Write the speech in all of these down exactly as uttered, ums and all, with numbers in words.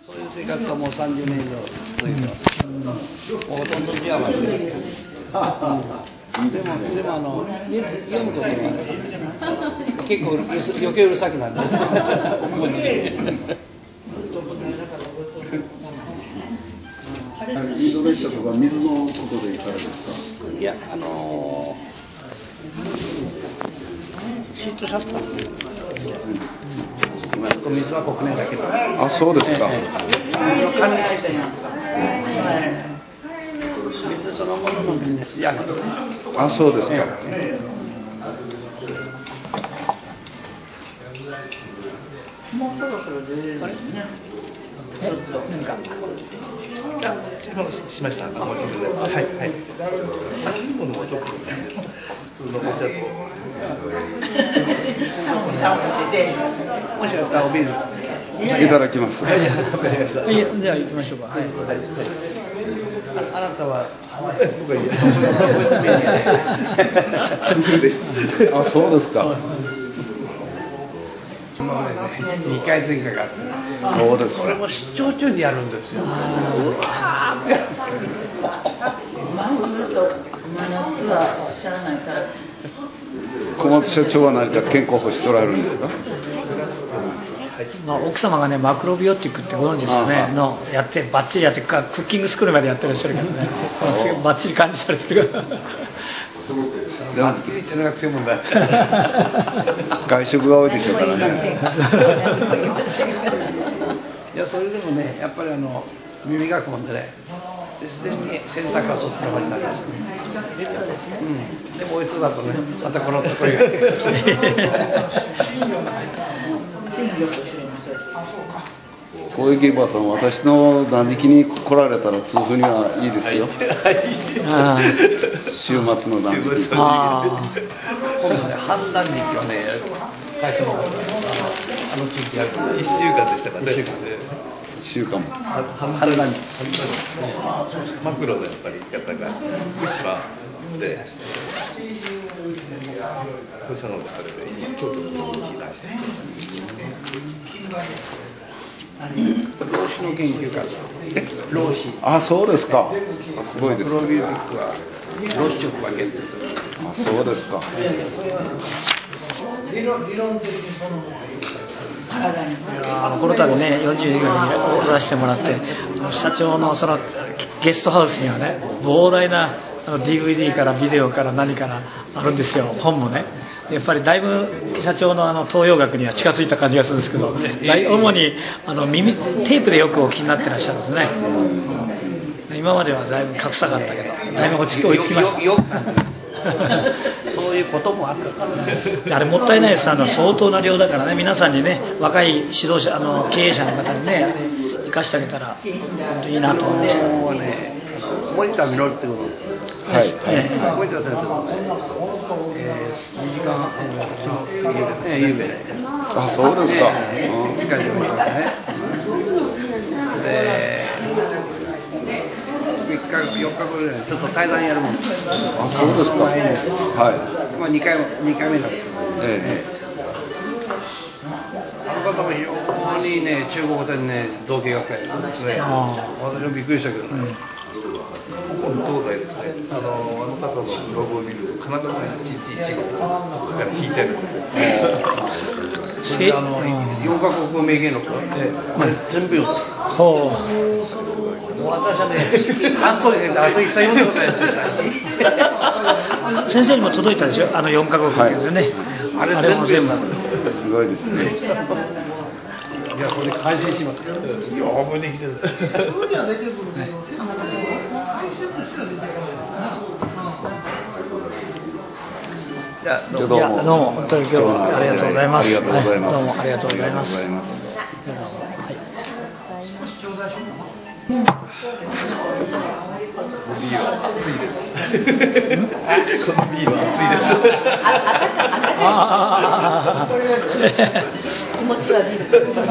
そういう生活はもうさんじゅうねん以上というか、ほとんど字は間違えですけど、うん、でもでもあの読むことは結構余計うるさくなるんですインドネシアとか水のことでいかがですか？ いや、あのー、シートシャッターっていう、うん、今のところ水は国内だけど、 あ、そうですか。 ええ、水の管理システムなんですか、水そのもののビジネスじゃない。 あ、そうですか。ええ、 もうそろそろ出れるのにね。ちょっと何か。 あ、注文しました。あ、もう一つです。はいはい。飲み物も特に普通のお茶と。 もしよかったらおビール。 いただきます。 はい、わかりました。じゃあ行きましょうか。はい。はいはい、 あ, あなたは僕はいいや。 あ、そうですか。 今までね、にかい追加があって、 そうです。 これも出張中にやるんですよ。うわーってやる。 前に言うと真夏は知らないから。 小松社長は何か健康保しておられるんですか？ まあ、奥様がねマクロビオティックってご存知ですよねのやってバッチリやってクッキングスクールまでやってらっしゃるからねバッチリ管理されてるからバッチリっていうのが強いもんだ。 外食が多いでしょうからね。 いや、それでもね、やっぱりあの耳がこんでね、自然に選択がそっちの方になるんですよね。うん、でも美味しそうだとね、またこのところが小池ばあさん、私の断食に来られたら痛風にはいいですよ。 あ週末の断食。 あ今度ね、判断時期はね、最初の方あの地域やると一週間でしたかね。 一週間いっしゅうかんも。 判断時期。 マクロのやっぱり方が福島で、福島のであれで京都の人気らしい。 老子の研究家。老子。 あ、そうですか。すごいですね。 プロビオティックは老子直分け。 あ、そうですか。 理論理論的にそのこの度ねよんじゅうじかんにおらせてもらって社長のそのゲストハウスにはね膨大なあの ディーブイディー からビデオから何からあるんですよ。本もねやっぱりだいぶ社長のあの東洋学には近づいた感じがするんですけど、主にあの耳テープでよくお聞きになってらっしゃるんですね。今まではだいぶ格差があったけどだいぶ追いつきました。 よよそういうこともあったからね。 あれもったいないです。あの相当な量だからね皆さんにね若い指導者あの経営者の方にね生かしてあげたら本当にいいなと思いました。 もうね森田実っていうことはい、 ええ森田先生とね、えー、にじかんはんえー、ゆうべね。 あ、そうですか。 えー、時間におりますね。で、みっかよっかごぐらいちょっと対談やるもんです。 あ、そうですか。はい。 まあにかい二回目なんですけど、 ええ。 あの方も非常にね中国語でね造形が深いですね。私もびっくりしたけどね。 本東西ですね。あのあの方のブログを見ると必ず一日一語から聞いてる。 それであのよんカ国語名言録があって、あれ全部読んだ。 ほう。 私はね半年であと一切読んだことないです。 先生にも届いたでしょあのよんカ国語でね。 あれ全部全部。 すごいですね。 いやこれ感心しました。よくできてる。じゃあどうも。 いやどうも本当に今日はありがとうございます。 ありがとうございます。 どうもありがとうございます。 ありがとうございます。 ビールは熱いです。このビールは熱いです。 気持ちはビール。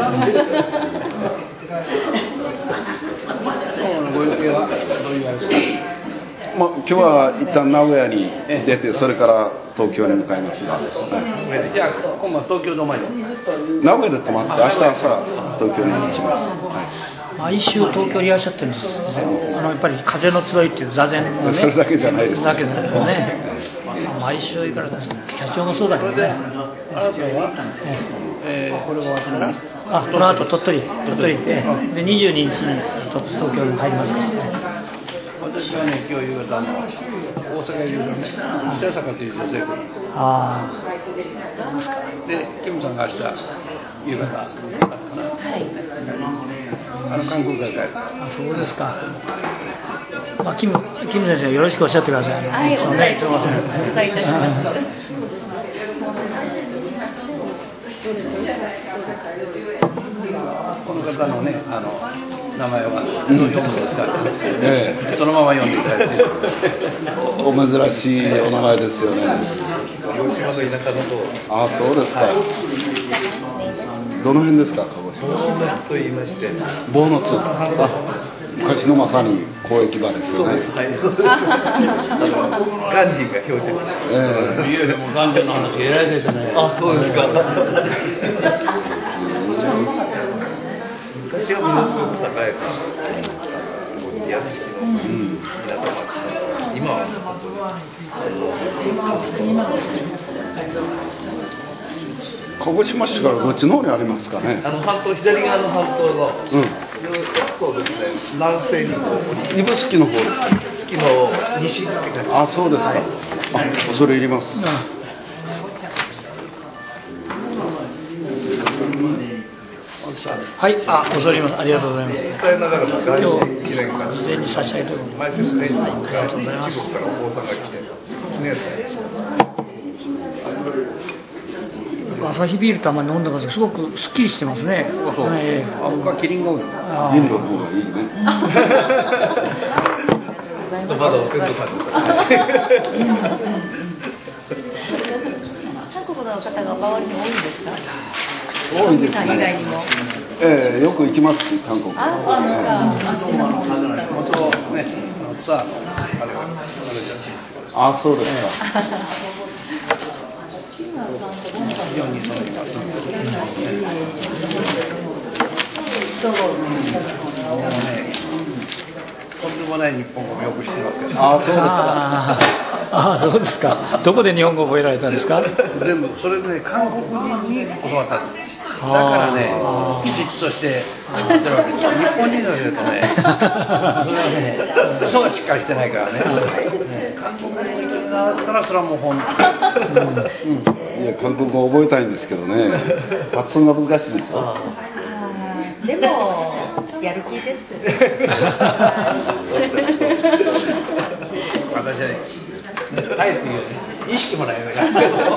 今日のご予定はどういうあれですか。 まあ、今日は一旦名古屋に出てそれから東京に向かいますが、はい、 じゃあ今晩東京の前に名古屋で泊まって明日朝東京に行きます。はい、 毎週東京にいらっしゃってるんですよ。あのやっぱり風の集いっていう座禅のね、 それだけじゃないです。 だけだよね。毎週行かれてます。社長もそうだけどね。 あなたは、えー、これ終わったら、 あ、この後鳥取鳥取行って、でにじゅうににちに東京に入りますからね。 私はね、今日夕方の大阪にいるのね、白坂という女性と。 ああ。 で、キムさんが明日夕方、はい、あの韓国から帰る。 あ、そうですか。まあ、キム、キム先生よろしくおっしゃってください。 はい、お伝えいたします。お伝えいたします。 この方のね、あの名前はどう読むんですか、ええ、そのまま読んでいただいて。 お珍しいお名前ですよね。 広島の田舎の方。 あ、そうですか。はい、どの辺ですか、鹿児島。 坊津と言いまして。 坊津。あ、昔のまさに交易場ですよね。 はい。ガンジーが漂着して。 ええ、いやいやもうガンジーの話偉いですね。 あ、そうですか。昔はものすごく栄えた屋敷の港町、うん、今は鹿児島市からどっちの方にありますかね。 あの半島、左側の半島の、うん、そうですね、南西に指宿の方です。 指宿の西って感じ。 あ、そうですか。あ、恐れ入ります。うん、 はい、あ、恐れ入ります。ありがとうございます。 実際ながらも外今記念館事前に差し上げております。 毎年年にはい、ありがとうございます。 中国からお坊さんが来て記念祭にします。 アサヒビールたまに飲んでますけど、すごくすっきりしてますね。 そうそう。 えー、 あ、僕はキリンが多い。 キリンの方がいいね。 まだお弁当さんです。 韓国の方が周りに多いんですか？ 多いですね。 以外にも。 ええー、よく行きますし、韓国。 あ、そうですか。 元ね、ツアーのあれはあれじゃないですか。 あ、そうですか。 非常にその今すごいね、とんでもない日本語もよく知ってますけど。 あ、そうですか。 ああ、そうですか。どこで日本語を覚えられたんですか？ 全部それで、ね、韓国人に教わったんです。だからね、きちっとしてやってるわけですよ。日本人の言うとね、それはね、基礎がしっかりしてないからね。韓国の人になったらそれはもう本当に、うんうん、 いや、韓国語を覚えたいんですけどね、発音が難しいですよ。 でもやる気です。 私はね、大好きいう意識もないから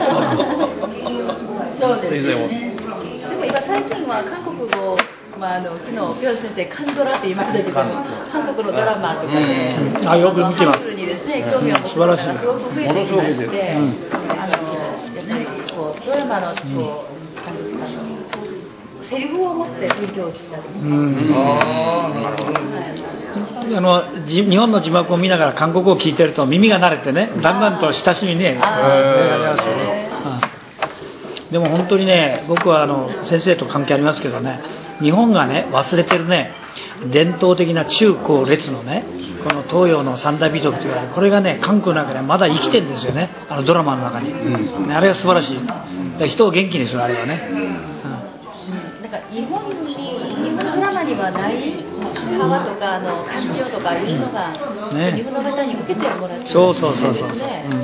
そうですね。でも今最近は韓国語、まあ、あの昨日ピョン先生カンドラって言いましたけど、韓国のドラマとかで、 うん、あ、よく見てます。 ハングルにですね、興味を持つ方がすごく増えてきまして、うん、あのやっぱりこうドラマのこう、うん、なんですか、セリフを持って勉強したり、うん、ああ、なるほど。あの日本の字幕を見ながら韓国語を聞いてると耳が慣れてね、だんだんと親しみね、でも本当にね、僕はあの先生と関係ありますけどね、日本がね忘れてるね伝統的な中高列のね、この東洋の三大美徳というか、これがね韓国の中でまだ生きてるんですよね、あのドラマの中に、うん、あれは素晴らしい。だから人を元気にするあれはね、うん、 なんか日本に日本のドラマにはない川とかあの感情とかいうのが、ね、日本の方に受けてもらってるんですね。 そうそうそうそう、うん、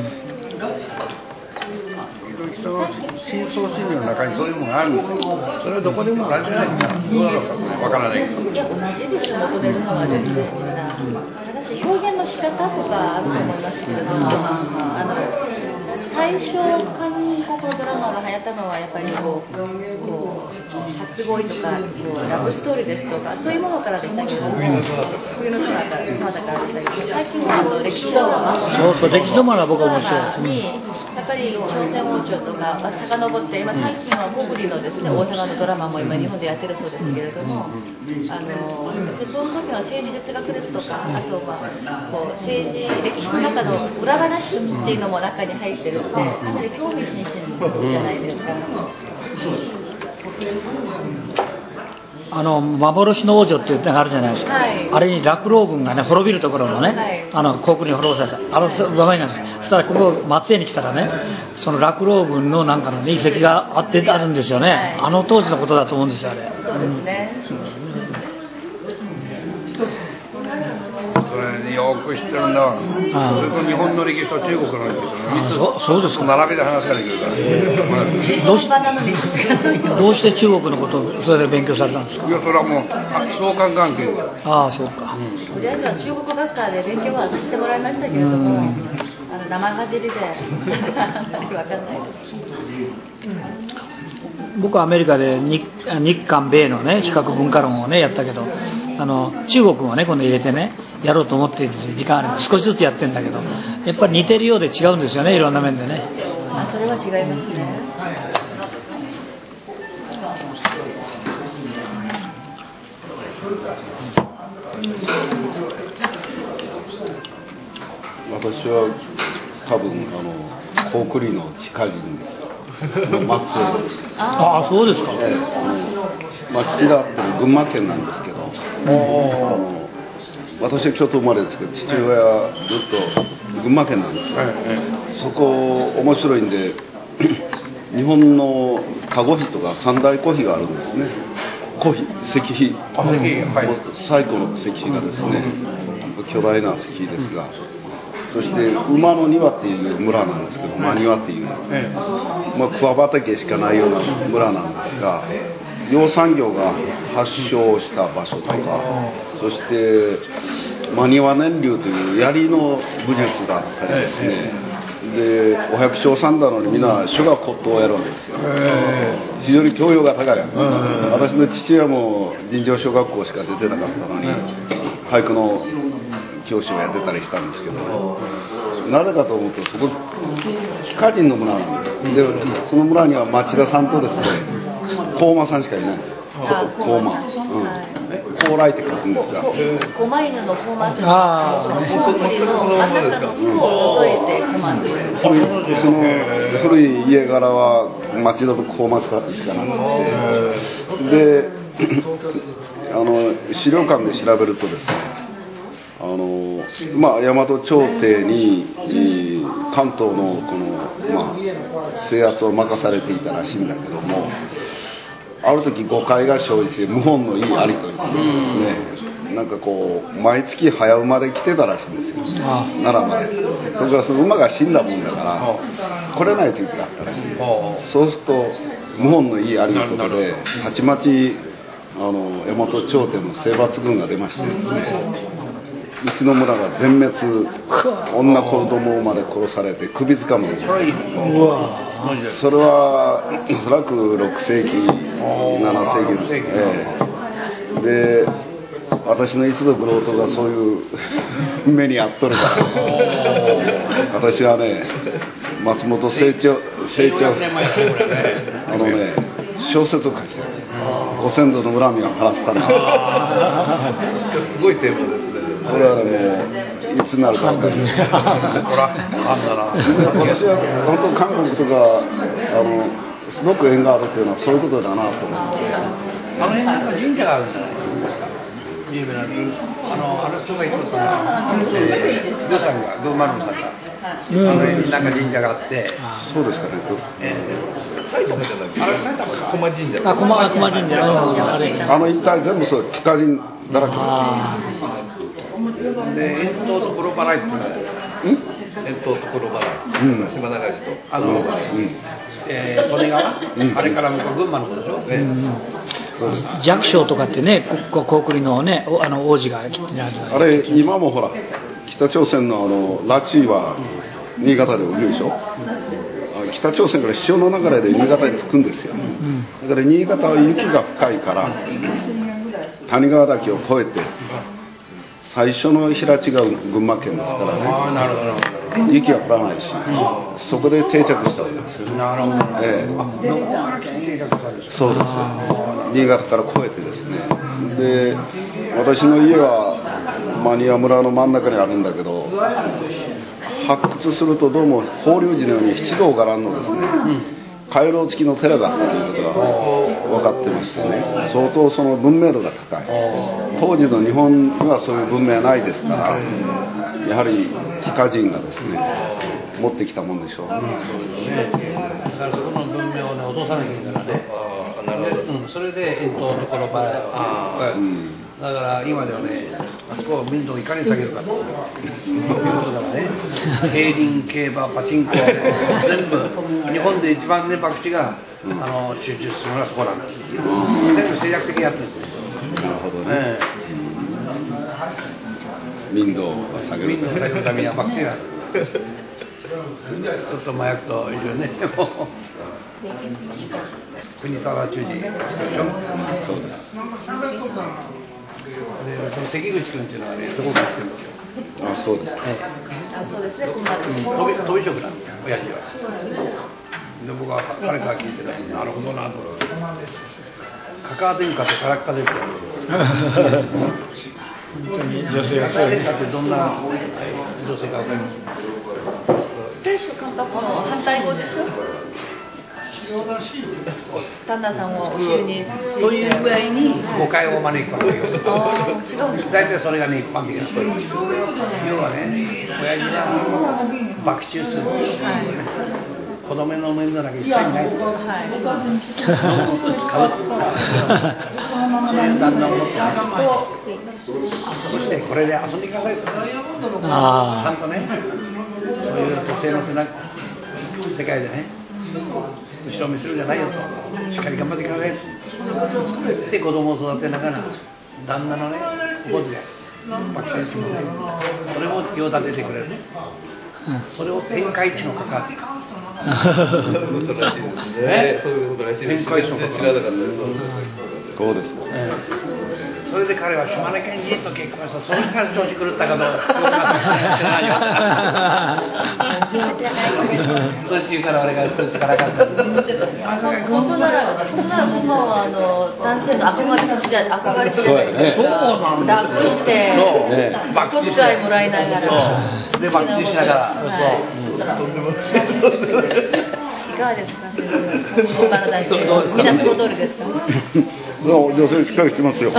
人の深層心理の中にそういうものがあるんですよ。それはどこでも同じじゃないかな。どうだろうかわからないけど。 いや、同じですよ、求めるのはですね、みんな。ただし表現の仕方とかあると思いますけれども、あの最初韓国のドラマが流行ったのはやっぱりこう、こう初恋とかこうラブストーリーですとかそういうものからでしたけれども、冬のそなたからでしたけど、最近はあの歴史ドラマ、 そうそう、歴史ドラマは僕は面白い。 にやっぱり朝鮮王朝とか遡って今最近は小栗のですね王様のドラマも今日本でやってるそうですけれども、あのでその時の政治哲学ですとか、あとはこう政治歴史の中の裏話っていうのも中に入ってるんで、かなり興味津々じゃないですか。 あの幻の王女っていうのがあるじゃないですか、はい、あれに落老軍がね滅びるところのね、はい、あの航空に滅ぼされたあの場面なんです。そしたらここ松江に来たらね、その落老軍のなんかの、ね、遺跡があってあるんですよね、はい、あの当時のことだと思うんですよあれ。 そうですね、 それよく知ってるんだわ。それと日本の歴史と中国の歴史のみっつそそうですか。 並べて話ができるからどうしどうして中国のことをそれで勉強されたんですか。 いやそれはもう相関関係で。 ああそうか、 うん、とりあえずは中国学科で勉強はさせてもらいましたけれども、うん、あの生かじりであんまり分かんないです、うん。 僕はアメリカで 日, 日韓米の、ね、比較文化論を、ね、やったけど、あの中国を、ね、今度入れてねやろうと思っている時間あれば少しずつやってるんだけど、やっぱり似てるようで違うんですよね、いろんな面でね。 あ、それは違いますね。 私は多分あの高句麗の非華人ですよ。松江です。 ああそうですか。 ええ、まあ父があってる群馬県なんですけど、あの私は京都生まれですけど父親はずっと群馬県なんですよ。そこ面白いんで日本の加護碑とか三大古碑があるんですね。古碑、石碑、最古の石碑がですね、巨大な石碑ですが、そして馬の庭っていう村なんですけど、馬庭っていう、まあ、桑畑しかないような村なんですが、養蚕業が発祥した場所とか、そして馬庭年流という槍の武術があったりですね、でお百姓さんだのにみんな書画骨董をやるわけですよ。非常に教養が高いわけです。私の父親も尋常小学校しか出てなかったのに俳句の教師をやってたりしたんですけど、なぜかと思うとそこ非華人の村なんです。でその村には町田さんとですね高馬さんしかいないんですよ。高馬、高麗って書くんですが、 狛犬の高馬という高句麗のあなたの服を除いて高馬という、 その古い家柄は町田と高馬しかなくて、であの資料館で調べるとですね、あのまあ、大和朝廷に関東のこの、まあ、制圧を任されていたらしいんだけども、ある時誤解が生じて謀反の意ありということでですね、なんかこう毎月早馬で来てたらしいんですよ、奈良まで。ところがその馬が死んだもんだから来れない時があったらしいんです。そうすると謀反の意ありということでたちまちあの大和朝廷の征伐軍が出ましてですね、うちの村が全滅、女子供まで殺されて首掴む。それはおそらくろくせいきななせいきなんです、ええ、で私の一族の弟がそういう目に遭っとるから私はね松本清張清張あのね小説を書きたい。ご先祖の恨みを晴らすためにすごいテーマですね。 これはねもういつになるか分かんない。 ほらあんだな。 私は本当韓国とかあのすごく縁があるっていうのはそういうことだなと思って。 あの辺なんか神社があるんじゃないですか。有名なあのあの人が言ってたのは、えー、ルーさんが群馬のさんが、うん、あの辺になんか神社があって、 そうですかね。 えー、埼玉じゃなくて、あれ埼玉駒神社。 あ、駒駒神社。 あの一帯全部そう非華人だらけです。 で、遠東と黒原市って何ですか。 遠東と黒原、うん、島流しとあの、うんえー、利根川、うん、あれから向こう群馬の方でしょ。えー寂聴とかってね、高句麗のね、あの王子が来てあれ今もほら北朝鮮のあの拉致は新潟で起きるでしょ。北朝鮮から潮の流れで新潟に着くんですよ、うん、だから新潟は雪が深いから谷川岳を越えて最初の平地が群馬県ですからね。あ、なるほど。雪は降らないし、うん、そこで定着したわけですよね。なるほど。ええ、そうです。新潟から越えてですね。で、私の家は真庭村の真ん中にあるんだけど、発掘するとどうも法隆寺のように七道伽藍のですね、 回廊付きの寺だったということが分かってましてね、相当その文明度が高い。当時の日本にはそういう文明はないですから、やはりタカ人がですね持ってきたもんでしょう。 だからそこの文明をね落とさなきゃいけないからね。うん、それで遠東のところば、うん、だから今ではね、あそこを民度をいかに下げるかということだからね、競輪、競馬、パチンコ、全部、日本で一番ね、博打が、うん、あの集中するのはそこなんです。全部戦略的にやってるんですよ。 なるほどね。えー、民度を下げる。 民度を下げるためには博打が、ちょっと麻薬と一緒にね。国沢中治でしょ。 そうです。 で、その関口君っていうのはね、そこから来てるんですよ。 あ、そうです。 ええ、 あ、そうですね。そんな飛び飛び職なんですよ、親父は。で、僕は彼から聞いてね、なるほどなと思って。カカア殿下とカラッカ殿下。 本当に女性が強い。カカア殿下ってどんな女性かわかりますか？ 亭主関白の反対語でしょ。旦那さんを後ろにというぐらいに誤解を招くわけよ。 あ、違うんですか。 大体それがね、一般的な人。要はね、親父が爆中する、はい、子供の面倒だけ一切ない、はい、使うそういう旦那を持ってます。そしてこれで遊んでくださいと。ちゃんとね、そういう女性の世界でね、後ろ見せるじゃないよと、しっかり頑張ってくださいで子供を育てながら旦那のねお小遣いバキ選手もねそれを用立ててくれる、それを天下一のかかってそういうことらしいですね。そういうことらしいです。 天下一のかか知らなかったです。 そうですか。 えーそれで彼は島根県人と結婚した。それから調子狂ったかどうかそうって言うから俺がそう言ってからかった。本当なら本当なら僕はあの男性の憧れの時代憧れ時代ね、そうなんです楽してお小遣いもらいながらでバッチリしながら、はい 、いかがですか先生、今の大臣みんなその通りですか？ 女性しっかりしてますよ。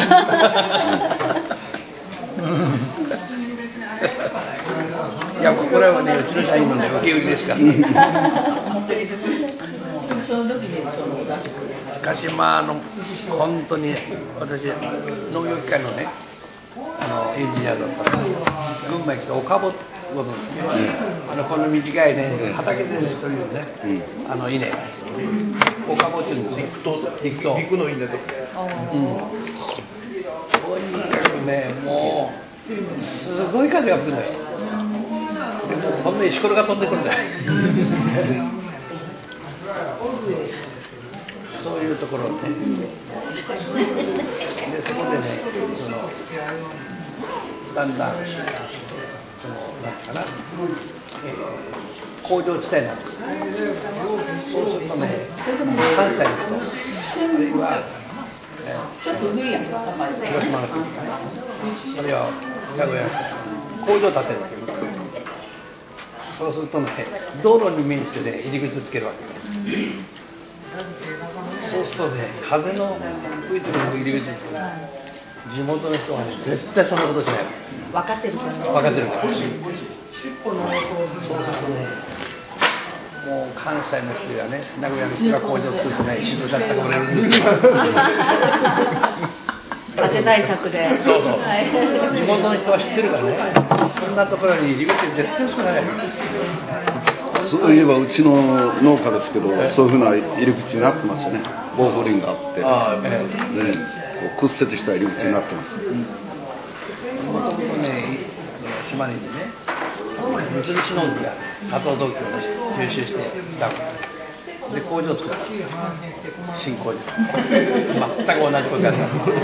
いや、これはね、うちの社員のね、受け売りですから。しかし、まあ、あの、本当に、私、農業機械のね、あの、エンジニアだったら、群馬に来て、岡本ご存知ですね。あの、この短いね、畑でね、というね、あの、稲。岡本って言うんですよ。陸と。 陸の稲とか。 うん。とにかくね、もう、すごい風が吹くんだよ。でも、こんな石ころが飛んでくるんだよ。そういうところね。で、そこでね、その、だんだん、その、なんていうかな、えー、工場地帯なんです。そうするとね、関西の人、あるいは、えー、広島の人とかね、あるいは名古屋の人、工場建てるんだけど、そうするとね、道路に面してね、入り口つけるわけです。そうするとね、風の吹いてる入り口ですから、地元の人はね、絶対そんなことしない。 分かってるから。 分かってるから。そうするとね、もう関西の人やね、名古屋の人が工場作るとね、指導者ってこれるんですよ。 風対策で。 そうそう。はい、地元の人は知ってるからね、こんなところに入り口絶対少ない。 そういえばうちの農家ですけど、そういうふうな入り口になってますよね。防風林があって、あ、ええ、ね、こう屈折した入り口になってます。 もともとね、島根でね、三菱農機が砂糖銅器を吸収してダウンで工場を作った新工場。全く同じことやった。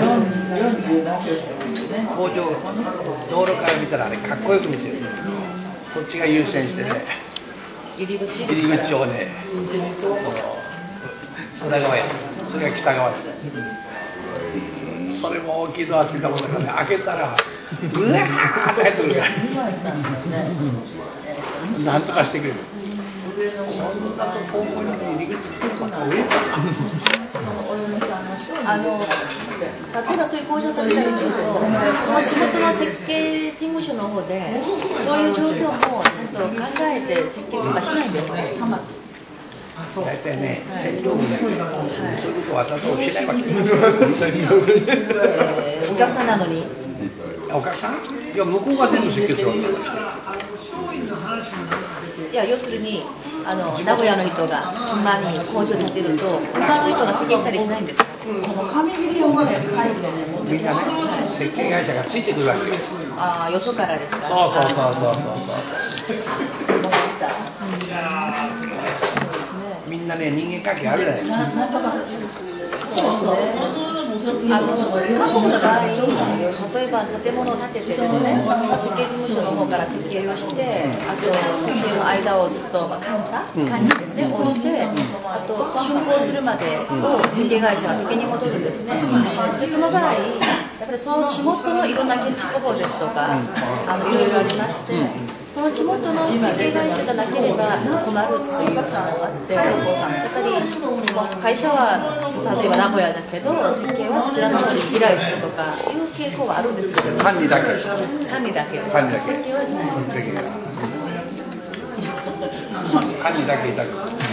工場道路から見たらあれかっこよく見せる。こっちが優先してね、 入り口入り口をね、裏側や、それが北側です。それも大きいドアついたもんだからね、開けたらうわーって入ってくるからなんとかしてくれる。 んなと方向に入り口つけることは上かあの例えばそういう工場を建てたりすると、その地元の設計事務所の方でそういう状況もちゃんと考えて設計とかしないんですか？ 大体ね、戦闘部ね、そういうことわざと教えないわけ。 お客さんなのに。 お客さん？いや、向こうが全部設計するわけ。 いや、要するにあの名古屋の人が今に工場に来てると、他の人が設計したりしないんですか？ みんなね、設計会社がついてくるわけです。 ああ、よそからですか？ そうそうそうそうそう。みんなね、人間関係あるじゃないですか。 あの各社の場合、例えば建物を建ててですね、設計事務所の方から設計をして、あと設計の間をずっと、まあ、監査、管理ですね、をして、あと竣工するまでを設計会社が責任を取るんですね。でその場合、やっぱりその地元のいろんな建築法ですとか、あのいろいろありまして、その地元の設計会社がなければ困るっていうのがあって、やっぱり会社は例えば名古屋だけど、設計はそちらの方に依頼するとかいう傾向はあるんですけど、 管理だけ。 管理だけ。 管理だけ。 設計はしない。 管理だけ委託する。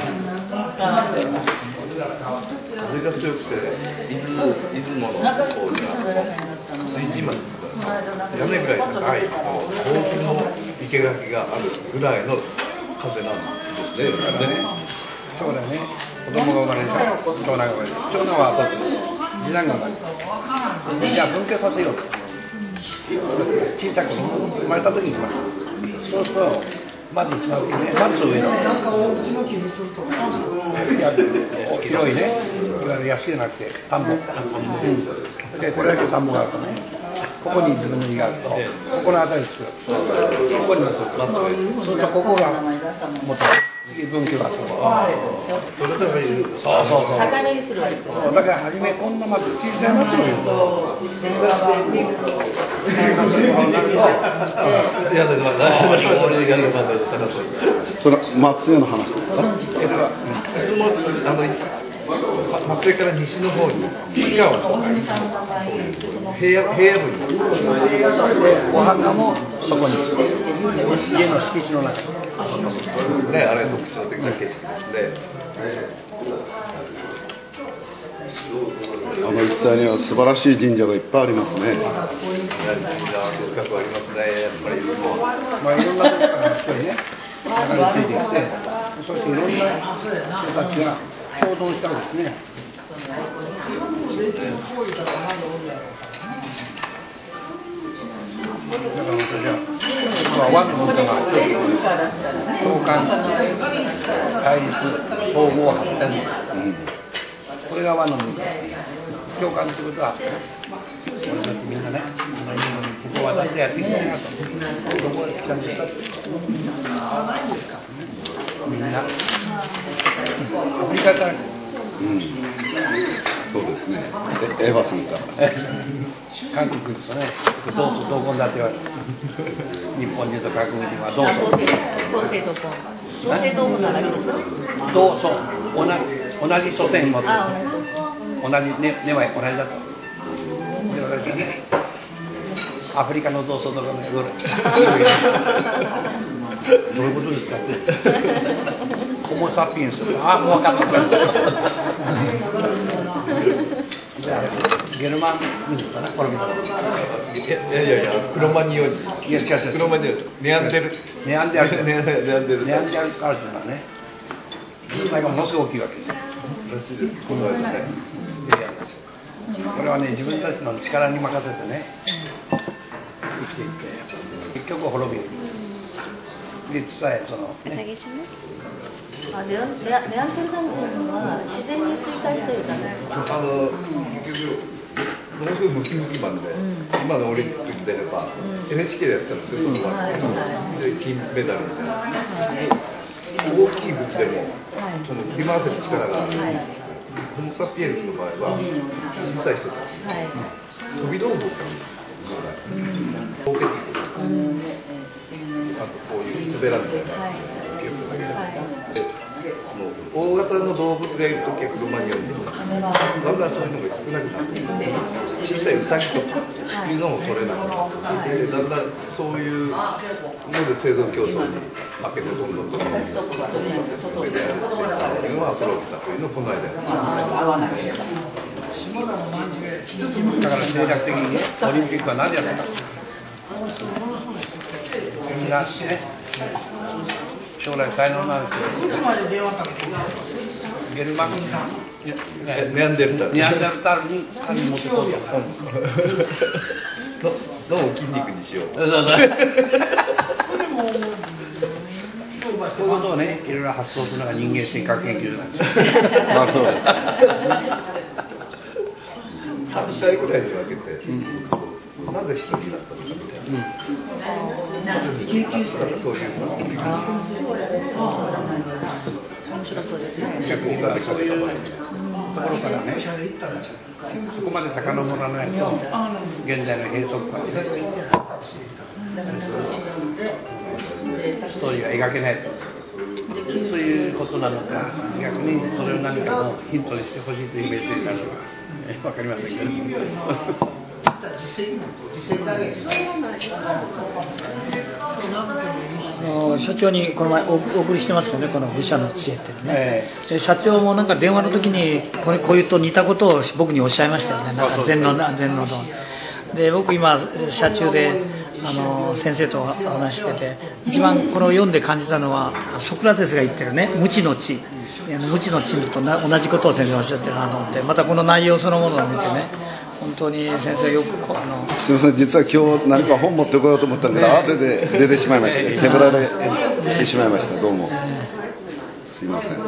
風が強くて、出雲、出雲の方が水地町、屋根ぐらい高い大きの生け垣があるぐらいの風なんですね。 だからね、将来ね、子供が生まれた、長男が生まれた、長男は後で、次男が生まれた。じゃあ分家させようと。小さい子供生まれた時に来ます。そうすると、まず一番ね、まず上の、広いね、いわゆる屋敷じゃなくて、田んぼ。うん、で、これだけ田んぼがあるとね、ここに自分の家があると、ここの辺り作る。そうすると、ここに松を松を植える。そうすると、ここが元、次分家があると。そうそうそう。 境目にするわけです。 だから初めこんな松、小さい松を植えると、 それは松江の話ですか？ 松江から西の方に井川とか平野平野部にお墓もそこに家の敷地の中にね、あれ特徴的な景色ですね。 あの一帯には素晴らしい神社がいっぱいありますね。 神社深くありますね、やっぱり。 まあいろんなところから人にね、流れ着いてきて、そしていろんな人たちが共存したわけですね。だから私は、まあ、和の文化が共感、対立、統合、発展、うん、これが和の文化。共感ということは、俺たちみんなね、ここは何でやっていきたいなと、どこへ来たんですかって、みんな、アフリカから、 うん、そうですね、エヴァさんから韓国行くとね、同姓同根だって言われる。日本人と韓国人は同姓。 同姓同根。同姓同根ならいいでしょ。 同祖、同じ同じ祖先持ってる。同じ根根は同じだと。で私はね、アフリカの同祖とかね、どれどういうことですかって。ホモサピエンス。あ、もう分かった。じゃあ、ゲルマン民族かな、この民族。 いやいやいや、クロマニオ人。 いや、違う違う。 クロマニオ人。ネアンデル。 ネアンデル。 ネアンデル。 ネアンデルカルっていうのはね、人体がものすごく大きいわけですよ。 らしいです。この間ね。 いやいや、これはね、自分たちの力に任せてね、生きていって、結局滅びる。で、さえ、その、ね。 あ、ネアンデル男人は自然に衰退しているかね。 あの結局ものすごいムキムキマンで、うん、今のオリンピックに出れば、うん、エヌエイチケー でやったんですよ、その場合、うん、で金メダルみたいな、はい、大きい武器でも、はい、その振り回せる力が、はい、ホモ・サピエンスの場合は、小さい人たち、はい、飛び道具を使うんです。コーペティとか、あとこういう滑らみたいなやつを受けるだけで、 大型の動物がいるときはクロマニオンとか、だんだんそういうのが少なくなってきて、小さいウサギとかいうのも取れなくなって、だんだんそういうので生存競争に負けてどんどんどんどんメディアでっていうのはプロフィタというのをこの間やってだから戦略的にね、オリンピックは何やったか。みんなね、将来才能のある人、ゲルマン、 ネアンデルタール、 ネアンデルタールに彼に持ってこうと。 どうも筋肉にしよう。 そうそうそう。こういうことをね、いろいろ発想するのが人間性格研究なんですよ。 まあそうです。 さんかいぐらいに分けて、うん、なぜ人になったのかみたいな。うん、研究したらそういうの。 面白そうですね。 逆にはそういうところからね、そこまで遡らないと現在の閉塞感でストーリーが描けないと。そういうことなのか、逆にそれを何かのヒントにしてほしいというメッセージなのか分かりませんけど。 社長にこの前お送りしてますよね、この愚者の知恵っていうね、えー、社長もなんか電話の時にこれこういうと似たことを僕におっしゃいましたよね。なんか禅の禅のとで、僕今社中であの先生と話してて、一番これを読んで感じたのはソクラテスが言ってるね、無知の知、無知の知と同じことを先生がおっしゃってるなと思って、またこの内容そのものを見てね、本当に先生よくこあのすみません、実は今日何か本持ってこようと思ったんだけど、慌てて出てしまいまして、手ぶらで来てしまいました。どうもすみません。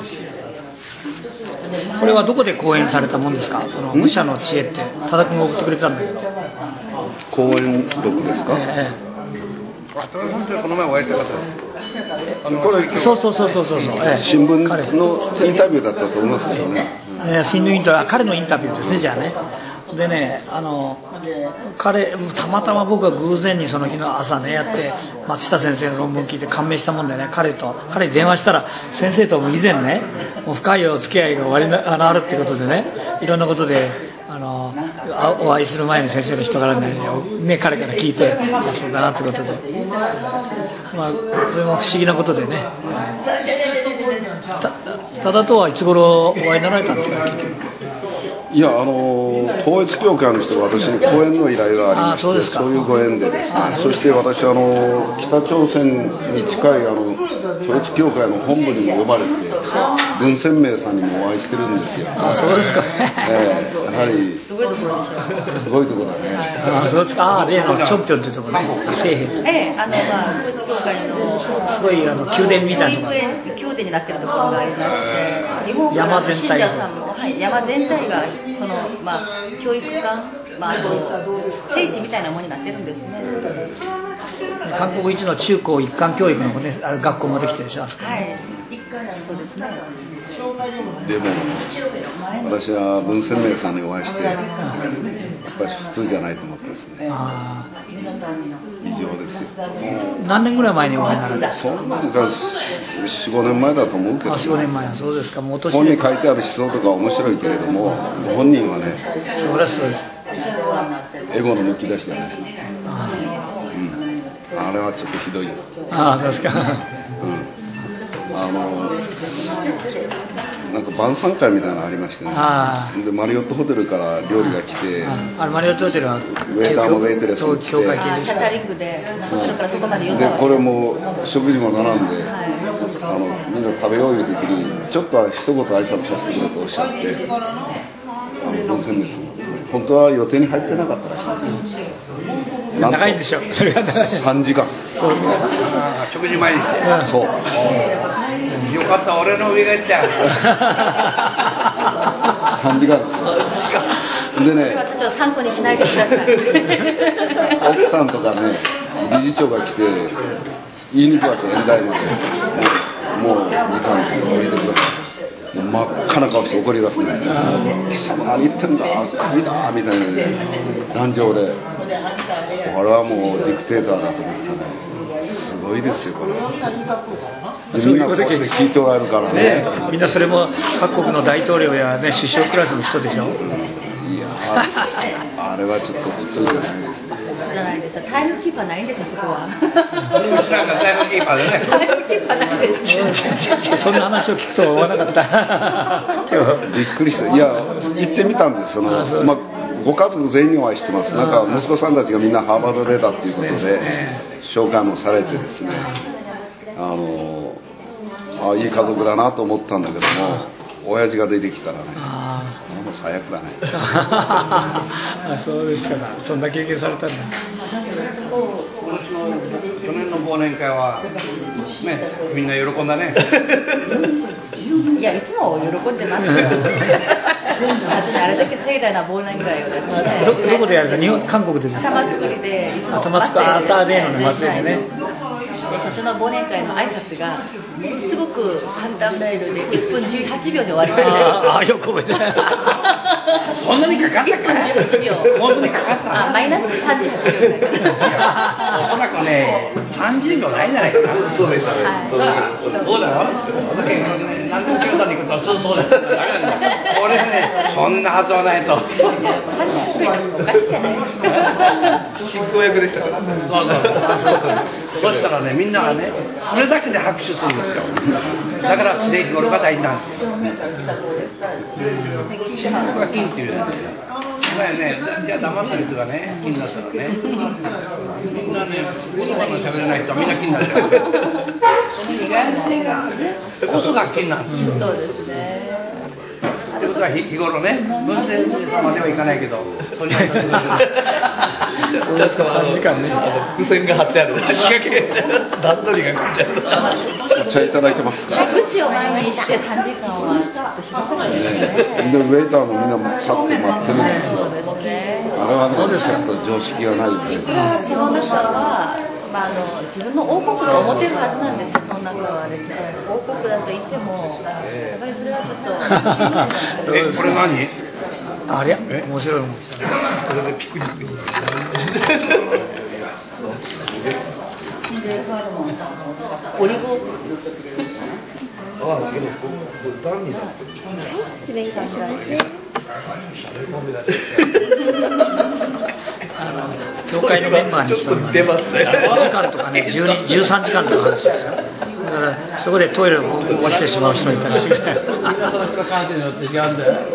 これはどこで講演されたもんですか、この愚者の知恵って。多田君が送ってくれたんだけど。 講演録ですか。 ええあ、この前お会いした方です。 これそうそうそうそうそう、ええ、 新聞のインタビューだったと思いますけどね。 ええ、新聞インタビュー、彼のインタビューですね、じゃあね。でね、あの彼たまたま僕は偶然にその日の朝ねやって松下先生の論文聞いて感銘したもんでね、彼と彼に電話したら、先生とも以前ねもう深いお付き合いが終わりなあのあるっていうことでね、いろんなことであのお会いする前に先生の人柄ね、ね彼から聞いて、あ、そうだなってことで、まあこれも不思議なことでね。たただとはいつ頃お会いになられたんですか、結局。 いや、あの統一教会の人が私に講演の依頼がありまして、そうですか。そういうご縁でですね、そして私あの北朝鮮に近いあの統一教会の本部にも呼ばれて、文鮮明さんにもお会いしてるんですよ。 あ、そうですか。 ええ、やはりすごいところでしょう。 すごいところだね。 あ、そうですか。あ、例のチョンピョンっていうところね、聖兵。 ええ、あのまあ統一教会のすごいあの宮殿みたいなところ、 宮殿になってるところがありまして、日本からの信者さんも、はい、山全体がそのまあ教育館、まあ、あと聖地みたいなものになってるんですね。 韓国一の中高一貫教育の、ね、あれ学校もできてるでしょ。はい。 そうですね。 でも私は文鮮明さんにお会いして、やっぱり普通じゃないと思ったですね。あ、異常ですよ。 何年ぐらい前にお会いになられた？ そんなにかよん、ごねんまえだと思うけど、ね、 あ、よん、ごねんまえ、そうですか。もう年本に書いてある思想とか面白いけれども、本人はね、 そうですそうです。 エゴのむき出しだね。あ、うん、あれはちょっとひどいよ。 ああ、そうですか。うん、 あのなんか晩餐会みたいなのありましてね、でマリオットホテルから料理が来て、 ああマリオットホテルはウェイターもウェイトレスも来て、 教会系です。キャタリングでホテルからそこまで呼んで、 でこれも食事も並んで、はい、あのみんな食べよういう時にちょっとは一言挨拶させてくれとおっしゃって、あの文鮮明さん本当は予定に入ってなかったらしいんですよ。 長いんでしょ、それが長い。 さんじかん。 そうそう。 食事前にして。 そう。 よかった、俺の上が行った。 さんじかんですよ。でね。 社長参考にしないでください。 奥さんとかね、理事長が来て言いにくわけ、演台まで。もう時間ですよ、降りてください。もう真っ赤な顔して怒り出すね。貴様何言ってんだ、首だみたいなね、壇上で。あれはもうディクテーターだと思ったね。すごいですよこれ。みんなこうして聞いておられるからね。 ね、みんなそれも各国の大統領や、ね、首相クラスの人でしょ。いやあれはちょっと普通じゃないですね。 じゃないですよ。タイムキーパーないんですよそこは。 うちなんかタイムキーパーでね。 タイムキーパーないです。 そんな話を聞くとは思わなかった。 びっくりした。いや行ってみたんです。そのまあご家族全員にお会いしてます。なんか息子さんたちがみんなハーバード出たっていうことで紹介もされてですね。あのあいい家族だなと思ったんだけども。親父が出てきたらね、あもう最悪だね。 あそうですか、そんな経験されたんだ。 今年の去年の忘年会はね、みんな喜んだね。 いやいつも喜んでますよ。私あれだけ盛大な忘年会をですね。 どどこでやるか、日本韓国でですか。 頭作りでいつも頭作りアーターデーの祭りでね。 で社長の忘年会の挨拶がすごく簡単メールでいっぷんじゅうはちびょうで終わりましたよ。 ああよく覚えてる。 そんなにかかったか。 いっぷんじゅうはちびょう。 本当にかかった。 あマイナスさんじゅうはちびょうぐらい。 おそらくねさんじゅうびょうないじゃないかな。 そうでしたね。 はいそうだよ。だけど何でも京都に行くとそうそうです。ダメなんだよ。俺ねそんなはずはないと。 さんじゅうはちびょうおかしいじゃないですか。 執行役でしたから。 そうそう。そしたらねみんながねそれだけで拍手するんですよ。だから常日頃が大事なんですよ。沈黙が金っていうね。前ねじゃあ黙ってる人がね金になったらね。みんなね言葉の喋れない人はみんな金になっちゃう。その意外性がこそが金なんですよ。 そうですね。 ということは日頃ね文鮮明さんまではいかないけどそれにはそうですか、さんじかんね。 付箋が貼ってある。仕掛け段取りが書いてある。 お茶いただいてますか。 食事を前にしてさんじかんはちょっとひどかったですね。 でウェイターもみんな立って待ってるんですよ。 そうですね。 あれはねちょっと常識がないんで。 いくらその中は、まあ、あの自分の王国と思ってるはずなんですよ。その中はですね王国だと言ってもやっぱりそれはちょっとえこれ何？ あれ面白いもん。 これでピクニックに。 オリゴああ違う。これ段になってる。 失礼いたします。 あの教会のメンバーにちょっと似てますね。 ごじかんとかねじゅうに、じゅうさんじかんとか話ですよ。だからそこでトイレを落ちてしまう人もいたりして。 人の人の感性によって違うんだよ。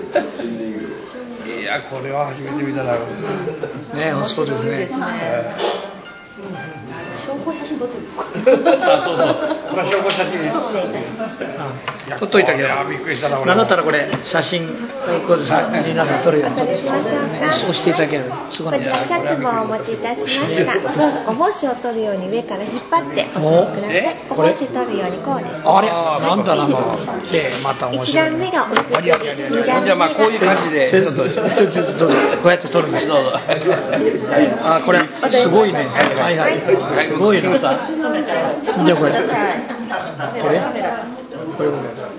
いやこれは初めて見たな。 ねそうですね。 証拠写真撮ってる。 あそうそう。これは証拠写真。 撮っといたけど。 びっくりしたな俺。 なんだったらこれ写真これさ皆さん撮るようにしましょうか。 押していただける。すごいね。 こちら着帽をお持ちいたしました。どうぞお帽子を取るように上から引っ張っておください。お帽子取るようにこうです。 あれなんだなんだ。でまた面一白い。 段目がお水で、二段目じゃあまあこういう感じでちょっとちょっとちょっとこうやって撮るんです。どうぞ。あこれすごいね。はいはい。すごいね。じゃあこれ。これこれこれ。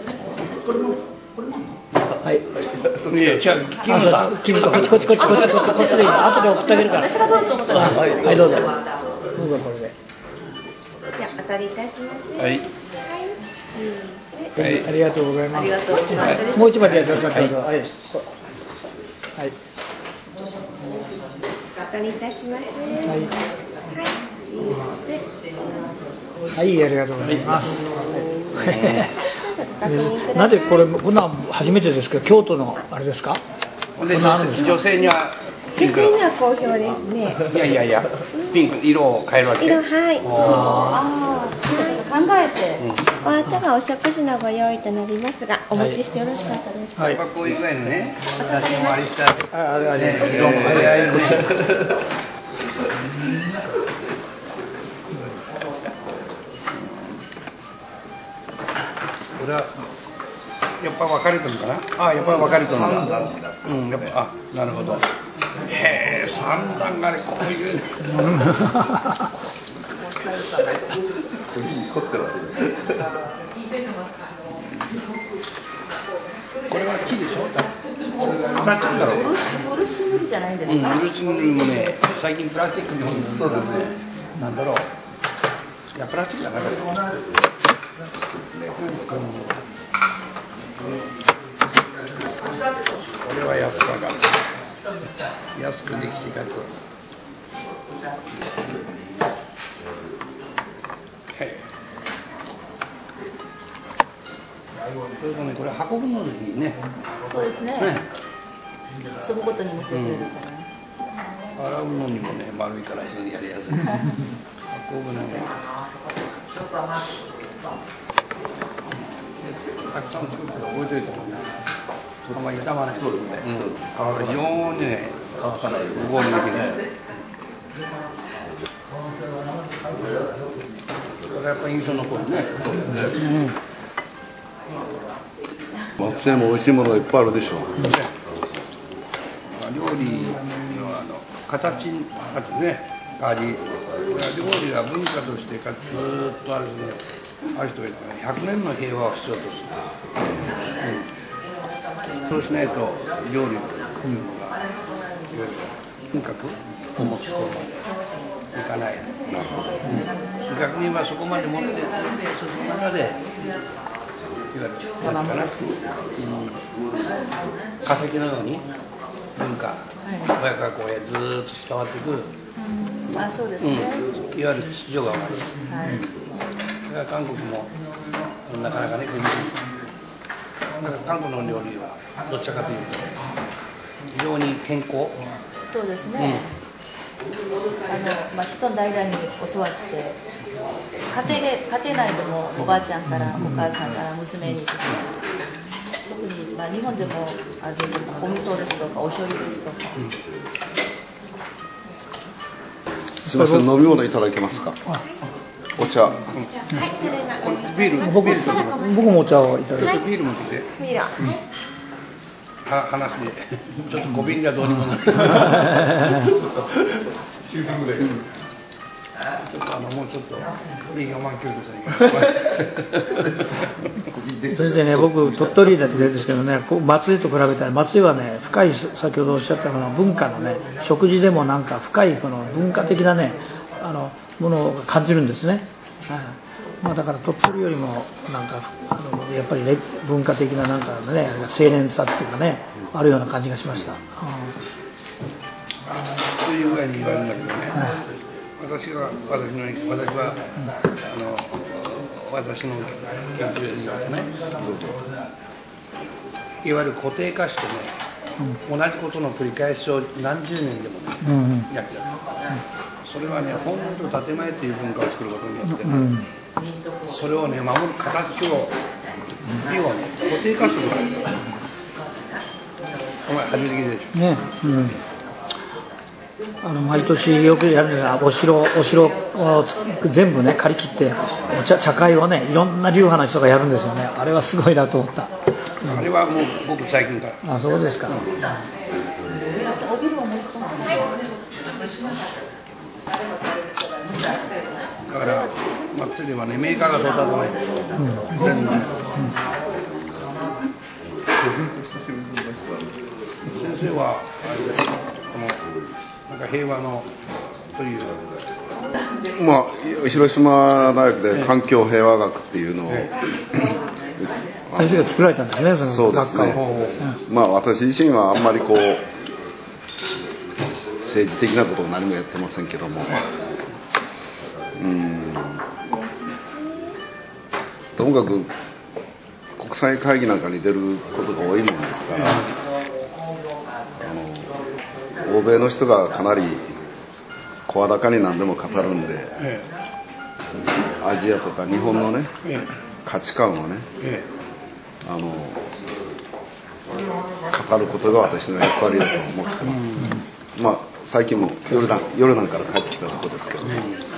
はい。 いやじゃあキムさん。 キムさんこっちこっちこっちこっちこっちこっちでいい。後で送ってあげるから。 私が撮ると思ったらはいどうぞ。どうぞこれで。 じゃあお取りいたします。 はい。 はい、ありがとうございます。 ありがとうございます。 もう一枚でやってください。はい。はい。 お取りいたします。はい。チーズ。 はい、ありがとうございます。 確認ください。 なぜこれこんなん初めてですけど京都のあれですか？ で女性女性にはピンク。 女性には好評ですね。 いやいやいやピンク色を変えるわけ。 色はい。 ああ、考えて。 お後がお食事のご用意となりますが、お持ちしてよろしかったですか。 はい。 こういう具合にね写真もありしたい。 あ、あれあれ。 ね色も早いね。これはやっぱ分かれてるのかな。あやっぱり分かれてるんだ。うんやっぱあなるほど。へえ三段がねこういう。 これに凝ってるわけです。 これは木でしょ。プラスチックだろ。 漆塗りじゃないんですうんか。 漆塗りもね最近プラスチックに多いんです。 そうですね。 なんだろう。 いやプラスチックじゃなかった。プラスチックですね。これは安さが安くできてかつ。はい。それとね、これ運ぶのにいいね。 そうですね。ね、積むことに持ってくれるから。 うん、洗うのにもね、丸いから非常にやりやすい。運ぶのにたくさん作って覚えておいてもね、あんまり傷まない。そうですね。うん、非常にね、乾かない。無効にできない。これやっぱり印象残るね。そうですね。 松江も美味しいものがいっぱいあるでしょう。 料理のあの形あとね、味、料理は文化としてかずっとあるね、ある人が言ってね、ひゃくねんの平和を必要とする。うん、そうしないと料理の組むのがとにかく思ったところまでいかない。うん、逆に言えばそこまで持っていってその中で。いわゆる何かな、うん、化石のように文化、親から子へずーっと伝わってくる、 うん、あ、そうですね、 うん、いわゆる秩序がある、はい、うん、だから韓国もなかなかね、なんか韓国の料理はどちらかというと非常に健康。 そうですね、うん、あのまあ、子孫代々に教わって家庭で家庭内でもおばあちゃんからお母さんから娘にですね、特に、まあ、日本でもあるお味噌ですとかお醤油ですとか、うん、 すみません、飲み物いただけますか。お茶、うん、はい、 ビール、 僕、僕もお茶をいただきます。 ビール持ってきて。ビール、うんは話でちょっと小瓶じゃどうにもならない。中瓶ぐらい。ちょっとあのもうちょっと営業満級です先生ね、僕鳥取だってですけどね、松江と比べたら松江はね、深い、先ほどおっしゃったような文化のね、食事でもなんか深いこの文化的なね、あのものを感じるんですね。はい、まあ、だから鳥取よりもなんかあのやっぱり文化的ななんかね、清廉さっていうかね、あるような感じがしました。うん、 そういうぐらいに言われるんだけどね、はい、私は私の私は、うん、あの私の研究によってね、いわゆる固定化してね、うん、同じことの繰り返しを何十年でもね、うんうん、やってる。それはね、本と建前という文化を作ることによって、ね、うん、それをね、守る形を、美をね、固定化するから。お前、初めて聞いてるでしょ。 ね、うん、あの毎年よくやるのがお城、お城を全部ね、借り切って、お茶、茶会をね、いろんな流派の人がやるんですよね。あれはすごいなと思った。 うん、あれはもう、僕最近から。 あ、そうですか。うん、 おビルをもう一本。 だから、松江ではね、メーカーが育たない。うん、全然。うん、先生は、この、なんか平和の、という。 まあ、広島大学で環境平和学っていうのを、ええ、先生が作られたんですね、その学科を。 そうですね。まあ、私自身はあんまりこう、政治的なことを何もやってませんけども、うん、ともかく国際会議なんかに出ることが多いものですから、あの欧米の人がかなり声高に何でも語るんで、アジアとか日本のね、価値観をね、あの語ることが私の役割だと思ってます。まあ、最近もヨルダン、ヨルダンから帰ってきたところですけど、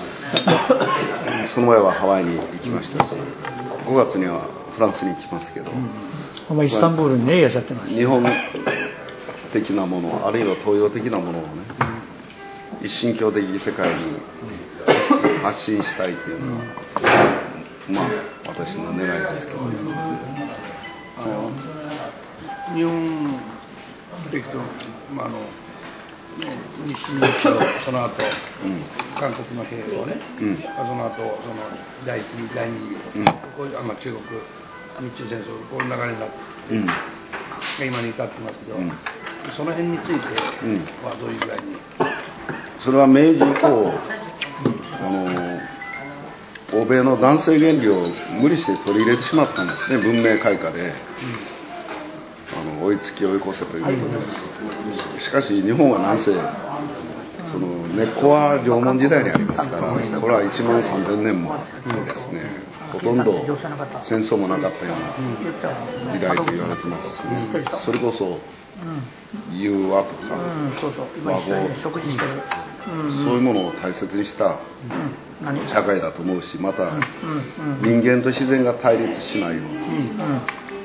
その前はハワイに行きましたし、ごがつにはフランスに行きますけど、 うん、イスタンブールにね、いらっしゃってます。 日本的なもの、あるいは東洋的なものをね、うん、一神教的世界に発信したいというのは、うん、まあ私の願いですけど、うん、 あの日本的と、まあ、あの日清日露その後、うん、 韓国の兵をね、うん、その後その第一次第二次、うん、こういうあまあ中国日中戦争こういう流れになって、うん、今に至ってますけど、うん、その辺についてはどういう具合に、うん、 それは明治以降あの欧米の男性原理を無理して取り入れてしまったんですね、文明開化で、うん、あの追いつき追い越せということで。しかし日本はなんせその根っこは縄文時代にありますから、これはいちまんさんぜんねんもですね、ほとんど戦争もなかったような時代と言われてますし、ね、それこそ融和とか和合とか、そういうものを大切にした社会だと思うし、また人間と自然が対立しないような、あの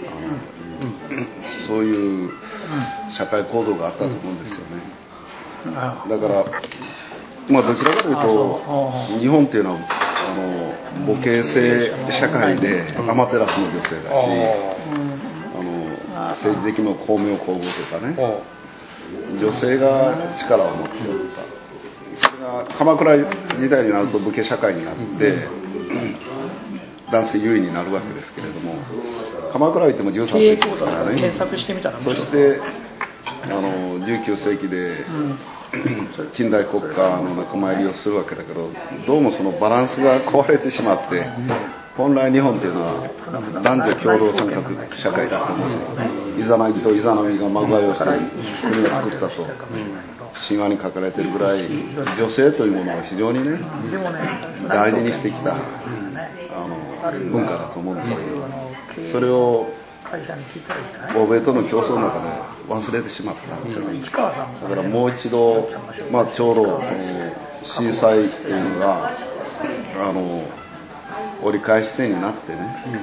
そういう社会構造があったと思うんですよね。だから、まあ、どちらかというと日本っていうのはあの母系性社会でアマテラスの女性だし、あの政治的な公明皇后とかね、女性が力を持っておった。それが鎌倉時代になると武家社会になって男性優位になるわけですけれども、鎌倉行ってもじゅうさんせいきですからね。そしてあのじゅうきゅうせいきで近代国家の仲間入りをするわけだけど、どうもそのバランスが壊れてしまって、本来日本というのは男女共同参画社会だと思う。イザナギとイザナミがまぐわいをして国を作ったと神話に書かれているぐらい、女性というものを非常にね大事にしてきたあの文化だと思うんですけど、それを欧米との競争の中で忘れてしまった。だからもう一度、まあ、ちょうどこの震災というのがあの折り返し点になってね、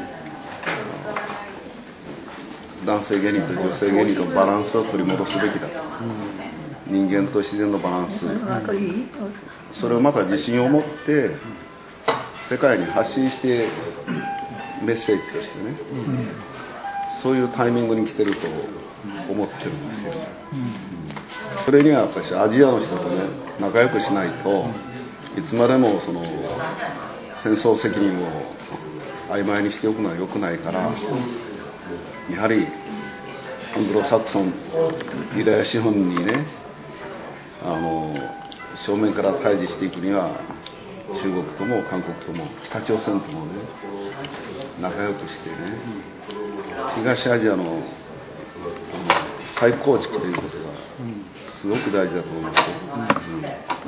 うん、男性原理と女性原理のバランスを取り戻すべきだと、うん、人間と自然のバランス、それをまた自信を持って世界に発信してメッセージとしてね、うん、そういうタイミングに来てると思ってるんですよ、うんうん、それには私アジアの人とね仲良くしないといつまでもその戦争責任を曖昧にしておくのは良くないから、やはりアングロサクソンユダヤ資本にねあの正面から対峙していくには中国とも韓国とも北朝鮮ともね仲良くしてね東アジアの再構築ということがすごく大事だと思いますよ、うん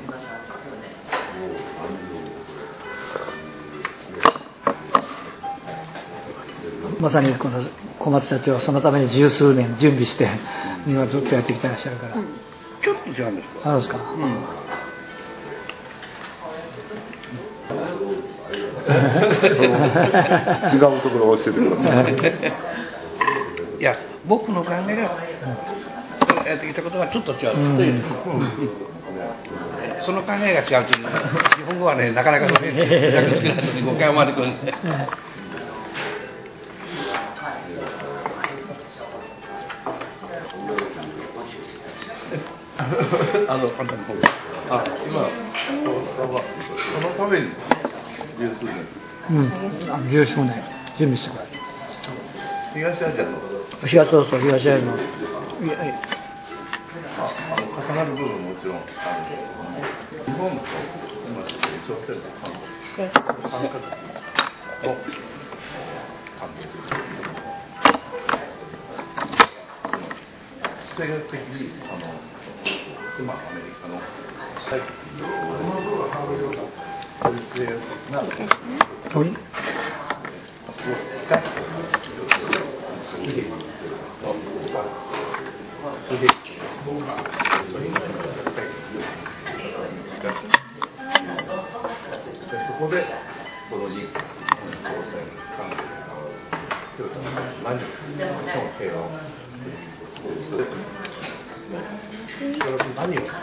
うん、まさにこの小松社長はそのために十数年準備して今ずっとやってきてらっしゃるから、うん、 ちょっと違うんですか。 あ、そうですか、うん違うところを教えてください。 いや、僕の考えが、うん、やってきたことがちょっと違う、うん、という、うん、その考えが違うというのは日本語はねなかなかそれ逆つけないと誤解を生まれてくるんですね。あの簡単にあ今そのために十数年、 うん、十数年準備したから東アジアの東そうそう東アジアの、 ああの重なる部分ももちろんあるんですけど、日本と今朝鮮と韓国三カ国の関係というか、地政学的にあの今アメリカの最近のそういう制約なそうですか不兵器と不兵器そこでこの日朝鮮関係が何を平和を何を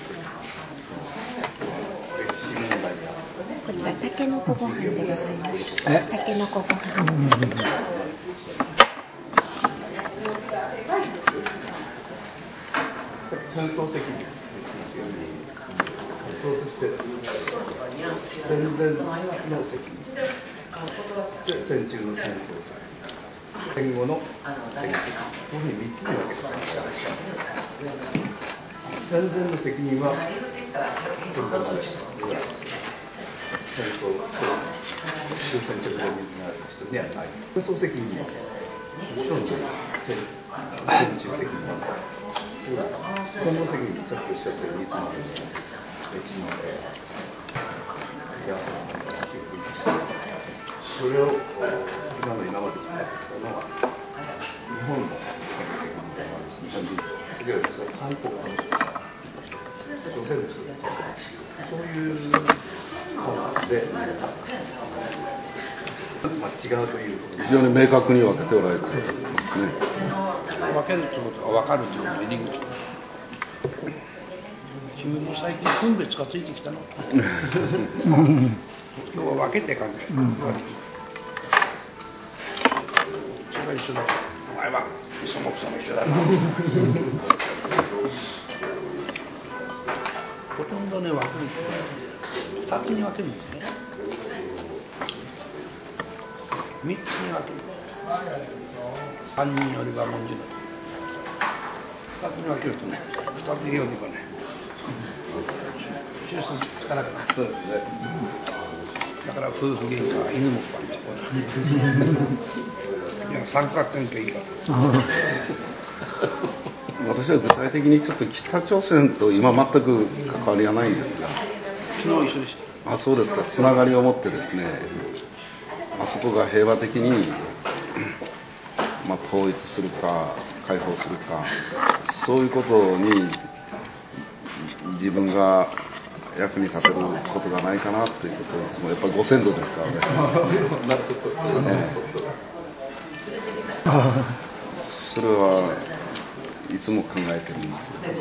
こちらタケノコご飯でございます。タケノコご飯、うん、 戦争責任想として戦前の責任で戦中の戦争債戦後の責任こういうふうにみっつに分けて考えられて戦前の責任は戦争終戦直前になる人にはない。戦争責任ももちろん戦中責任も戦後責任さっきおっしゃったようにいつもある歴史のいやそれを今の今まで引っ張ってきたのは日本の責任でもあるし日本人いわゆる韓国の人朝鮮の人そういうので、まあ、違うという非常に明確に分けておられてますね。 分けるということが分かるというのが入り口。君も最近分別がついてきたの今日は分けて考える、うん、それは一緒だ。お前はそもそも一緒だなほとんどね分けるとふたつに分けるんですね。みっつに分ける。犯人よりは文字のふたつに分けるとねふたつよりはね収束つかなくなる。そうですね。だから夫婦喧嘩は犬もばっちゃいや三角関係いいか私は具体的にちょっと北朝鮮と今全く関わりはないんですが、 昨日一緒でした。 あ、そうですか。つながりを持ってですね、あそこが平和的に、まあ、統一するか解放するか、そういうことに自分が役に立てることがないかなということをいつもやっぱりご先祖ですからね。それはいつも考えてるんですけど、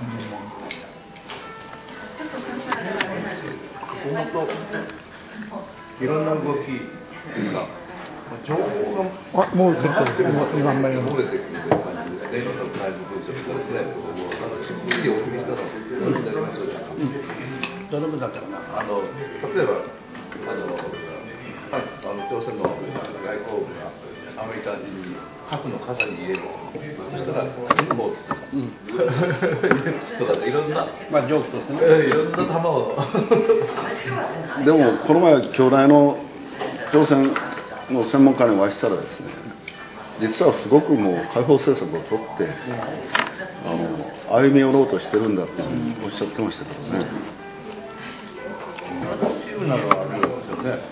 本当いろんな動きが情報があもう結構にばんめの漏れてくるという感じですね。今の内部文書とかですね。次お送りしたのどれになりますでしょうか。 どの分だったかな。 あの例えばあの、はい、あの朝鮮の外交部がアメリカに核の傘に入れる。そしたらもうですね。うん。とかいろんなまあジョークとしてね。 いろんな玉を。 でもこの前兄弟の朝鮮の専門家にお会いしたらですね、実はすごくもう解放政策を取ってあの歩み寄ろうとしてるんだっていうふうにおっしゃってましたけどね。 チームなのはあるんですよね。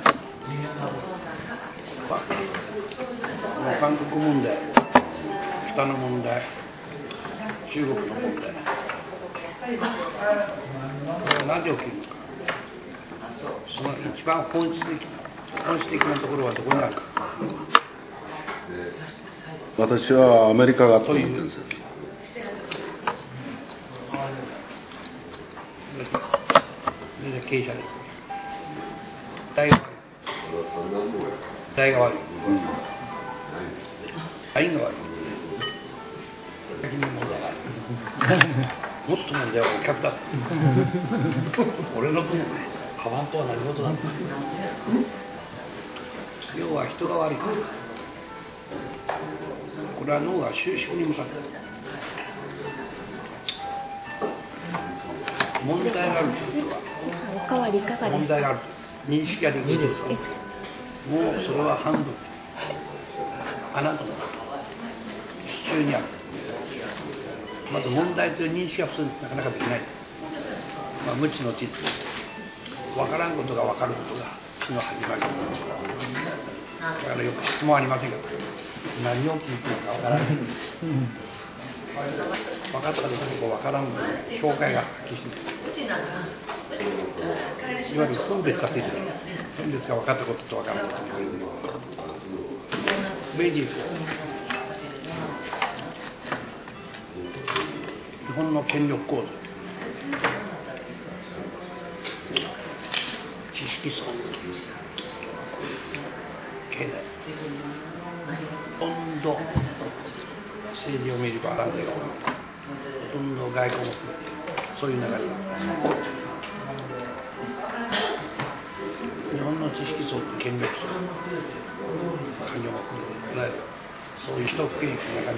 韓国問題、北の問題、中国の問題、なぜ起きるのか、その一番本質的な本質的なところはどこにあるか。 私はアメリカがと思ってるんですよ。 経営者です。大が悪い。大が悪い。大が悪い。責任問題がある。もっと問題はお客だ。俺の分をね、カバンとは何事なんだ。要は人が悪いから。これは脳が収縮に向かっている。問題があるということはおかわりいかがですか。 問題があると認識ができる。いいですか。もうそれは半分あなたの支柱にある。まず問題という認識が普通になかなかできない。まあ、無知の知って分からんことが分かることが知の始まり。だからよく質問ありませんか。何を聞いているか分からない。分かったことと分からんので境界がはっきりしない。いわゆる分別がついてる。分別が分かったことと分からないことに言われる。明治日本の権力構造、知識層、経済、温度、政治を見れば争いが多い。ほとんど外交も含めてそういう流れがある。 知識層と権力層、官僚が来る、そういう既得権益の中に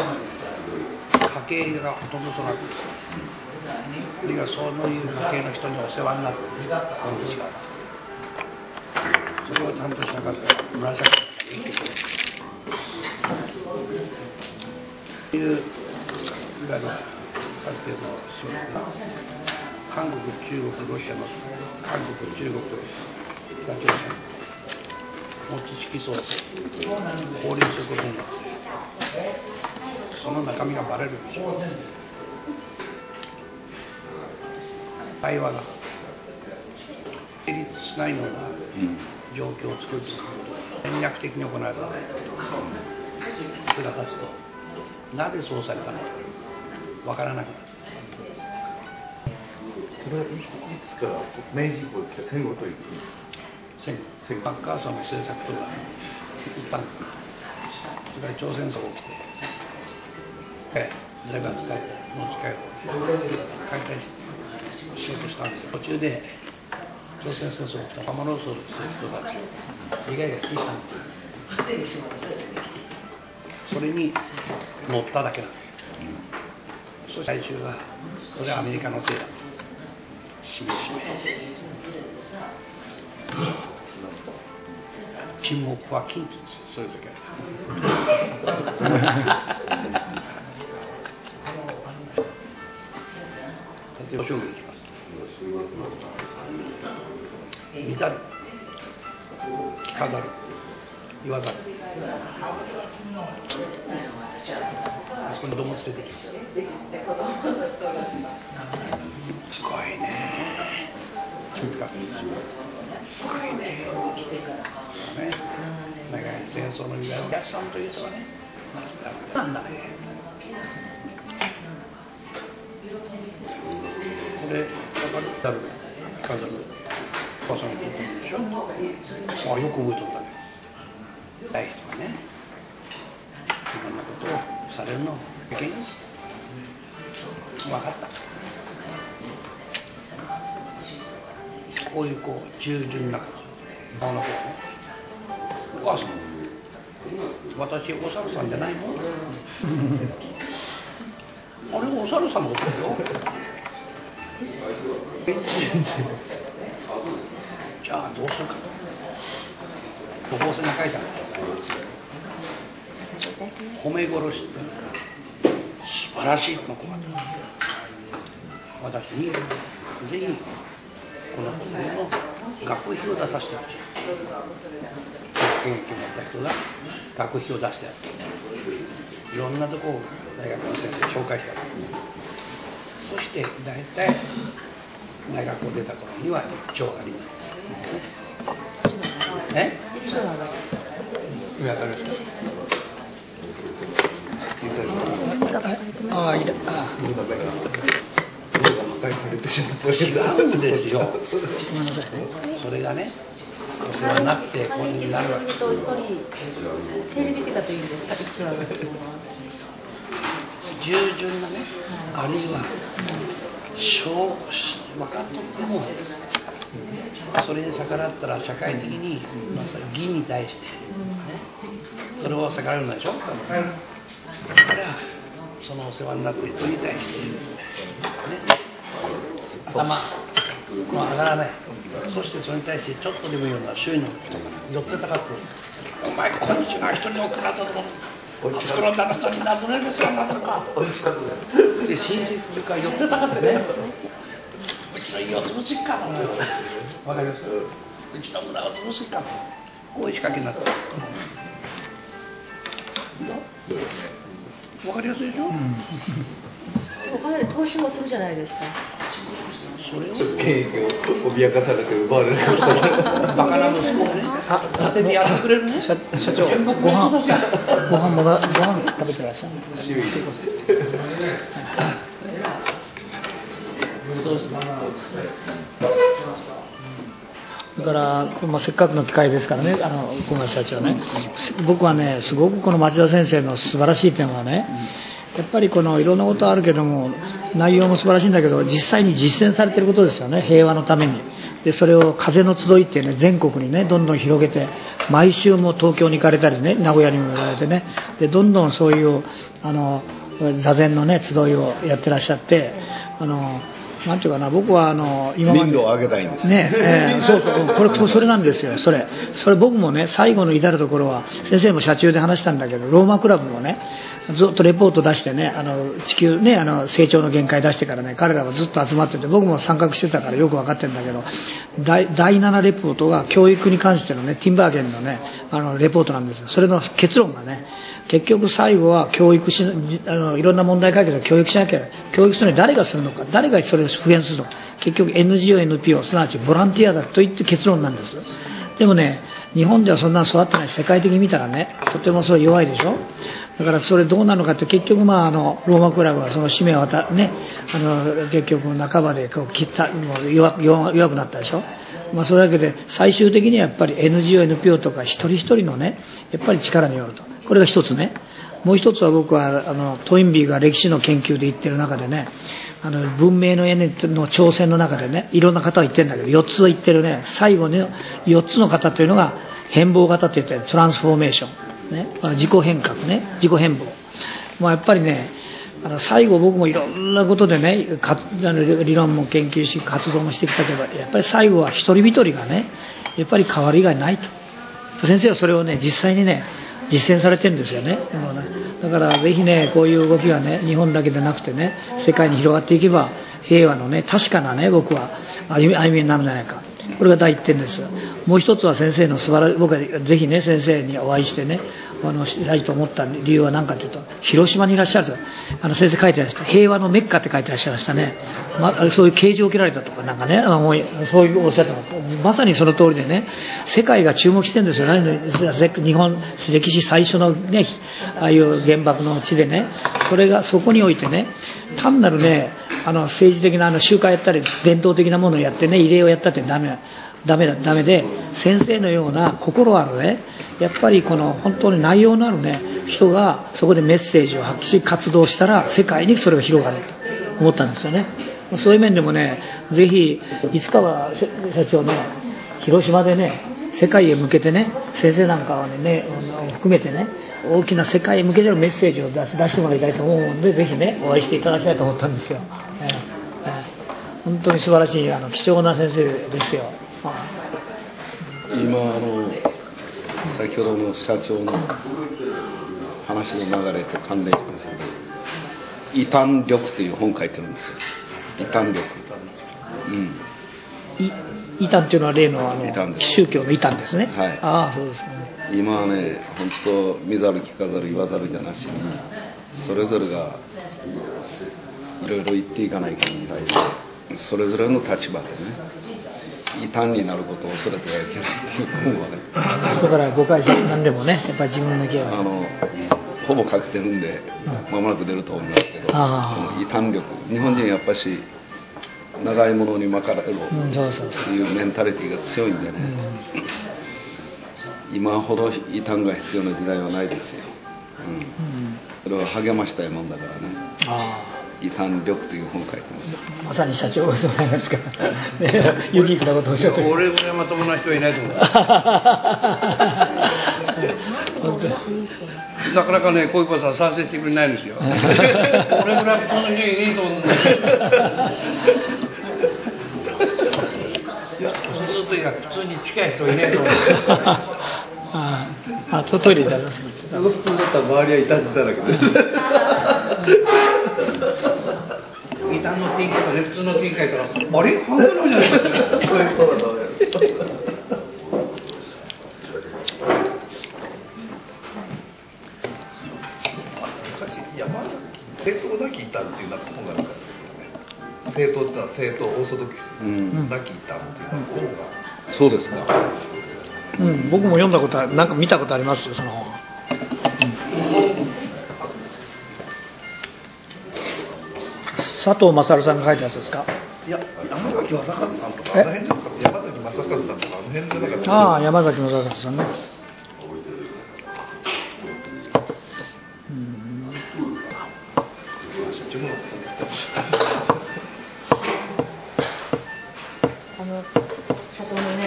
家計がほとんどそうなっている。あるいはそういう家系の人にお世話になっている今日がそれをちゃんとしなかったら紫が生きてくるといういわゆるある程度韓国、中国、ロシアの韓国、中国、北朝鮮の知識層、法律職分野、その中身がバレるでしょう。対話が成立しないような状況を作っていくことが戦略的に行われた質が立つと、なぜそうされたのかわからなくなる。 それはいつ、いつから明治以降ですか、戦後と言っていいですか。 戦後、マッカーサーの政策とか一般、それから朝鮮戦争が起きて、ええ、財閥解放、農地解放、解体しようとしたんですよ。途中で朝鮮戦争を起きた浜農村の人たちを利害が聞いたんです。それに乗っただけなんです。そして最終がそれはアメリカのせいだとしめしめ沈黙は禁忌ですよ。そういう世界例えば勝負いきます。見ざる、聞かざる、言わざる。あそこに子供連れてきます。すごいね。すごいね。ね、なんか戦争の時代をやっさんという人はね、なんだね。これ、分かる？だる、聞かざる、お母さんが聞いてるでしょ。あ、よく覚えとったね。大人はね、いろんなことをされるのを経験です。分かった。こういうこう従順な顔の子はね、お母さん、私お猿さんじゃないの？あれお猿さんもそうよ。じゃあどうするか。処方箋が書いてある。褒め殺しって素晴らしいこの子が。私にぜひこの子の学費を出させてほしい。現役になった人が学費を出してやっていろんなとこを大学の先生に紹介してやる。そして大体大学を出た頃には一丁上がりになるんですね。え？一丁上がり。上がる人。ああ、いら、ああ。違うんですよ。それがね、それはなくてここになるわけ。と一人整理できたといいんですか。一応従順なね、あるいは小分かっとってもそれに逆らったら社会的にまさに義に対してそれを逆らえるのでしょ。だからそのお世話になっている人に対してね、頭も上がらない。そしてそれに対してちょっとでもいいような周囲の人が寄ってたかって、お前こんにちは人に送られたと思う。あそこの旦那さんに何となく世話になったのか。で親戚が寄ってたかってね、うちの家を潰しっかと。わかります？うちの村を潰しっかと。こういう仕掛けになった。わかりやすいでしょ。うん、かなり投資もするじゃないですか。それを権益を脅かされて奪われるバカな息子をね、立ててやってくれるね。 社, 社長、ご飯ご飯もだご飯食べてらっしゃる。だから、まあ、せっかくの機会ですからね、あの小林社長ね、僕はねすごくこの町田先生の素晴らしい点はね、やっぱりこのいろんなことあるけども内容も素晴らしいんだけど実際に実践されていることですよね。平和のためにでそれを風の集いってね全国にねどんどん広げて、毎週も東京に行かれたりね、名古屋にも行かれてね、でどんどんそういうあの座禅のね集いをやってらっしゃって、あのなんていうかな、僕はあの今まで民度を上げたいんですね、えー、そうそう、これそれなんですよ。それそれ僕もね、最後の至るところは先生も車中で話したんだけど、ローマクラブもねずっとレポート出してね、あの地球ね、あの成長の限界出してからね、彼らはずっと集まってて、僕も参画してたからよく分かってるんだけど、だいだいななレポートが教育に関してのね、ティンバーゲンのねあのレポートなんですよ。それの結論がね、結局最後は教育しあのいろんな問題解決を教育しなきゃいけない。教育するのに誰がするのか、誰がそれを復元するのか、結局 エヌジーオー、エヌピーオー、すなわちボランティアだといって結論なんです。でもね、日本ではそんな育ってない。世界的に見たらね、とてもそれ弱いでしょ。だからそれどうなのかって、結局まああのローマクラブはその使命を渡ね、あの結局半ばでこう切ったもう 弱, 弱, 弱くなったでしょ。まあそれだけで最終的にはやっぱり エヌジーオー、エヌピーオー とか一人一人のねやっぱり力によると。これが一つね。もう一つは僕はあのトインビーが歴史の研究で言ってる中でね、あの文明の屋根の挑戦の中でね、いろんな方が言ってるんだけど、よっつ言ってるね、最後のよっつの方というのが変貌型って言ってるトランスフォーメーション、ね、自己変革ね、自己変貌。まあ、やっぱりね、あの最後僕もいろんなことでねかあの理論も研究し活動もしてきたけど、やっぱり最後は一人一人がねやっぱり変わる以外ないと。先生はそれをね実際にね実践されてるんですよね。だからぜひねこういう動きがね日本だけでなくてね世界に広がっていけば平和のね確かなね僕は歩み歩みになるんじゃないか。これが第一点です。もう一つは先生の素晴らしい、僕はぜひね先生にお会いしてねあのしたいと思った理由は何かというと、広島にいらっしゃるとあの先生書いてらっしゃった平和のメッカって書いてらっしゃいましたね。ま、そういう啓示を受けられたとかなんかね、もうそういうおっしゃってます。まさにその通りでね、世界が注目してるんですよ。何日本歴史最初のねああいう原爆の地でね、それがそこにおいてね単なるねあの政治的なあの集会やったり伝統的なものをやってね慰霊をやったってダメだダメだダメで、先生のような心あるねやっぱりこの本当に内容のあるね人がそこでメッセージを発し活動したら世界にそれが広がると思ったんですよね。そういう面でもねぜひいつかは社長ね広島でね世界へ向けてね先生なんかはね含めてね大きな世界へ向けてのメッセージを出し出してもらいたいと思うので、ぜひねお会いしていただきたいと思ったんですよ。えーえー、本当に素晴らしいあの貴重な先生ですよ。 今あの先ほどの社長の話の流れと関連してますけど、異端力という本書いてるんですよ。異端力。うん。 い異端というのは例のあの宗教の異端ですね。 はい。 ああそうですね。 今はね本当見ざる聞かざる言わざるじゃなしにそれぞれがいろいろ言っていかないといけないで、それぞれの立場でね異端になることを恐れてはいけないという本はね。 人から誤解して何でもねやっぱり自分の意見はあのほぼ書けてるんで間もなく出ると思いますけど、 あこの異端力、日本人やっぱし長いものに巻かれろというメンタリティが強いんでね、うん、今ほど異端が必要な時代はないですよ、うんうん、それは励ましたいもんだからね。あ異端力という本を書いてます。 まさに社長がそうじゃないですか、ね、ユニークなことをおっしゃってる。 俺ぐらいまともな人いないと思う本当なかなかね小池さん賛成してくれないんですよ俺ぐらい普通の人いねえと思うんだ普通というか普通に近い人いねえと思うああト, トイレになりますか。 普通だったら周りは異端児だらけです異端の展開とね普通の展開とかあれ半分なんじゃないですかそういうことだと思います。 昔山正統なき異端っていうのは本がなかったですよね。正統ってのは正統オーソドックスなき異端っていうのは本が、 うん、そうですか。 うん、僕も読んだことはなんか見たことありますよその本、うん、佐藤勝さんが書いたやつですか。 いや山崎正和さんとかあの辺じゃなかった。山崎正和さんとかあの辺じゃなかった。 ああ山崎正和さんね。うんあの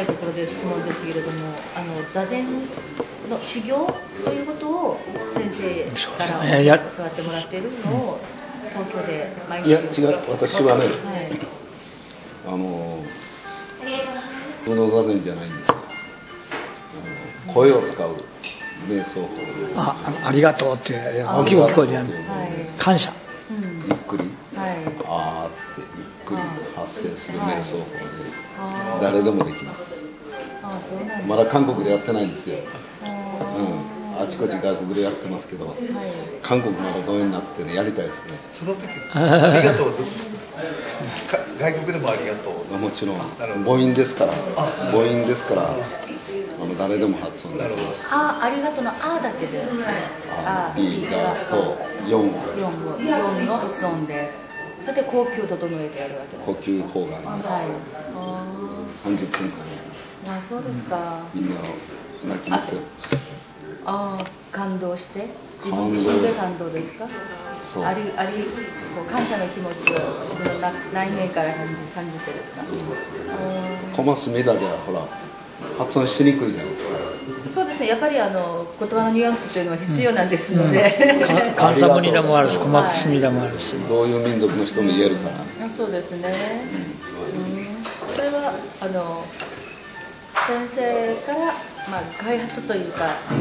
ないところで質問ですけれども、あの座禅の修行ということを先生から教わってもらっているのを東京で毎週。 いや違う、私はね、はい、あの普通の座禅じゃないんですよ。声を使う瞑想法。 あ、ありがとうって大きく聞こえてやる。感謝。 うん、ゆっくり、はい、あーってゆっくり発生する瞑想法で、はい、誰でもできます。あ、そうなんです。まだ韓国でやってないんですよ。うん、あちこち外国でやってますけど、はい、韓国まだご縁なくてね、やりたいですね。 その時ありがとう外国でもありがとう。 もちろん母音ですから、母音ですから、あの誰でも発音できます。 あ、ありがとうのあだけで、 ありがとうよんをよんの発音で、それで呼吸を整えてやるわけです。 呼吸法があります。はい、さんじゅっぷんかん。 あ、そうですか。 みんな泣きますよ。 ああ、感動して自分自身で感動ですか。そう、ありありこう感謝の気持ちを自分の内面から感じ感じてですか。 コマスメダじゃほら発音しにくいじゃないですか。 そうですね、やっぱりあの言葉のニュアンスというのは必要なんですので、 うん、関西ムニダもあるし小松スミダもあるし、はい、 どういう民族の人も言えるから、 うん、そうですね、うん、それはあの先生から、まあ、開発というか、うん、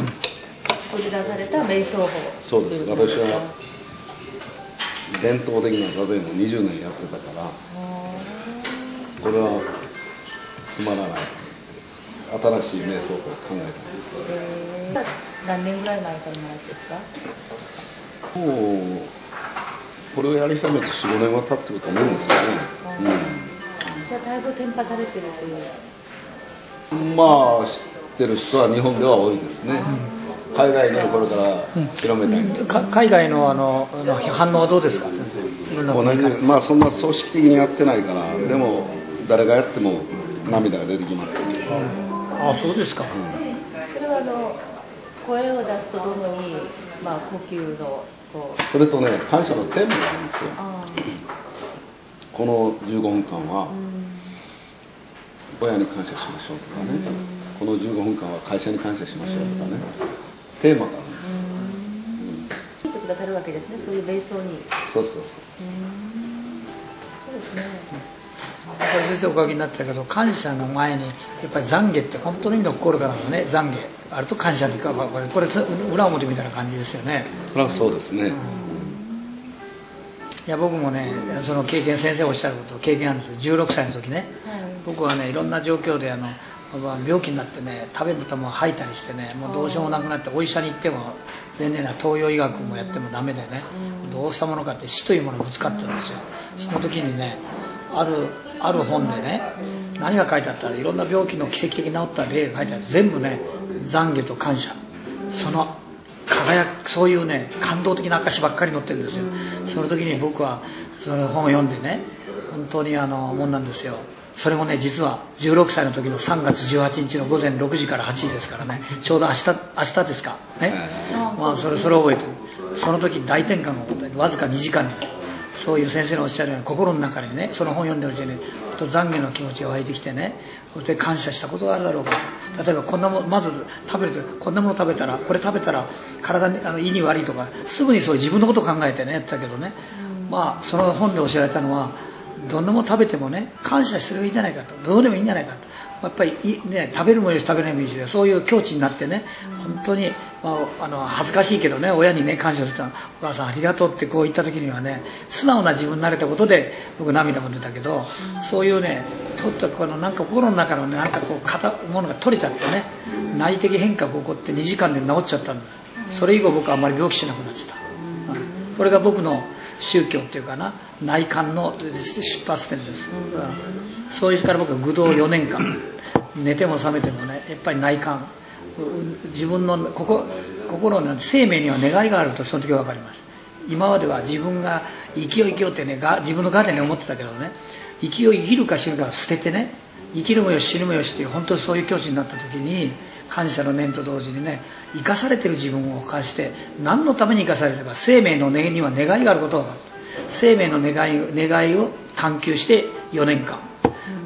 作り出された瞑想法。 そうです。私は伝統的な座禅をにじゅうねんやってたから、これはつまらない新しい瞑想法を考えた。 えー、何年ぐらい前からなんですか。 もうこれをやり始めて よん,ご 年は経ってると思うんですよね。うん、 じゃあだいぶ伝播されてるという。 まあ知ってる人は日本では多いですね。海外にはこれから広めたいんです、ね、 うん、海外 の, あの反応はどうですか先生。いろんな同じ、まあそんな組織的にやってないから、でも誰がやっても涙が出てきます。 うん、あ、そうですか。うん、 それはあの声を出すとともに、まあ、呼吸のこうそれとね、感謝のテーマがあるんですよ。このじゅうごふんかんは、うん、親に感謝しましょうとかね、うん、このじゅうごふんかんは会社に感謝しましょうとかね、うん、テーマがあるんです。 聞いてくださるわけですね、そういう瞑想に。 そうそうそう。 うんそうですね。 やっぱり先生お書きになってたけど、感謝の前にやっぱり懺悔って本当に心からのね、懺悔あると感謝にかかる。これ裏表みたいな感じですよね。 これはそうですね。うん、いや僕もね、その経験、先生おっしゃること経験あるんですよ。じゅうろくさいの時ね、はい、僕はねいろんな状況であの病気になってね、食べるともう吐いたりしてね、もうどうしようもなくなって、お医者に行っても全然東洋医学もやってもダメでね、どうしたものかって死というものがぶつかってるんですよ。その時にね、あるある本でね、何が書いてあったら、いろんな病気の奇跡的に治った例が書いてある。全部ね、懺悔と感謝、その輝く、そういうね感動的な証ばっかり載ってるんですよ。その時に僕はその本を読んでね、本当にあのもんなんですよ。それもね、実はじゅうろくさいの時のさんがつじゅうはちにちの午前ろくじからはちじですからね、ちょうど明日明日ですかね、まあ、それそれを覚えてる。その時大転換が起こった。わずかにじかんに、そういう先生のおっしゃるように心の中にね、その本を読んでるうちに懺悔の気持ちが湧いてきてね、そして感謝したことがあるだろうかと。例えばこんなもの、まず食べると、こんなもの食べたら、これ食べたら体にあの胃に悪いとか、すぐにそういう自分のことを考えてねやってたけどね、まあその本で教えられたのは、どんなもの食べてもね、感謝すればいいんじゃないかと、どうでもいいんじゃないかと、やっぱりい、ね、食べるもいいし食べないもいいし、そういう境地になってね、本当に、まあ、あの恥ずかしいけどね、親にね感謝すると、お母さんありがとうってこう言った時にはね、素直な自分になれたことで僕涙も出たけど、そういうね、とっとこのなんか心の中のね、なんかこう片ものが取れちゃってね、内的変化が起こってにじかんで治っちゃったんです。それ以後僕はあんまり病気しなくなっちゃった、うん、これが僕の宗教っていうかな、内観の出発点です、うん、そういうから僕は愚道よねんかん、寝ても覚めてもね、やっぱり内観、自分の心、心の生命には願いがあるとその時分かりました。今までは自分が生きよう生きようってね、が自分の概念に思ってたけどね、生きよう生きるか死ぬかを捨ててね、生きるもよし死ぬもよしっていう本当にそういう境地になった時に、感謝の念と同時にね、生かされてる自分を犯して、何のために生かされてるか、生命の願いには願いがあることが分かった。生命の願い、願いを探求してよねんかん、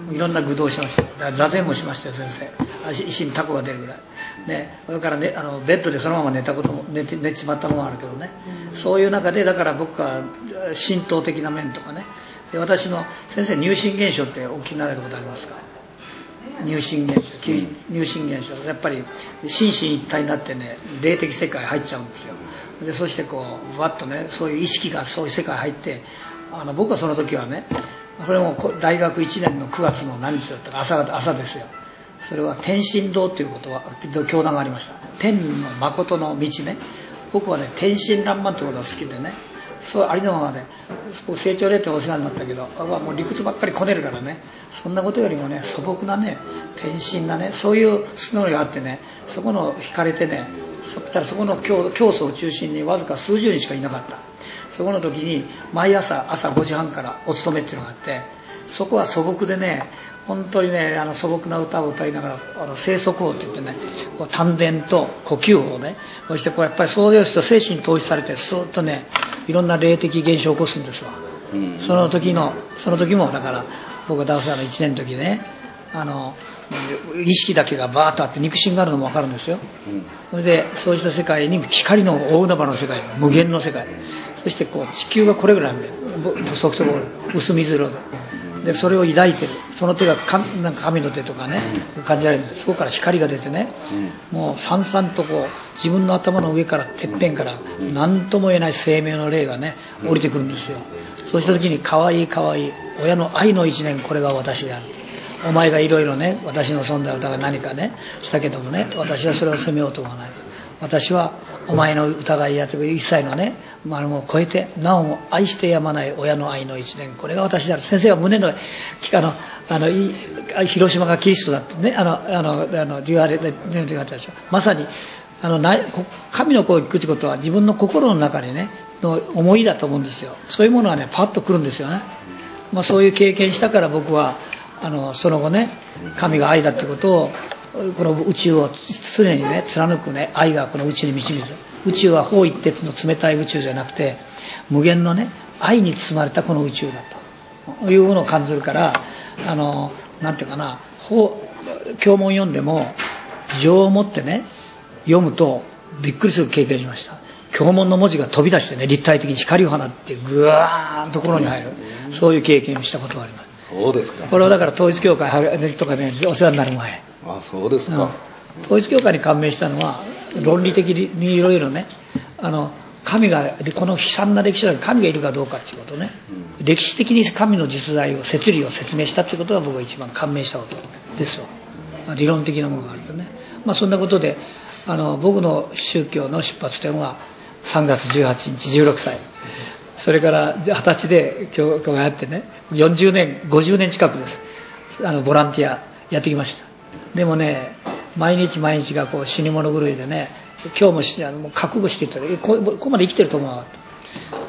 いろんな愚動しました。だから座禅もしましたよ先生。足石にタコが出るぐらいね。それから、ね、あのベッドでそのまま寝たことも 寝て寝ちまったのもあるけどね、うん、そういう中でだから僕は神道的な面とかね、で私の先生入信現象ってお聞きになられたことありますか？入信現象、入信現象、やっぱり心身一体になってね、霊的世界入っちゃうんですよ。でそしてこうバッとね、そういう意識がそういう世界入って、あの僕はその時はね、それも大学いちねんのくがつの何日だったか、 朝, 朝ですよ。それは天神道ということは教団がありました。天の誠の道ね。僕はね、天真爛漫ということが好きでね、そうありのままで、成長霊ってお世話になったけど、もう理屈ばっかりこねるからね、そんなことよりもね、素朴なね、天真なね、そういう素のりがあってね、そこの惹かれてね、そしたらそこの教祖を中心にわずか数十人しかいなかった。そこの時に毎朝朝ごじはんからお勤めっていうのがあって、そこは素朴でね、本当にね、あの素朴な歌を歌いながら、あの生息法って言ってね、こう丹田と呼吸法ね、そしてこうやっぱりそういう人精神に統一されてスーッとね、いろんな霊的現象を起こすんですわ、うん、その時のその時もだから僕がダンサーのいちねんの時ね、あの意識だけがバーッとあって肉親があるのも分かるんですよ、うん、それでそうした世界に光の大海原の世界、無限の世界、そしてこう地球がこれぐらいでソフトボール薄水色で、でそれを抱いてる、その手が神、なんか神の手とかね、感じられるんです。そこから光が出てね、もうさんさんとこう自分の頭の上からてっぺんから何とも言えない生命の霊がね降りてくるんですよ。そうした時に可愛い可愛い親の愛の一年、これが私である。お前がいろいろね、私の存在をだから何かねしたけどもね、私はそれを責めようとはない。私はお前の疑いやとか一切のね、まあ、もう超えてなおも愛してやまない親の愛の一年、これが私である。先生が胸のあのあの広島がキリストだってね、あのあのあの言われて言われたでしょ。まさにあの神の声を聞くということは自分の心の中にねの思いだと思うんですよ。そういうものはねパッと来るんですよね。まあ、そういう経験したから僕はあのその後ね、神が愛だってことを、この宇宙を常にね貫くね愛がこの宇宙に導いて、宇宙は法一徹の冷たい宇宙じゃなくて無限のね愛に包まれたこの宇宙だというものを感じるから、あのなんていうかな、法経文読んでも情を持ってね読むとびっくりする経験しました。経文の文字が飛び出してね、立体的に光を放ってぐわーんと心に入る、そういう経験をしたことがあります。 そうですか。 これはだから統一教会とかねお世話になる前、 あ、そうですか、 うん、統一教会に感銘したのは論理的にいろいろね、あの神がこの悲惨な歴史の中に神がいるかどうかということね、うん、歴史的に神の実在を摂理を説明したということが僕が一番感銘したことですよ。理論的なものがあるよね。まあそんなことで、あの僕の宗教の出発点はさんがつじゅうはちにちじゅうろくさい、それからはたちで教会やってね、よんじゅうねんごじゅうねん近くです。あのボランティアやってきました。でもね、毎日毎日がこう死に物狂いでね、今日もあのもう覚悟していったら こ, ここまで生きてると思わなかった。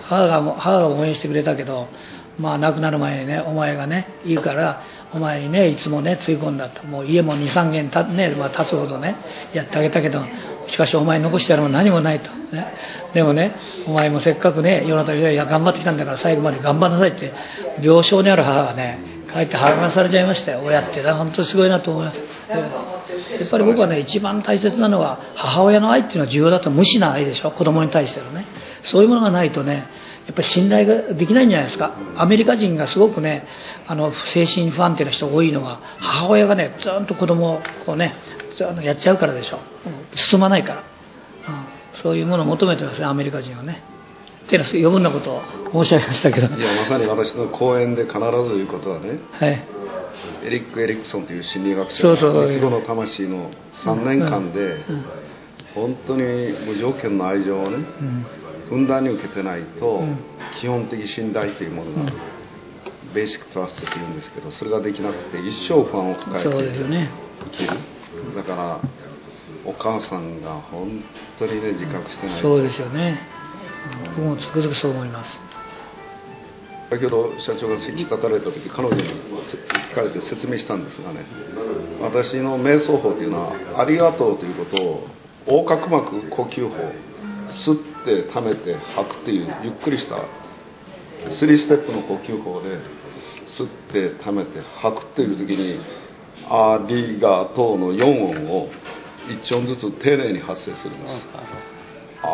母が母が応援してくれたけど、まあ亡くなる前にね、お前がね言うからお前にねいつもねつい込んだと、もう家もにさんげんた、ねまあ、経つほどねやってあげたけど、しかしお前残してやるも何もないと、ね、でもねお前もせっかくね世の中で頑張ってきたんだから最後まで頑張んなさいって、病床にある母がね帰って励まされちゃいましたよ。親ってね本当にすごいなと思います。やっぱり僕はね一番大切なのは母親の愛っていうのは重要だと。無私な愛でしょ、子供に対してのね。そういうものがないとねやっぱり信頼ができないんじゃないですか。アメリカ人がすごくねあの精神不安定な人が多いのは、母親がねずっと子供をこうねやっちゃうからでしょ、包まないから、うん、そういうものを求めてますねアメリカ人はね。っていうの余分なことを申し上げましたけど、 いやまさに私の講演で必ず言うことはね、 はい、 エリック・エリクソンという心理学者が三つ子の魂のさんねんかんで本当に無条件の愛情をね、うんふんだんに受けてないと、うん、基本的信頼というものが、うん、ベーシックトラストというんですけど、それができなくて一生不安を抱えてそうですよね、 生きる。だからお母さんが本当にね自覚してないと。 そうですよね、僕もつくづくそう思います。 先ほど社長が席立たれた時、彼女に聞かれて説明したんですがね、私の瞑想法というのはありがとうということを横隔膜呼吸法、吸って溜めて吐くっていうゆっくりしたスリーステップの呼吸法で吸って溜めて吐くっていう時にありがとうのよん音をいち音ずつ丁寧に発声するんです。あ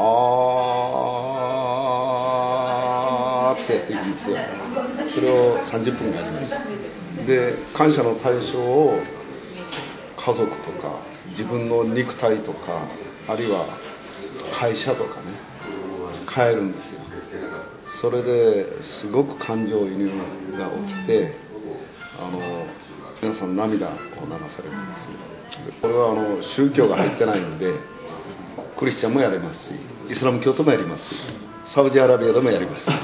ーってやっていくんですよ。それをさんじゅっぷんやります。で感謝の対象を家族とか自分の肉体とかあるいは会社とかね変えるんですよ。それですごく感情移入が起きてあの皆さん涙を流されるんですよ。これはあの宗教が入ってないのでクリスチャンもやりますしイスラム教徒もやりますしサウジアラビアでもやります、うん、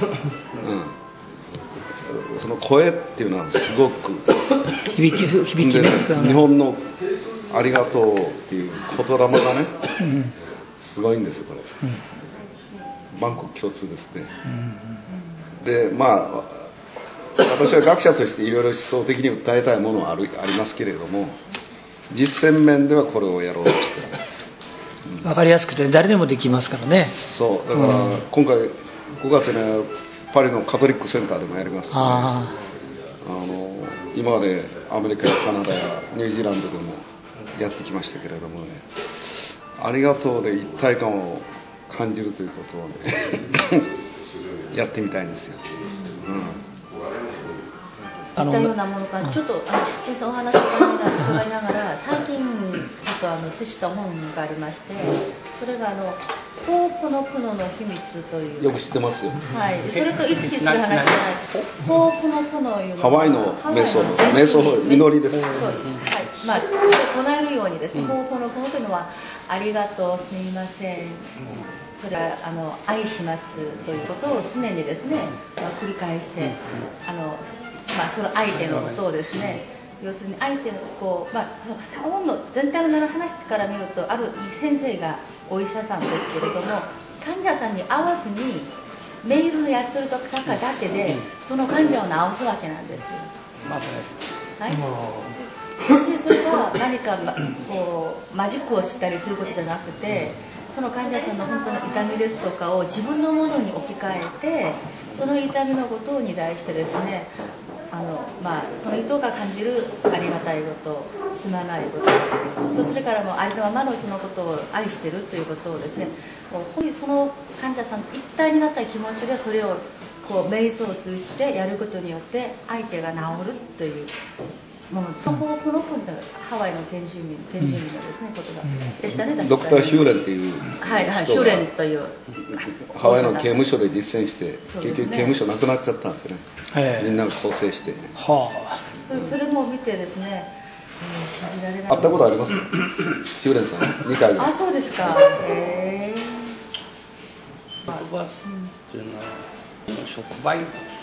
その声っていうのはすごく響き響きね日本のありがとうっていう言霊がね、うん、すごいんですよこれ、うん、万国共通ですね、うん、でまあ私は学者としていろいろ思想的に訴えたいものはあるありますけれども実践面ではこれをやろうとしてるんです。 分かりやすくて誰でもできますからね。 そうだから今回ごがつにはパリのカトリックセンターでもやりますし、ね、ああの今までアメリカやカナダやニュージーランドでもやってきましたけれどもねありがとうで一体感を感じるということをねやってみたいんですよ、うん似たようなものかちょっとあの先生お話を伺いながら最近ちょっとあの接した本がありましてそれがあのホーポノポノの秘密というよく知ってますよ、 はい、それと一致する話じゃないホーポノポノいうのはハワイの瞑想瞑想法祈りです。 そうです、はいまあ、それ唱えるようにですね、うん、ホーポノポノというのはありがとうすみません、うん、それはあの愛しますということを常にですね、まあ、繰り返して、うん、あのまあ、その相手のことをですね要するに相手のこう、まあ、そのサオンの全体の話から見るとある先生がお医者さんですけれども患者さんに合わずにメールのやり取りとかだけでその患者を治すわけなんですよ。はい、でそれは何かこうマジックをしたりすることじゃなくてその患者さんの本当の痛みですとかを自分のものに置き換えてその痛みのことに対してですねあの、まあ、その人が感じるありがたいことすまないことそれからもうありのままのそのことを愛してるということをですねもう本当にその患者さんと一体になった気持ちでそれをこう瞑想を通じてやることによって相手が治るというものとホープのポイントがハワイの先住民先住民のですね、うん、ことがでしたね。 ドクター・ヒューレンっていうはいはいヒューレンというハワイの刑務所で実践して、ね、結局刑務所なくなっちゃったんですよね。みんなが更生して、 はあ、 それ、それも見てですね、えー、信じられない。 会ったことありますヒューレンさんにかいぐらい。 あ、そうですか。へえ。 言葉っていうのは触媒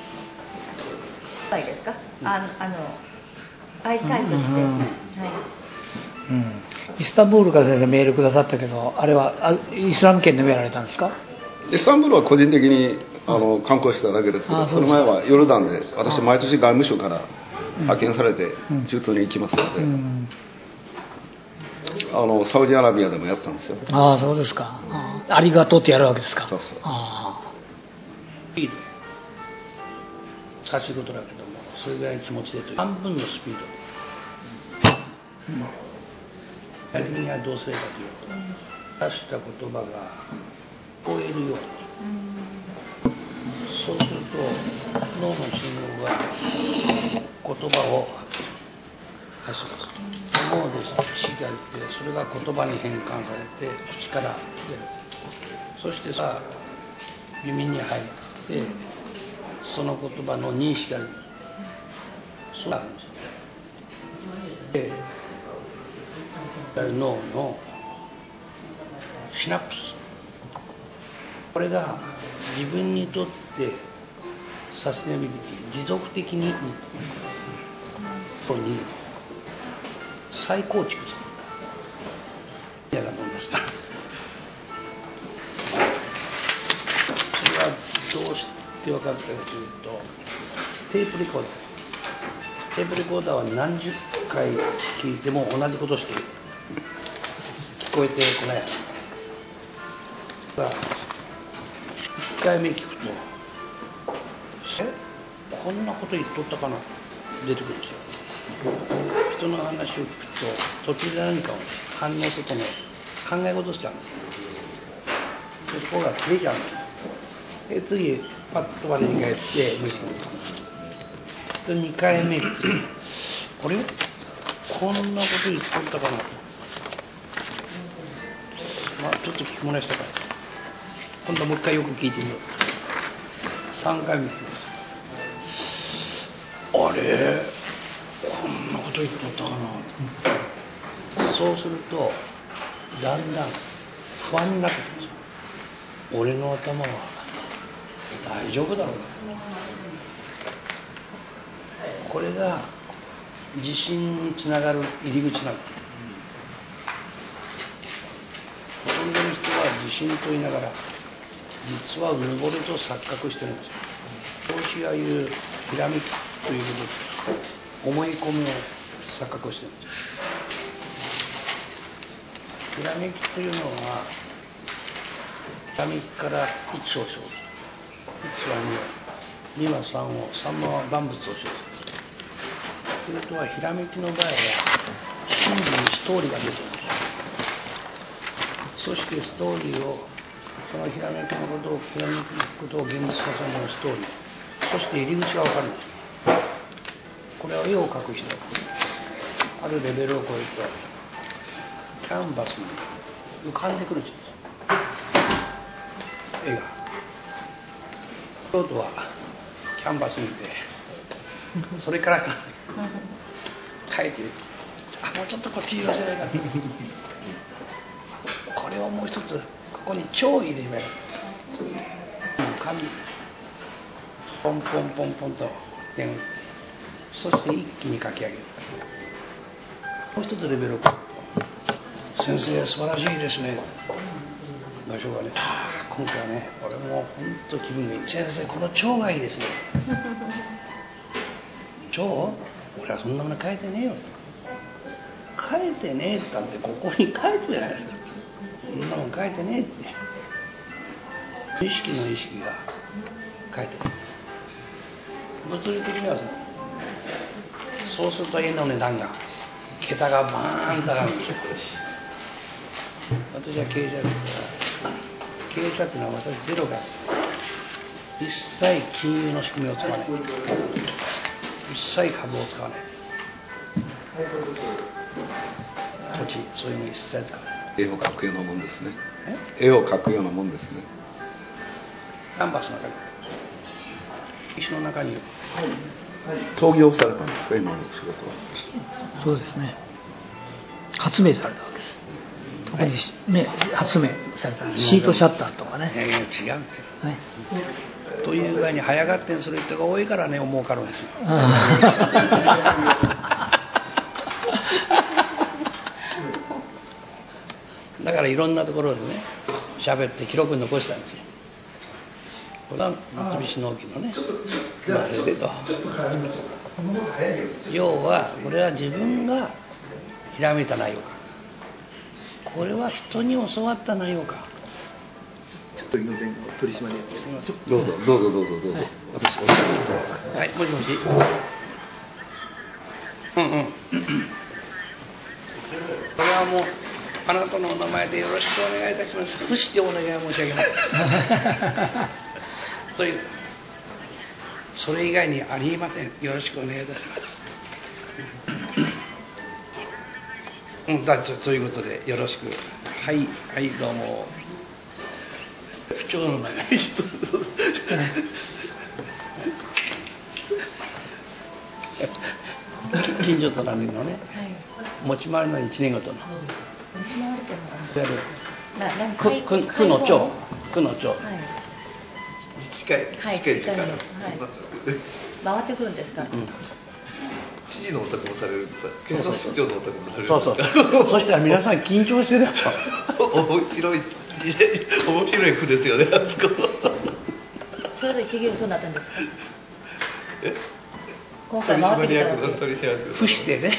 ですか、うん、あ, あの媒介として、うんうんはいうん、イスタンブールから先生メールくださったけどあれはイスラム圏でもやられたんですか。 イスタンブールは個人的にあの観光しただけですけど、その前はヨルダンで私毎年外務省から派遣されて中東に行きますので、うんうん、あのサウジアラビアでもやったんですよ。 ああそうですか。 あ, ありがとうってやるわけですか。 そうそうあスピード難しいことだけどもそれぐらいの気持ちでという半分のスピードで具体的にはどうすればというと出した言葉が聞こえるように、うん、そうすると脳の信号が言葉を発します脳でしっかりってそれが言葉に変換されて口から出るそしてさ耳に入ってその言葉の認識があるそうなるんですよ。で脳のシナプスこれが自分にとってサステナビリティ持続的にに再構築するんだ。いやがどうですか。それはどうして分かったかというとテープレコーダーテープレコーダーは何十回聞いても同じことしている聞こえてこないがいっかいめ聞くとえこんなこと言っとったかな出てくるんですよ。人の話を聞くと途中で何かを反応するとね、考え事しちゃうんですよ。でそこが切れちゃうんです。で次パッと我に返って無意識にでにかいめってこれこんなこと言っとったかなと、まあちょっと聞き漏らしたから今度はもう一回よく聞いてみよう。さんかいめ聞きます。あれこんなこと言っとったかな。そうするとだんだん不安になってくるんですよ。俺の頭は大丈夫だろうな。これが自信につながる入り口なんです。ほとんどの人は自信と言いながら実はうぬぼれと錯覚してるんですよ。投資が言うひらめきということで思い込みを錯覚をしてるんです。ひらめきというのはひらめきから一を生ず。一は二を、二は三を、三は万物を生ず。ということはひらめきの場合は瞬時にストーリーが出てるんです。そしてストーリーをそのひらめきのことをひらめきのことを現実化するのがストーリー。そして入り口が分かるんです。これは絵を描く人あるレベルを超えるとキャンバスに浮かんでくるんです。絵が京都はキャンバス見てそれから描いてあもうちょっとこっち寄せないかなこれをもう一つここに蝶を入れればいい。紙ポンポンポンポンと点をそして一気に描き上げる。もう一つレベルを超えると先生素晴らしいですね。場所がね、ああ今回はね俺も本当気分がいい。先生この蝶がいいですね蝶俺はそんなもの書いてねえよ。書いてねえって言ったってここに書いてるじゃないですか。そんなもん書いてねえって意識の意識が書いてる。物理的にはそうすると絵の値段が桁がバーンと上がるんですよ。私は経営者ですから経営者っていうのは私ゼロから一切金融の仕組みを使わない、一切株を使わない、土地そういうの一切使わない。 絵を描くようなもんですね。絵を描くようなもんですね。 キャンバスの中に石の中に創業されたんですか今の仕事は。 そうですね。発明されたわけです。特に、ね、発明されたシートシャッターとかね。 いやいや違うんですよ、ね、という具合に早がってんする人が多いからね儲かるんですよだからいろんなところでね喋って記録に残したんですよ。これは三菱農機のね生まれでと要はこれは自分がひらめいた内容かこれは人に教わった内容か。 ちょっと今弁護取締役してみましょう。 どうぞどうぞどうぞどうぞ。私おっしゃることですか。 はいもしもし。うんうん。これはもうあなたのお名前でよろしくお願いいたします。伏してお願い申し上げますというそれ以外にありえません。よろしくお願いいたしますうん、だということでよろしく。はいはいどうも。不調の前に近所隣のね、はい、持ち回りのいちねんごとの持ち回りっていうのはな区区区の町区の町、はい、 自治会はい自治会の、はい、回ってくるんですか、うん、 知事のお宅もされるんですか。県の市長のお宅もされるんですか。 そうそうそしたら皆さん緊張してる面白い面白い区ですよねあそこそれで結局どうなったんですか。 え今回回ってきたわけ取締役伏してね、はい、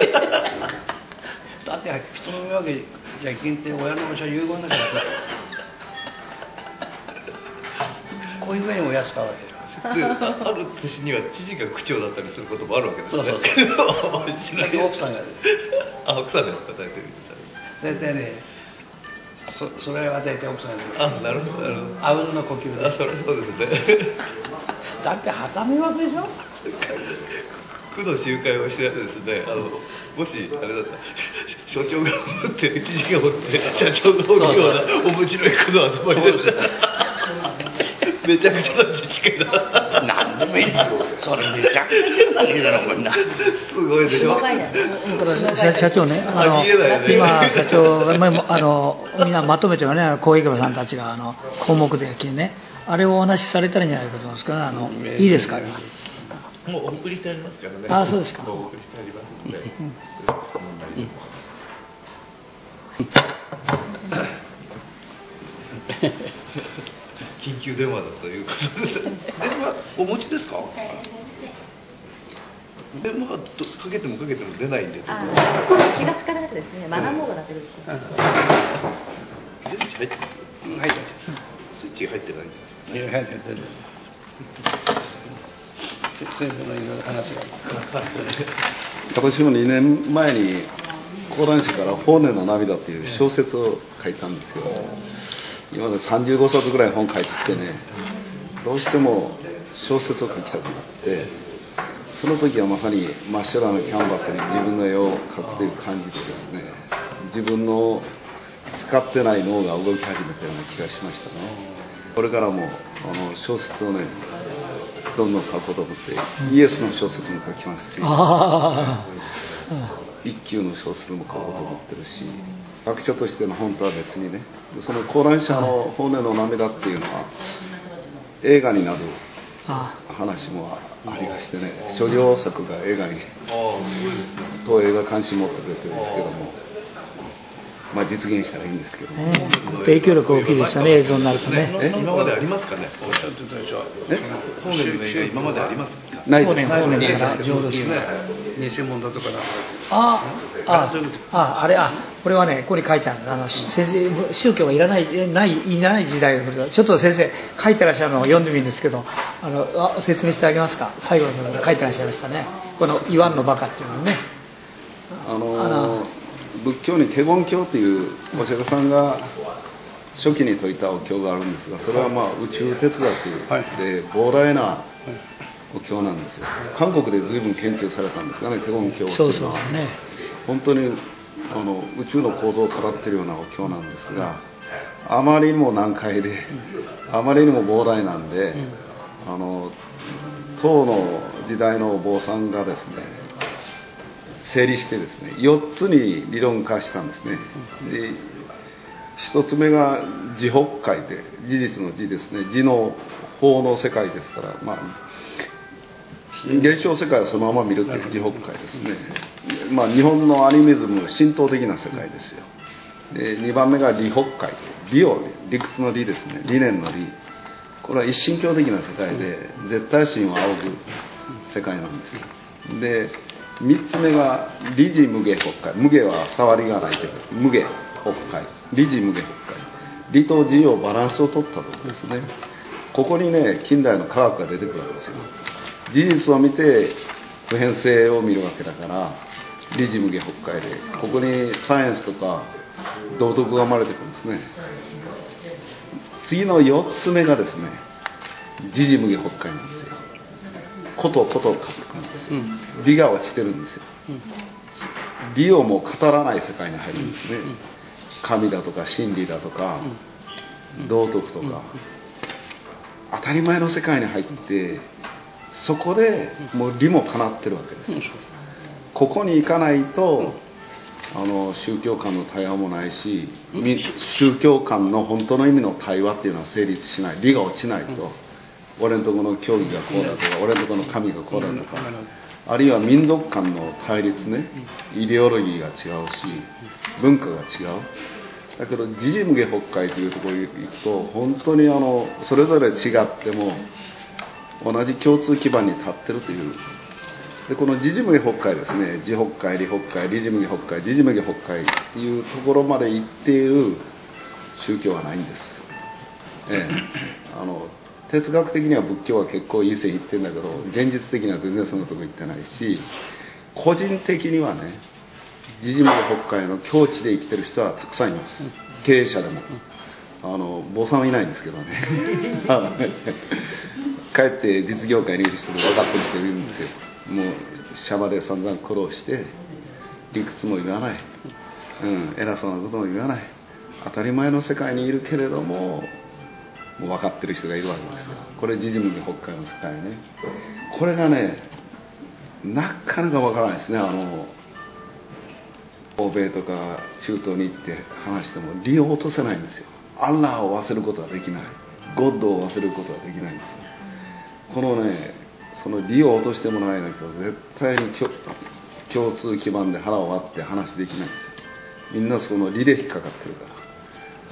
だって人のわけじゃいけんって親の場所は遺言だからさこういう具合におやつ買うわけよ。 である年には知事が区長だったりすることもあるわけですね。 そうそうそう奥さんがあ、奥さんが答えてる大体ね、そ, それは大体奥さんがあ、なるほどなるほど。 あうんの呼吸で。 あ、それそうですね。 だって旗目枠でしょ。 区の集会をしてやってですね、あのもしあれだったら所長がおって知事がおって社長がおるような面白い区の集まりでめちゃくちゃな自治会だ。 なんでもいいですよ。それめちゃくちゃ自治会だなこんな。 すごいでしょ。 社長ね、あの今社長があのみんなまとめてはね、小池さんたちがあの項目的にね、あれをお話しされたらいいんじゃないかと思うんですけど、あのいいですか。 もうお送りしてありますからね。 あ、そうですか。 もうお送りしてありますので。緊急電話だということです。電話お持ちですか？電話かけてもかけても出ないんで。 あ、気がつかなかったですね。マナーモードだったでしょ。 スイッチ入ってます。入ってます。スイッチが入ってないんじゃないですかね。 入ってない。先生のいろいろ話が。 私もにねんまえに講談社から「法然の涙」という小説を書いたんですよ。今までさんじゅうごさつぐらい本書いてきてね、どうしても小説を書きたくなって、その時はまさに真っ白なキャンバスに自分の絵を描くという感じでですね、自分の使ってない脳が動き始めたような気がしましたね。これからもあの小説をねどんどん書こうと思って、イエスの小説も書きますし、一級の小説も書こうと思ってるし、学者としての本とは別にね、その講談社の法然の涙っていうのは映画になる話もありましてね、諸行作が映画に東映が関心持ってくれてるんですけども、まあ実現したらいいんですけど、ね、 影響力大きいですよね、映像になるとね。 え今までありますかね。おっしゃってたでしょ。え法然の映画今までありますか。 ないです。 法然から浄土宗ね。 偽物だとかだ。 ああああれあこれはねここに書いてあるんです。あの先生宗教がいらないないいらない時代が来る。ちょっと先生書いてらっしゃるのを読んでみるんですけど、あのあ説明してあげますか。最後のところ書いてらっしゃいましたね。このイワンのバカっていうのね。 あのあの仏教に華厳経というお釈迦さんが初期に説いたお経があるんですが、それはまあ宇宙哲学で膨大なお経なんですよ。韓国で随分研究されたんですがね、華厳経っていうのはそうそうね、 本当にあの宇宙の構造を語っているようなお経なんですが、あまりにも難解であまりにも膨大なんで、あの唐の時代のお坊さんがですね整理してですねよっつに理論化したんですね。でひとつめが自北界で、事実の事ですね、事の法の世界ですから、まあ現象世界をそのまま見るという自北界ですね。まあ日本のアニミズム神道的な世界ですよ。でにばんめが理北界、理を理屈の理ですね、理念の理、これは一神教的な世界で絶対神を仰ぐ世界なんですよ。でみっつめが理事無下北界、無下は触りがないという無下北界、理事無下北界、理と事をバランスを取ったところですね。ここにね近代の科学が出てくるんですよ。事実を見て普遍性を見るわけだから、理事無下北界でここにサイエンスとか道徳が生まれてくるんですね。次のよっつめがですね時事無下北界なんですよ。ことことを書くんですよ。理が落ちてるんですよ。理をもう語らない世界に入るんですね。神だとか真理だとか道徳とか当たり前の世界に入って、そこでもう理もかなってるわけです。ここに行かないとあの宗教間の対話もないし、宗教間の本当の意味の対話っていうのは成立しない。理が落ちないと、俺のところの教義がこうだとか、俺のところの神がこうだとか、あるいは民族間の対立ね、イデオロギーが違うし文化が違う。だけど時事無下北界というところに行くと、本当にあのそれぞれ違っても同じ共通基盤に立ってるという。でこの時事無下北界ですね、自北界、理北界、理事無下北界、時事無下北界っていうところまで行っている宗教はないんです。ええ、あの哲学的には仏教は結構いい線いってるんだけど、現実的には全然そんなとこ行ってないし、個人的にはね、時事まで北海の境地で生きてる人はたくさんいます。経営者でも。あの坊さんはいないんですけどね。かえって実業界にいる人で分かってる人いるんですよ。もうシャバで散々苦労して理屈も言わない、うん、偉そうなことも言わない、当たり前の世界にいるけれども、もう分かってる人がいるわけですよ。これ時事無北海の世界ね。これがね、なかなか分からないですね。あの欧米とか中東に行って話しても理を落とせないんですよ。アッラーを忘れることはできない、ゴッドを忘れることはできないんですよ。このね、その理を落としてもらえないと絶対に共通基盤で腹を割って話できないんですよ。みんなその理で引っかかってるから、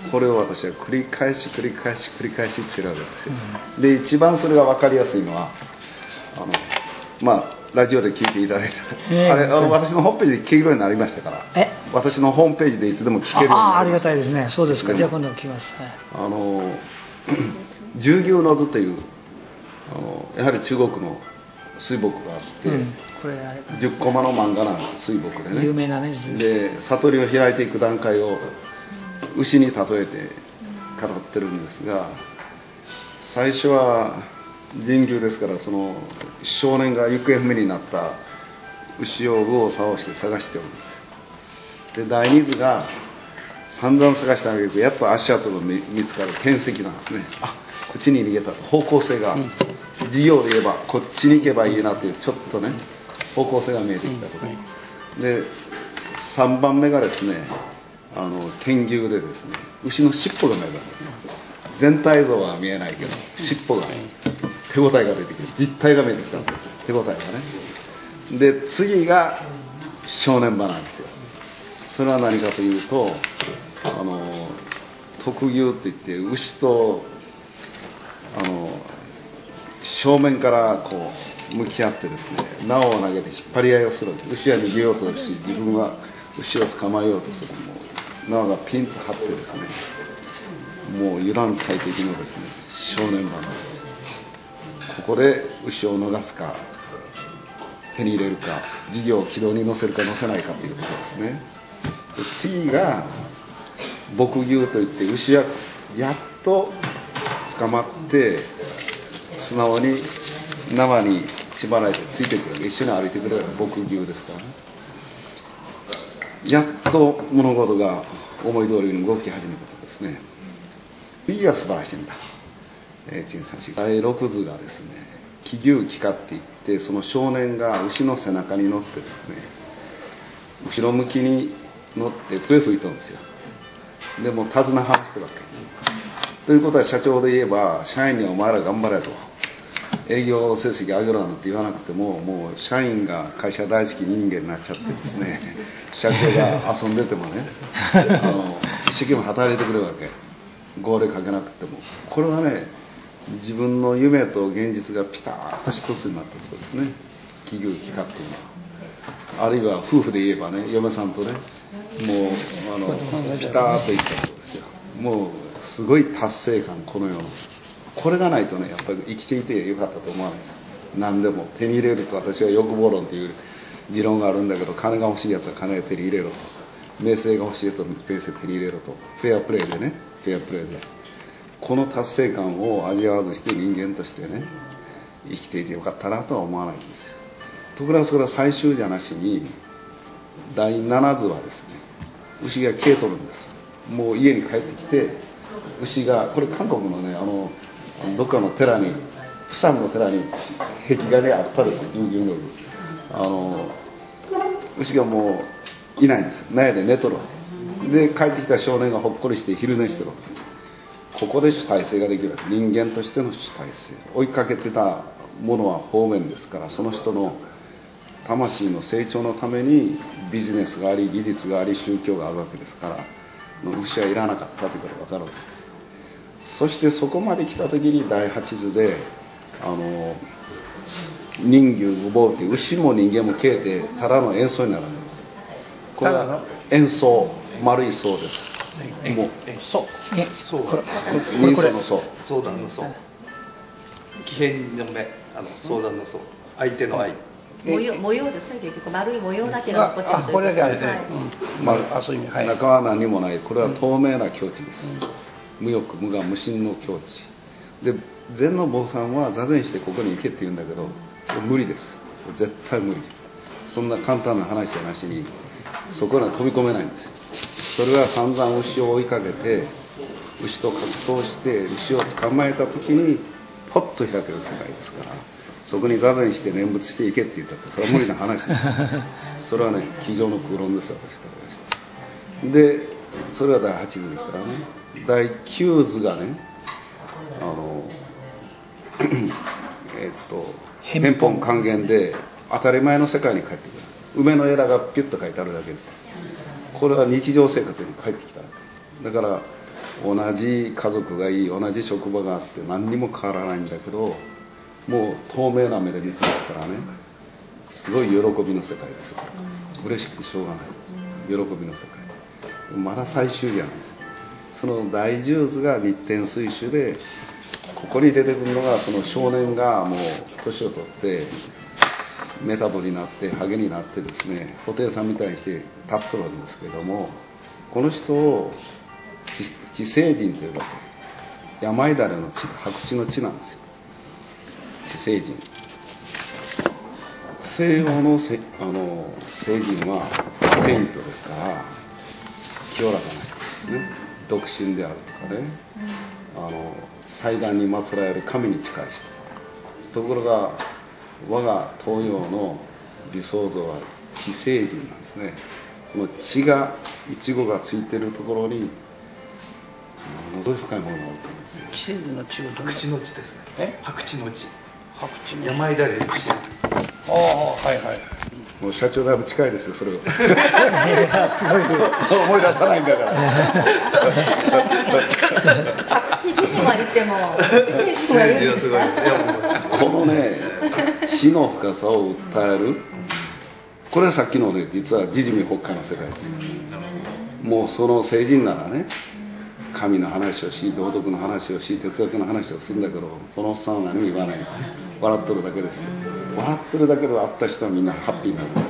これを私は繰り返し繰り返し繰り返し言ってるわけですよ。で一番それが分かりやすいのは、あのまあラジオで聞いていただいた、えー、あれあの私のホームページで聞けるようになりましたから、え私のホームページでいつでも聞けるようになりました。 あ, ありがたいですね。そうですか。じゃあ今度聞きます、はい、 あの十牛の図というあのやはり中国の水墨があって、うん、これあれじゅっコマの漫画なんです。水墨でね、 有名なね図で悟りを開いていく段階を牛に例えて語ってるんですが、最初は人牛ですから、その少年が行方不明になった牛を右往左往して探しておるんですよ。で第二図が散々探してあげるとやっと足跡が見つかる天石なんですね。あ、こっちに逃げたと、方向性が、うん、事業で言えばこっちに行けばいいなというちょっとね方向性が見えてきたこと、うん、でさんばんめがですね、あの剣牛でですね、牛の尻尾が見えるんです。全体像は見えないけど尻尾が手応えが出てくる、実体が見えてきた、手応えがね。で次が正念場なんですよ。それは何かというと、あの特牛といって牛とあの正面からこう向き合ってですね、縄を投げて引っ張り合いをする。牛は逃げようとし、自分は牛を捕まえようとする。もう縄がピンと張ってですね、もう油断大敵のですね正念場なんです。ここで牛を逃すか手に入れるか、事業を軌道に乗せるか乗せないかというところですね。で次が牧牛といって、牛はやっと捕まって素直に縄に縛られてついてくる、一緒に歩いてくれる牧牛ですからね。やっと物事が思い通りに動き始めたとですね。次が素晴らしいんだ。えー、だいろく図がですね、騎牛騎馬っていって、その少年が牛の背中に乗ってですね、後ろ向きに乗って笛吹いとるんですよ。でも手綱話してるわけ。ということは社長で言えば、社員にお前ら頑張れと、営業成績上げろなんて言わなくても、もう社員が会社大好き人間になっちゃってですね、社長が遊んでてもね、あの一生懸命働いてくれるわけ。号令かけなくても。これはね、自分の夢と現実がピタッと一つになったことですね。騎牛騎馬っていうのは。あるいは夫婦で言えばね、嫁さんとね、もうあのピタッといったことですよ。もうすごい達成感、このような。これがないとね、やっぱり生きていてよかったと思わないですよ。何でも手に入れると、私は欲望論という持論があるんだけど、金が欲しいやつは金を手に入れろと、名声が欲しいやつは名声手に入れろと、フェアプレーでね、フェアプレーでこの達成感を味わわずして人間としてね、生きていてよかったなとは思わないんですよ。ところがそれは最終じゃなしに、だいなな図はですね、牛が消えとるんですよ。もう家に帰ってきて、牛が、これ韓国のね、あのどっかの寺に、釜山の寺に壁画であったですね、十牛の図。あの牛がもういないんですよ。納屋で寝とるわけで、帰ってきた少年がほっこりして昼寝してるわけ。ここで主体性ができるわけ。人間としての主体性。追いかけてたものは方面ですから、その人の魂の成長のためにビジネスがあり、技術があり、宗教があるわけですから、牛はいらなかったということが分かるわけです。そしてそこまで来た時にだいはち図で、あの人牛無謀っていう、牛も人間も消えてただの演奏にならない。これは演奏、丸い層です。もうそう、そうだ、 人相の層、 そうだの層。 奇変の目、あの相談の相、相手の愛。 模様模様ですね、結局丸い模様だけが残ってるというか。 これだけあるね、 はいうん、まあ、そういう意味、はい、 中は何もない、これは透明な境地です、うん、無欲無我無心の境地で、禅の坊さんは座禅してここに行けって言うんだけど、無理です、絶対無理。そんな簡単な話じゃなしにそこには飛び込めないんです。それは散々牛を追いかけて牛と格闘して牛を捕まえた時にポッと開ける世界ですから、そこに座禅して念仏していけって言ったってそれは無理な話ですそれはね、机上の空論です、私から言わして。でそれはだいはち図ですからね。だいきゅう図がね、あのえっと返本還元で当たり前の世界に帰ってくる。梅の枝がピュッと書いてあるだけです。これは日常生活に帰ってきた。だから同じ家族がいい、同じ職場があって何にも変わらないんだけど、もう透明な目で見てますからね、すごい喜びの世界ですよ。嬉しくてしょうがない喜びの世界。まだ最終じゃないです。その第十図が日天水主で、ここに出てくるのがその少年がもう年を取ってメタボになってハゲになってですね、布袋さんみたいにして立っとるんですけども、この人を地星人というわけ、病だれの地、白地の地なんですよ、地星人。西洋のせあの聖人はセイントですから清らかな人ですね。独身であるとかね、あの祭壇に祀られる神に近い人。ところが我が東洋の理想像は地星人なんですね。この地がイチゴがついてるところにものすごい深いものがあるんですよ。 地星人の地をどの白地の地ですね。え白地の地。 白地の山枝で地。 ああ、はいはい。 もう社長だいぶ近いですよ、それは。 すごい思い出さないんだから。 白地ビスマ言っても地星人がいるんですか。 このね、死の深さを訴える、これはさっきのね、実は時事北海の世界です。もうその聖人ならね、神の話をし、道徳の話をし、哲学の話をするんだけど、このおっさんは何も言わないんです。笑ってるだけですよ。笑ってるだけで会った人はみんなハッピーになるんです。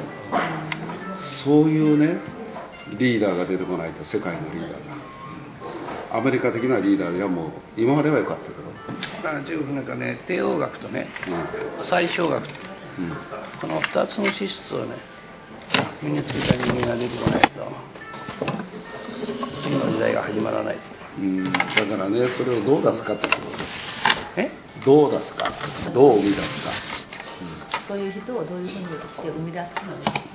そういうね、リーダーが出てこないと、世界のリーダーが。アメリカ的なリーダーではもう、今まではよかったけど。 だから中国なんかね、帝王学とね、 うん、 最小学と、 うん、 この二つの資質をね、身につけた人間が出てこないと、次の時代が始まらない。 うん、だからね、それをどう出すかってことです。 えどう出すか、どう生み出すか、 うん、そういう人をどういうふうにして生み出すか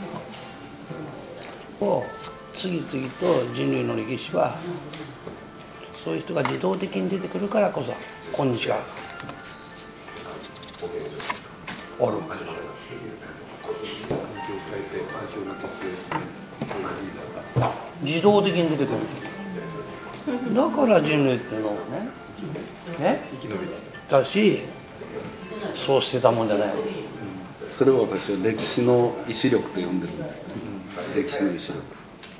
を次々と人類の歴史はそういう人が自動的に出てくるからこそ今日がおる。自動的に出てくる。だから人類っていうのをね、ね、生き延びたし、そうしてたもんじゃない。 それを私は歴史の意志力と呼んでるんです、ね、うん、歴史の意志力。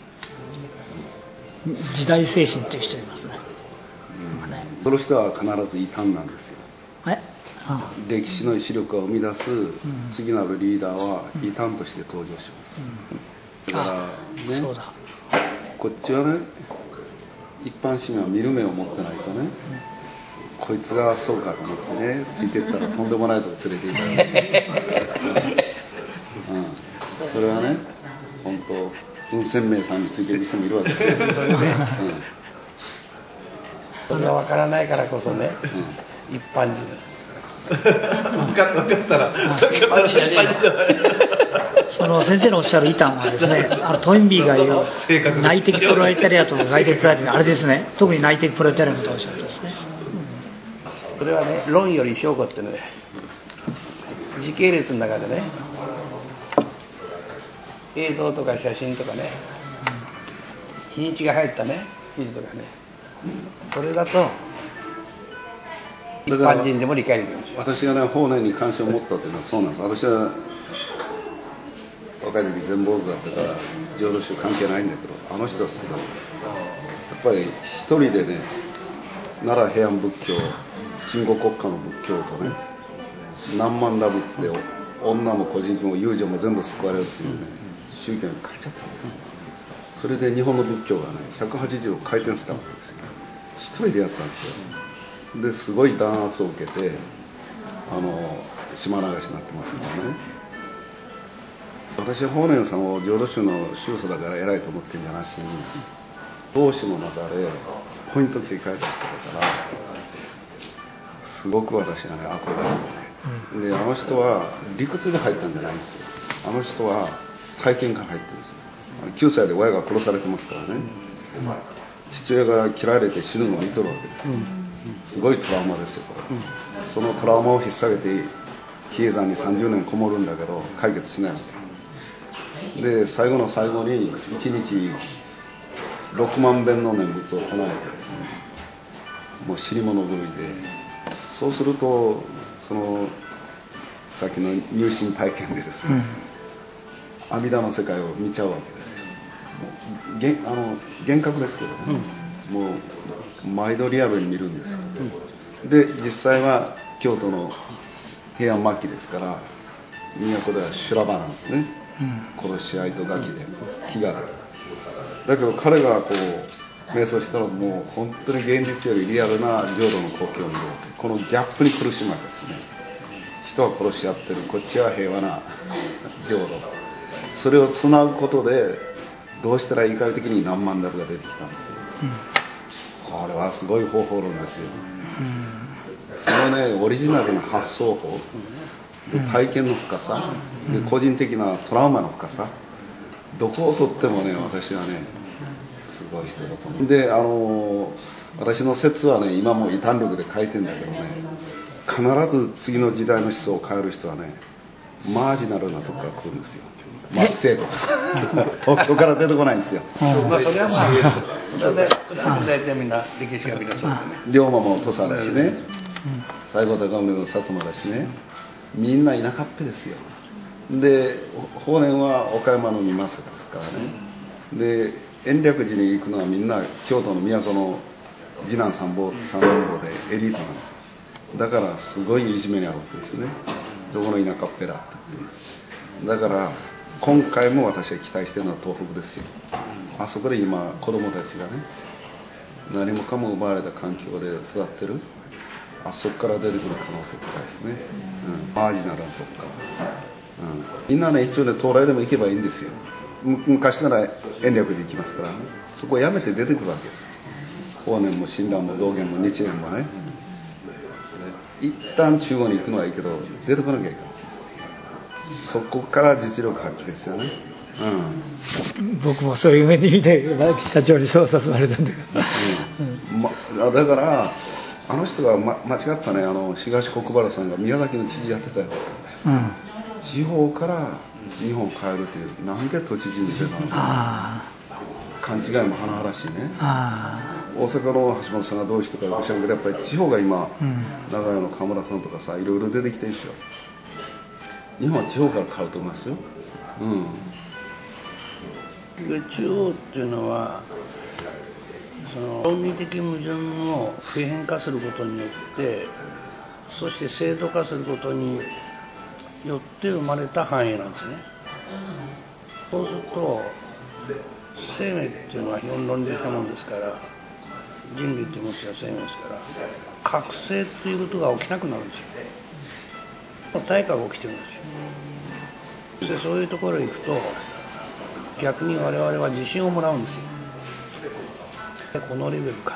時代精神っていう人いますね。 うん、ね、その人は必ず異端なんですよ。 えああ、 歴史の意志力を生み出す次なるリーダーは異端として登場します、うん、だからね、そうだ、こっちはね、一般市民は見る目を持ってないとね、うん、こいつがそうかと思ってね、ついていったらとんでもないとこ連れて行かれる、うん、それはね、本当文鮮明さんについていく人もいるわけですよ。それね、うん、 それが分からないからこそね、うん、一般人分かったら一般人じゃねえその先生のおっしゃる異端はですね、あのトインビーが言う内的プロレタリアと外的プロレタリア、あれですね、特に内的プロレタリアとおっしゃってですね、 うん、それはね、論より証拠ってね、時系列の中でね、映像とか写真とかね、日にちが入ったね、記事とかね、それだと一般人でも理解できるんですよ。 私がね、法然に関心を持ったというのはそうなんです。私は若い時全坊主だったから浄土宗関係ないんだけど、あの人はすごい、やっぱり一人でね、 奈良平安仏教、鎮護国家の仏教とね、何万打仏で女も個人も遊女も全部救われるっていうね、宗教に変えちゃったんです。それで日本の仏教がね、ひゃくはちじゅうど回転したわけですよ。一人でやったんですよ。で、すごい弾圧を受けて、あの、島流しになってますからね。私は法然さんを浄土宗の宗祖だから偉いと思ってるんじゃなしに、同志の中でポイント切り替えた人だから、すごく私はね、憧れるわけ。で、あの人は理屈で入ったんじゃないんですよ。あの人は体験から入ってるんですよ。きゅうさいで親が殺されてますからね。父親が切られて死ぬのを見とるわけですよ。すごいトラウマですよ、これ。そのトラウマを引っ提げて、比叡山にさんじゅうねんこもるんだけど、解決しないわけ。で、最後の最後にいちにちろくまんべんの念仏を唱えてですね、もう死に物狂いで、そうするとそのさっきの入信体験でですね、阿弥陀の世界を見ちゃうわけですよ。もうげあの幻覚ですけどね、うん、もう毎度リアルに見るんですよ、うん、で実際は京都の平安末期ですから都では修羅場なんですね、うん、殺し合いとガキで気が出る。だけど彼がこう瞑想したらもう本当に現実よりリアルな浄土の光景を見る。このギャップに苦しむわけですね。人は殺し合ってる、こっちは平和な浄土。それをつなぐことでどうしたらいいか的に何万ダルが出てきたんですよ、うん、これはすごい方法論ですよ、うん、そのねオリジナルな発想法で体験の深さ、うん、で個人的なトラウマの深さ、どこをとってもね私はねすごい人だと思う。で、あの私の説はね今も異端力で書いてんだけどね、必ず次の時代の思想を変える人はねマージナルなとこから来るんですよ。松生とか東京から出てこないんですよ。 まあそれはまあ大体みんな歴史がみんなそうですね。 龍馬も土佐だしね、西郷隆盛も薩摩だしね、みんな田舎っぺですよ。で法然は岡山の三政ですからね。で延暦寺に行くのはみんな京都の都の次男三坊三男坊でエリートなんですよ。だからすごいいじめにあるわけですね。どこの田舎っぺだって。だから今回も私が期待しているのは東北ですよ。あそこで今子供たちがね何もかも奪われた環境で育ってる、あそこから出てくる可能性高いですね、うん、マージナルなとこから、うん、みんなね一応ね東大でも行けばいいんですよ。昔なら延暦で行きますから、ね、そこをやめて出てくるわけです。法然も親鸞も道元も日蓮もね、一旦中央に行くのはいいけど出てこなきゃいけない。そこから実力発揮ですよね、 うん、僕もそういう目で見て社長にそう誘われたんだけど、 うんま、だからあの人が、ま、間違ったね、あの東国原さんが宮崎の知事やってたよ、うん、地方から日本を変えるという、なんで都知事に出たのか、勘違いも甚だしいね。大阪の橋本さんがどういう人かよく知らんけど、やっぱり地方が今、うん、長屋の河村さんとかさ、いろいろ出てきてるでしょ。日本は地方から変わると思いますよ、うん、 地方っていうのはその論理的矛盾を普遍化することによって、そして制度化することによって生まれた繁栄なんですね。そうすると生命っていうのは非常に論理的なものですから、人類っていうものは生命ですから、覚醒っていうことが起きなくなるんですよ。対価が起きてるんですよ。でそういうところへ行くと逆に我々は自信をもらうんですよ。このレベルか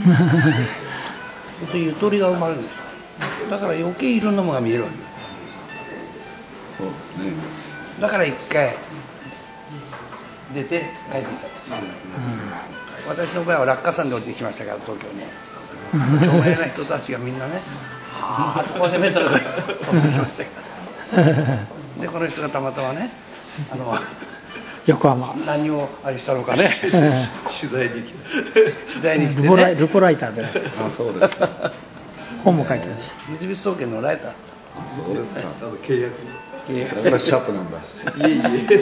とゆとりが生まれるんですよ。だから余計いろんなものが見えるわけです。 そうですね。 だから一回出て帰ってきた、うん、私の場合は落下山で降りてきましたから、東京に著名な人たちがみんなねあそこでメートル飛びましたからでこの人がたまたまねあの横浜何をあれしたのかね取材に来て取材に来て、 ね、ルポライターであそうですか本も書いてるし三菱総研のライター。 あそうですか。 契約だからシャープなんだ。 いえいえ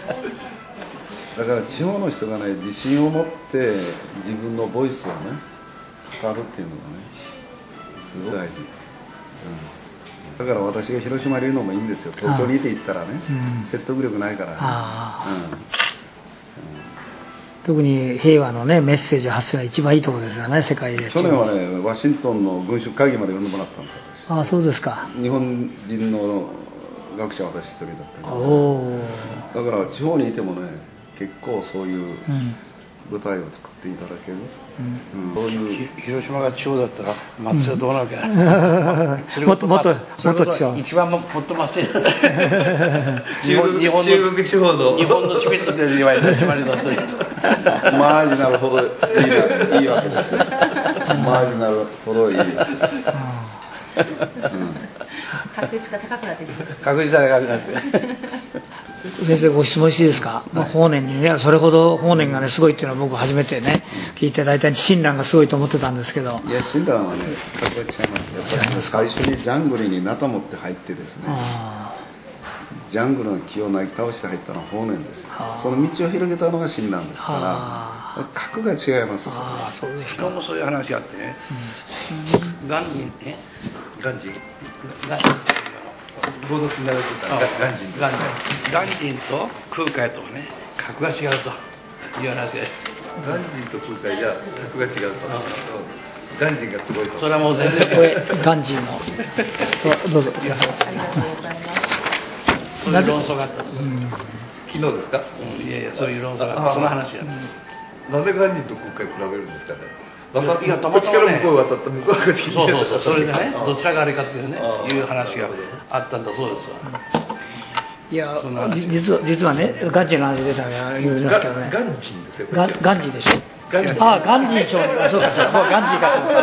だから地方の人がね自信を持って自分のボイスをね語るっていうのがねすごい大事、うん、だから私が広島にいるのもいいんですよ。東京にいて行ったらね、うん、説得力ないから、ね、あ、うんうん、 特に平和の、ね、メッセージを発するのが一番いいところですよね、世界で。 去年はねワシントンの軍縮会議まで呼んでもらったんですよ、私。 ああ、そうですか。 日本人の学者は私一人だったけど、だから地方にいてもね結構そういう舞台を作っていただける、うんうん、そういう広島が地方だったら松江はどうなるか、うん、それこそもっともっと地方一番もっと松江中国中国地方の日本のチベットで言われた決まりだったりマージナルほどいいいいわけですよ。マージナルほどいい、うん、 確率が高くなってきます。 確率が高くなって先生ご質問していいですか、はい、まあ、法然にねそれほど法然がねすごいっていうのは僕初めてね、うん、聞いて、大体親鸞がすごいと思ってたんですけど。 いや親鸞はね格が違います。やっぱり最初にジャングルにナタ持って入ってですね、ジャングルの木をなぎ倒して入ったのは法然です。その道を広げたのが親鸞ですから格が違います。 あ、そうですか。しかもそういう話があってね、うん、ガンジンねガンジンガンジンボードになられてたガンジンガンジンガンジンと空海とはね格が違うという話で、 ガンジンと空海じゃ格が違うと、うん、ガンジンがすごいと。 それはもう全然これガンジンのどうぞ。 ありがとうございます。 そういう論争があった、うん、 昨日ですか、 うん、いやいやそういう論争があったその話や、ね、 うん、なんでガンジンと空海比べるんですかね。 いや、たまたまね、 こっちから向こう渡った向こうがこっちにそうそうそう、それでねどちらがあれかっていうねいう話があったんだそうですわ。 いや実は実はねガンジンの話出たら言うんですけどね。 ガンジンですよ。 ガンガンジンでしょ。ガンジン。ああ、ガンジン賞。あ、そうかそうか。ガンジンかと思った。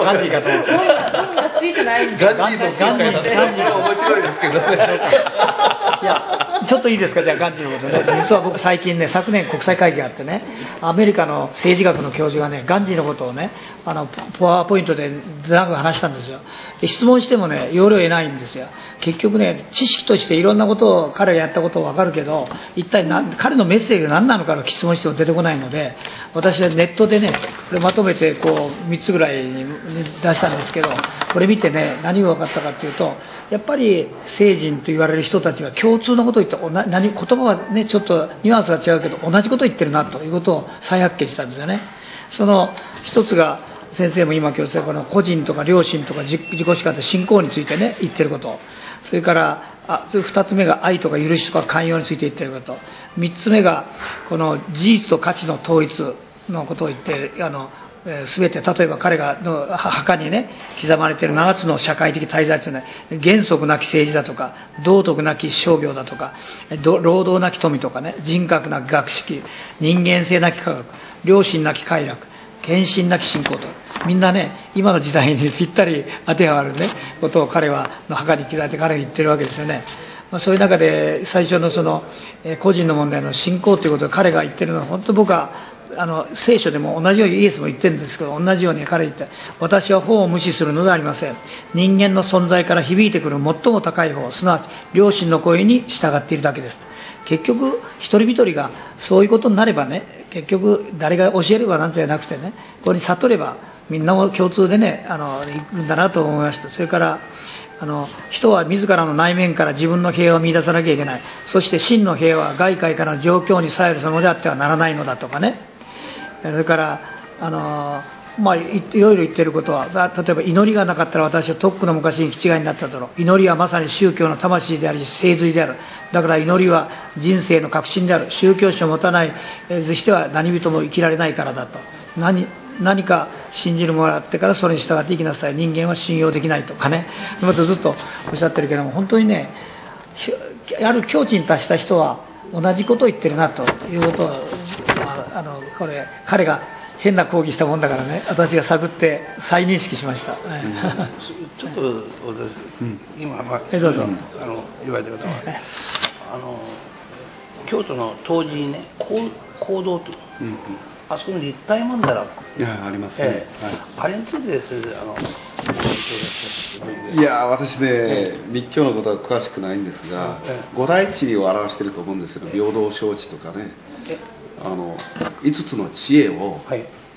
ガンジンかと思った。 運がついてないんで。 ガンジンと空海って面白いですけどね。 いや、ちょっといいですか、じゃあガンジンのことね。実は僕最近ね、昨年国際会議があってね、アメリカの政治学の教授がね、ガンジンのことをね、あのパワーポイントで長く話したんですよ。で質問してもね、要領得ないんですよ。結局ね、知識としていろんなことを彼がやったことは分かるけど、一体な彼のメッセージが何なのかの質問しても出てこないので、私はネットでねこれまとめてこうみっつぐらいに出したんですけど、これ見てね何が分かったかっていうと、やっぱり聖人と言われる人たちは共通のことを言って、何言葉はねちょっとニュアンスが違うけど同じことを言ってるなということを再発見したんですよね。その一つが先生も今今日この個人とか良心とか自己主観と信仰についてね言ってること、それからあそれふたつめが愛とか許しとか寛容について言ってること、みっつめがこの事実と価値の統一のことを言って、あの全て例えば彼がの墓にね刻まれているななつの社会的大罪というのは原則なき政治だとか道徳なき商業だとか労働なき富とかね、人格なき学識、人間性なき科学、良心なき快楽、献身なき信仰と、みんなね今の時代にぴったり当てはまるねことを彼はの墓に刻まれて彼が言ってるわけですよね。まあ、そういう中で最初のその、えー、個人の問題の信仰ということを彼が言ってるのは本当僕はあの聖書でも同じようにイエスも言ってるんですけど、同じように彼言って、私は法を無視するのではありません。人間の存在から響いてくる最も高い法、すなわち良心の声に従っているだけです。結局一人一人がそういうことになればね、結局誰が教えればなんじゃなくてね、ここに悟ればみんなも共通でねあの行くんだなと思いました。それからあの人は自らの内面から自分の平和を見出さなきゃいけない。そして真の平和は外界からの状況に左右するものであってはならないのだとかね。それからあのまあ、い, いろいろ言ってることは、例えば祈りがなかったら私はとっくの昔に気違いになっただろう。祈りはまさに宗教の魂であり聖髄である。だから祈りは人生の確信である。宗教心を持たない図しては何人も生きられないからだと。 何, 何か信じるものがあってからそれに従って生きなさい。人間は信用できないとかね、またずっとおっしゃってるけども、本当にねある境地に達した人は同じことを言ってるなということを、まあ、あのこれ彼が変な講義したもんだからね、私が探って再認識しました、うん、 ちょっと私、うん、今、まあ、 えどうぞ、 あの言われた方は、あの京都の当時にね講堂と、うんうん、あそこに立体曼荼羅、 いやありますね、 えーはい、あれについてそれであのいや私ね、えー、密教のことは詳しくないんですが、えー、五大地理を表していると思うんですけど、平等承知とかね、えーあのいつつの知恵を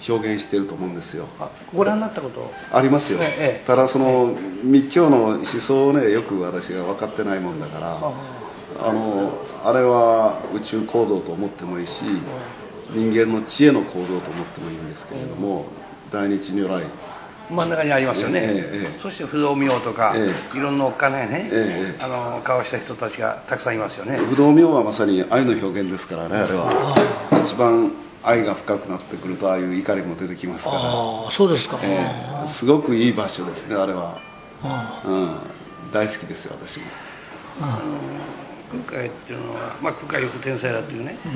表現していると思うんですよ。 ご覧になったことありますよ、 ええ、 ただその密教の思想をねよく私が分かってないもんだから、あのあれは宇宙構造と思ってもいいし、人間の知恵の構造と思ってもいいんですけれども、大日如来真ん中にありますよね、ええ、そして不動明とか、ええ、いろんなお金ね、ええ、あの交わした人たちがたくさんいますよね。 不動明はまさに愛の表現ですからね、あれは一番愛が深くなってくるとああいう怒りも出てきますから。 ああ、そうですか、 ええ、すごくいい場所ですね、あれは。うん、大好きですよ、私も。 あの空海っていうのは、まあ、空海よく天才だというね、うん、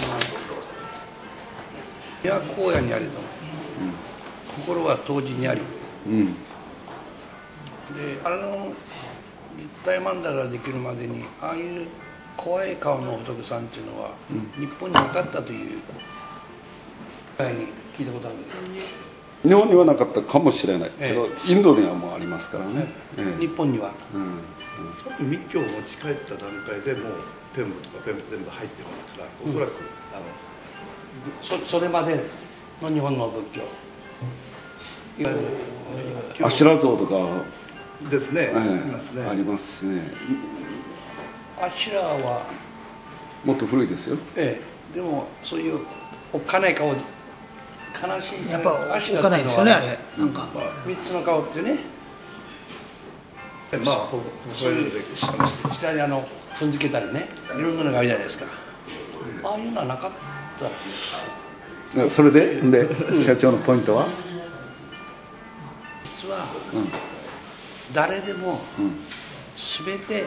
いや荒野にありと、うん、心は当時にあり、うん、であの立体曼荼羅ができるまでにああいう怖い顔の仏さんっていうのは、うん、日本になかったという前に聞いたことあるんです。 日本にはなかったかもしれないけど、ええ、インドにはもうありますからね、 ええ、日本には、うんうん、密教を持ち帰った段階でもう天部とか全部入ってますから、おそらく、うん、あのそ, それまでの日本の仏教、いわゆる阿修羅像とかですね、 ええ、ますねありますね。 阿修羅はもっと古いですよ、 ええ、でもそういうおっかない顔、悲しいやっぱおっかないですよね、あれなんか、 まあ、みっつの顔っていうね、 まあそういう下にあの踏んづけたりね、いろんなのがあるじゃないですか。ああいうのはなかったらしいです。 それでで社長のポイントは実は、うん、誰でも全て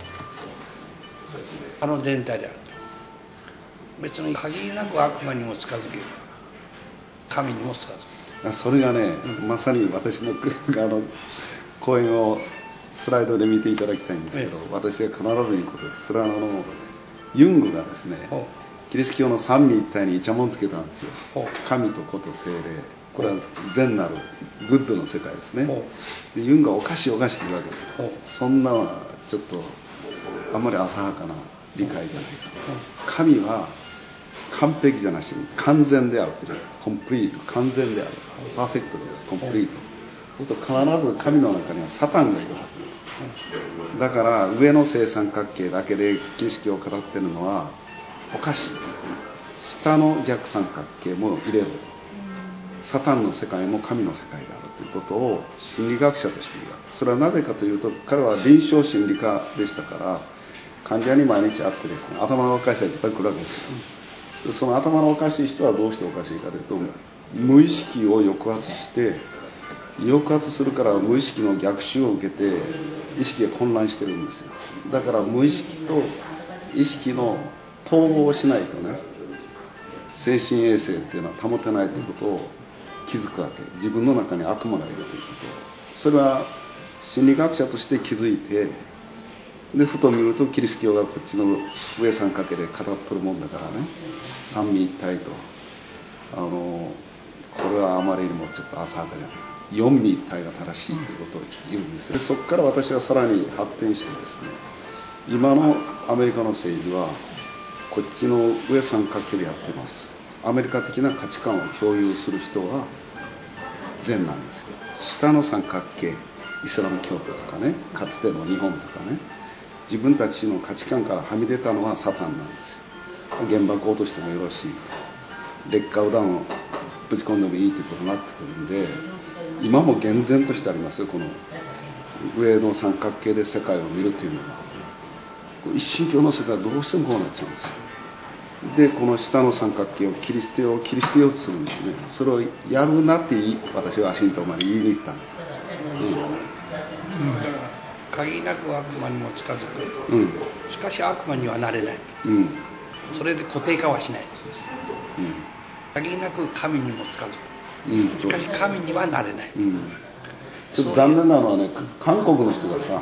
あの伝体であると。別に限りなく悪魔にも近づける、神にも近づける。 それがね、うん、まさに私のあの講演をスライドで見ていただきたいんですけど、ええ、私が必ず言うことです。それはあのユングがですね、キリスト教の三位一体にイチャモンつけたんですよ。神と子と精霊、これは善なるグッドの世界ですね。でユングがおかしいおかしいというわけですよ。そんなのはちょっとあんまり浅はかな理解じゃないか。神は完璧じゃなしに完全であるという、コンプリート、完全である、パーフェクトです、コンプリート。そうすると必ず神の中にはサタンがいるはずだから、上の正三角形だけで儀式を語っているのはおかしい。下の逆三角形も入れる。サタンの世界も神の世界であるということを心理学者として言うわけ。それはなぜかというと、彼は臨床心理家でしたから、患者に毎日会ってですね、頭のおかしい人がいっぱい来るわけですよ。その頭のおかしい人はどうしておかしいかというと、無意識を抑圧して抑圧するから無意識の逆襲を受けて意識が混乱してるんですよ。だから無意識と意識の統合をしないとね、精神衛生っていうのは保てないということを気づくわけ。自分の中に悪魔がいるということ。それは心理学者として気づいて、でふと見るとキリスト教がこっちの上三角形で語っとるもんだからね、三位一体と、あのこれはあまりにもちょっと浅はかじゃない、四位一体が正しいということを言うんですよ。でそこから私はさらに発展してですね、今のアメリカの政治はこっちの上三角形でやっています。アメリカ的な価値観を共有する人は善なんですよ。下の三角形、イスラム教徒とかね、かつての日本とかね、自分たちの価値観からはみ出たのはサタンなんですよ。原爆を落としてもよろしい、劣化ウダンをぶち込んでもいいということになってくるんで、今も厳然としてありますよ。この上の三角形で世界を見るというのは、一神教の世界はどうしてもこうなっちゃうんですよ。でこの下の三角形をキリスト教をキリスト教とするんですね。それをやるなって私はワシントンまで言いに行ったんです、うんうん、 限りなく悪魔にも近づく、うん、しかし悪魔にはなれない、うん、それで固定化はしない、うん、限りなく神にも近づく、うん、しかし神にはなれない、うん、 ちょっと残念なのはね、韓国の人がさ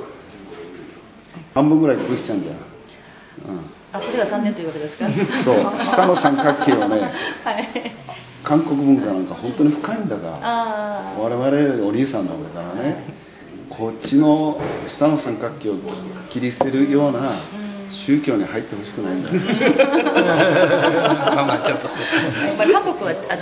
半分ぐらいクリスチャンじゃん、うん、 あ、それがさんねんというわけですか。 そう、下の三角形はね、はい、韓国文化なんか本当に深いんだから、我々お兄さんなんだからね、こっちの下の三角形を切り捨てるような宗教に入ってほしくないんだよ。 まあまあちょっと。韓国はあの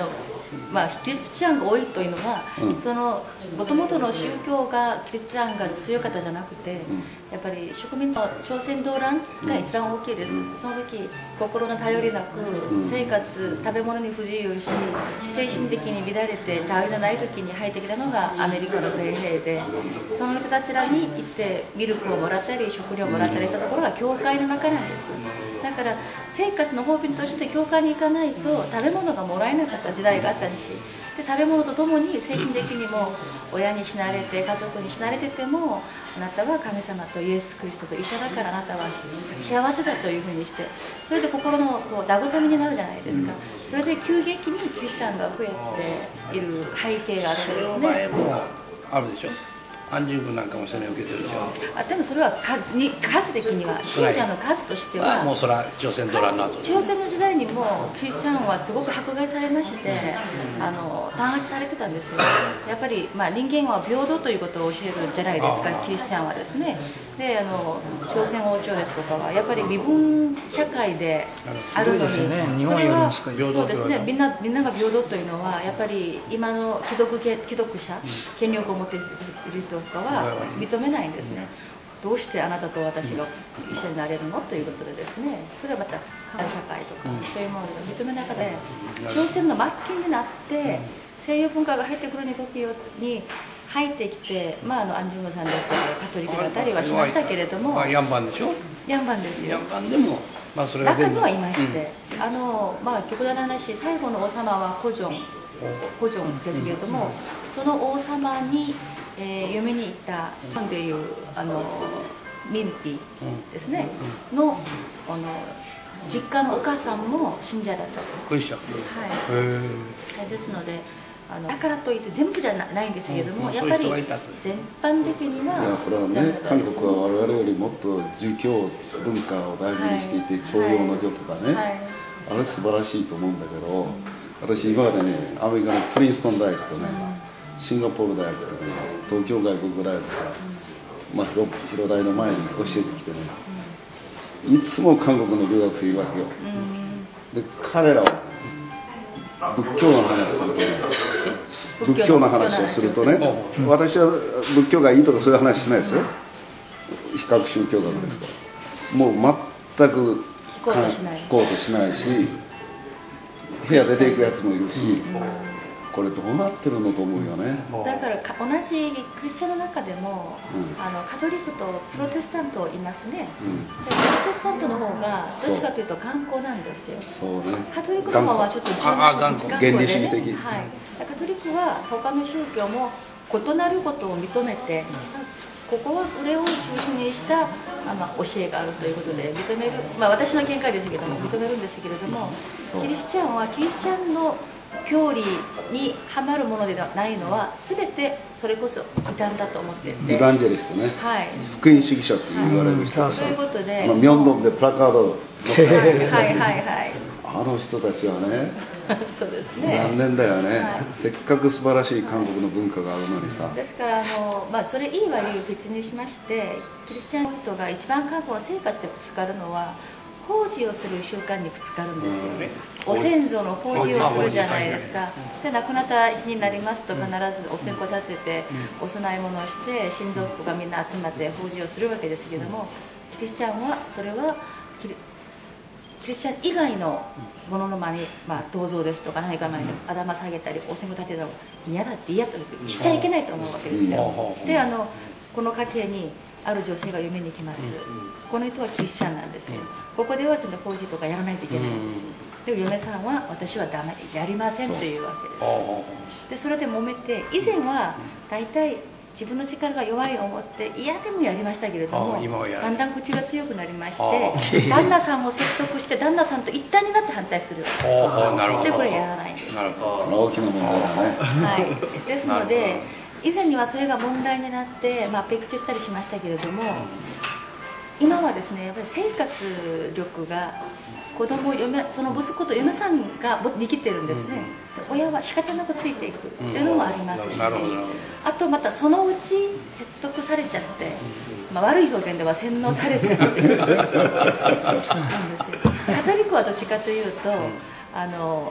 まあ、キリスチャンが多いというのは、 うん、 そのもともとの宗教がキリスチャンが強かったじゃなくて、うん、やっぱり植民の朝鮮動乱が一番大きいです、うん、その時心の頼りなく、うん、生活食べ物に不自由し精神的に乱れて頼りのない時に入ってきたのがアメリカの米兵で、その人たちらに行ってミルクをもらったり食料をもらったりしたところが教会の中なんです。だから生活の方便として教会に行かないと食べ物がもらえなかった時代があったし、で食べ物とともに精神的にも親に死なれて家族に死なれてても、あなたは神様とイエス・キリストと一緒だからあなたは幸せだというふうにして、それで心のこう慰めになるじゃないですか。それで急激にキリスチャンが増えている背景があるんですね。 あるでしょ。安住軍なんかもそれを受けてるじゃん。 あでもそれは数に数的には信者の数としてはもうそれは朝鮮動乱の後朝鮮の時代にもキリスチャンはすごく迫害されまして、あの弾圧されてたんですよ。やっぱり、まあ、人間は平等ということを教えるじゃないですか、キリスチャンはですね。であの朝鮮王朝ですとかはやっぱり身分社会であるのに、 ね、日本よりも少しそうですね、みんなみんなが平等というのはやっぱり今の既読既読者、権力を持っている人とかは認めないんですね。どうしてあなたと私が一緒になれるのということでですね、それはまた社会とかそういうものが認めなかったで、朝鮮の末期になって西洋文化が入ってくる時に入ってきて、まあ、あのアンジュムさんですとかカトリックだったりはしましたけれども、 ヤンバンでしょ。 ヤンバンですよ。 ヤンバンでも、まあ、それが中にはいまして、うん、あのまあ極端な話、最後の王様はコジョンコジョンですけれども、うん、その王様に、えー、嫁に行った日本でいうあのミンピですね、うん、のあの実家のお母さんも信者だったんです。 クリスチャン。 はい。ですのであのだからといって全部じゃないんですけれども、うん、やっぱり全般的には、 いやそれはね、韓国は我々よりもっと儒教文化を大事にしていて、はい、徴用の女とかね、はい、あれ素晴らしいと思うんだけど、うん、私今までねアメリカのプリンストン大学とね、うん、シンガポール大学とか、ね、東京外国大学とか、うん、まあ、広, 広大の前に教えてきてね、うん、いつも韓国の留学生いるわけよ、うん、で彼らは仏教の話するとね、仏教の話をするとね、私は仏教がいいとかそういう話しないですよ。比較宗教学ですから。もう全く聞こうとしない。 聞こうとしないし、部屋出ていくやつもいるし、これどうなってるのと思うよね。 だから同じクリスチャンの中でも、うん、あのカトリックとプロテスタントいますね、うん、でプロテスタントの方がどっちかというと頑固なんですよ。 そうね、 カトリックの方はちょっと柔軟な原理主義的、 はい、カトリックは他の宗教も異なることを認めて、ここはこれを中心にしたあの教えがあるということで認める、まあ、私の見解ですけども認めるんですけれども、キリスチャンはキリスチャンの教理にはまるものでないのは全てそれこそ異端だと思っていて、 イバンジェリストね、 はい、 福音主義者って言われる人、 はい、そういうことで、 まあ、ミョンドンでプラカードをはいはいはいはいあの人たちはねそうですね、 残念だよね、はい、せっかく素晴らしい韓国の文化があるのにさ。 ですからあの、まあ、それいい悪いを別にしまして、キリスチャンの人が一番韓国の生活でぶつかるのは法事をする習慣にぶつかるんですよ、うん、お先祖の法事をするじゃないですか。で亡くなった日になりますと必ずお線香立てて、うん、お供え物をして親族がみんな集まって法事をするわけですけれども、キリスチャンはそれはキリキリスチャン以外のものの前に、まあ、銅像ですとか何か前に頭下げたりお線香立てたら嫌だって嫌としちゃいけないと思うわけですよ。であのこの家庭にある女性が嫁に来ます、この人はキリスチャンなんですよ。ここではちょっと法事とかやらないといけないんです。で嫁さんは私はダメやりませんというわけです。でそれで揉めて、以前は大体自分の力が弱いと思って嫌でもやりましたけれども、だんだん口が強くなりまして、旦那さんを説得して旦那さんと一体になって反対する。でこれやらないんです。 なるほど、大きな問題だね。 はい、ですので以前にはそれが問題になって、まあ、別居したりしましたけれども、今はですねやっぱり生活力が子供嫁その息子と嫁さんができてるんですね。親は仕方なくついていくっていうのもありますし、あとまたそのうち説得されちゃって、まあ、悪い表現では洗脳されちゃってなんですよ。カトリックはどっちかというとあの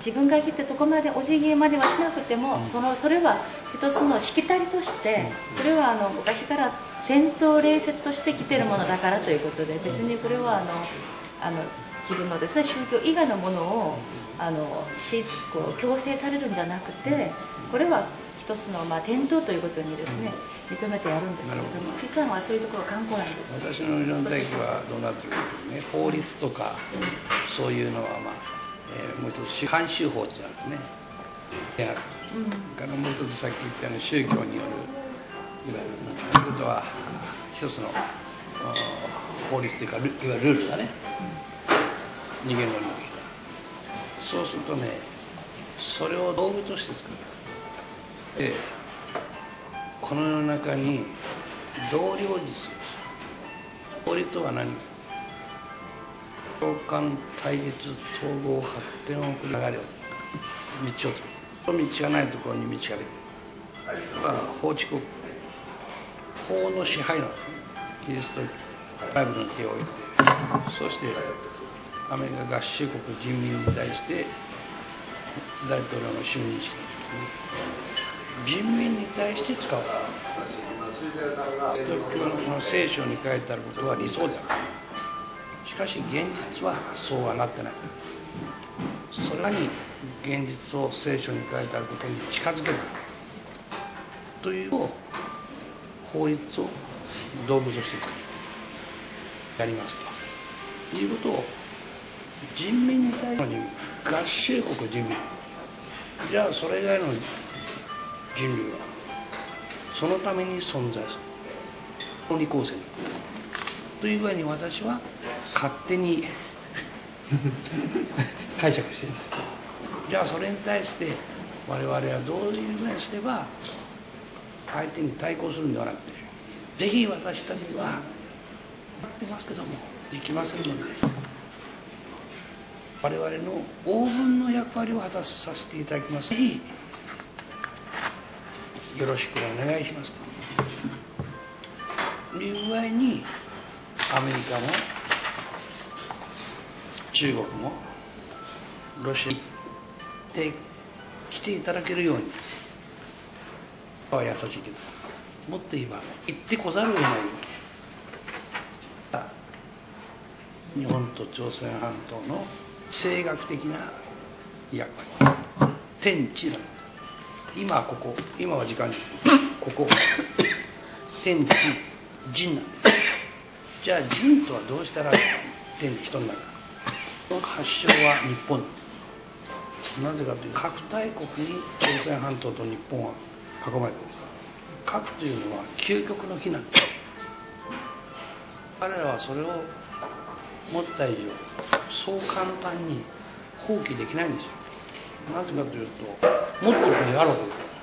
自分が生きてそこまでお辞儀まではしなくても、うん、そのそれは一つのしきたりとして、うん、それはあの昔から伝統礼節として来ているものだからということで、別にこれはあのあの自分のですね、宗教以外のものをあのしこう強制されるんじゃなくて、これは一つの、まあ、伝統ということにですね、認めてやるんですけれども、クリスチャンはそういうところ頑固なんです。 私の理論的はどうなってるかというとね、法律とか、うん、そういうのは、まあえー、もう一つ慣習法ってなんですね。である。うん、からもう一つさっき言ったように宗教によるいわゆることは一つの法律というかいわゆるルールがね、人間の領域だ。そうするとね、それを道具として使う。で、この世の中に同量実法律とは何か、共感対立統合発展を送る流れを道を作る。道がないところに道が出る。まあ法治国、法の支配なんですね。キリストバイブルに手を置いて、そしてアメリカ合衆国人民に対して大統領の就任式、人民に対して使う。キリスト教の聖書に書いてあることは理想である。しかし現実はそうはなってない。それに現実を聖書に書いてあることに近づけるという法律を道具としてやりますということを人民に対して合衆国人民、じゃあそれ以外の人類はそのために存在するこの二項線という具合に私は勝手に解釈しているんです。じゃあそれに対して我々はどういうふうにすれば相手に対抗するんではなくて、ぜひ私たちはやってますけどもできませんので、我々の応分の役割を果たさせていただきます。ぜひよろしくお願いしますという具合にアメリカも中国もロシアに行って来ていただけるようには優しいけど、もっと言えば行ってこざるを得ないように日本と朝鮮半島の地政学的な役割、天地なんだ。今ここ、今は時間にここ天地人なんだ。じゃあ人とはどうしたら天地人になるか。その発祥は日本。なぜかというと核大国に朝鮮半島と日本は囲まれている。核というのは究極の非難。彼らはそれを持った以上そう簡単に放棄できないんですよ。なぜかというと持ってる国があるわけですから。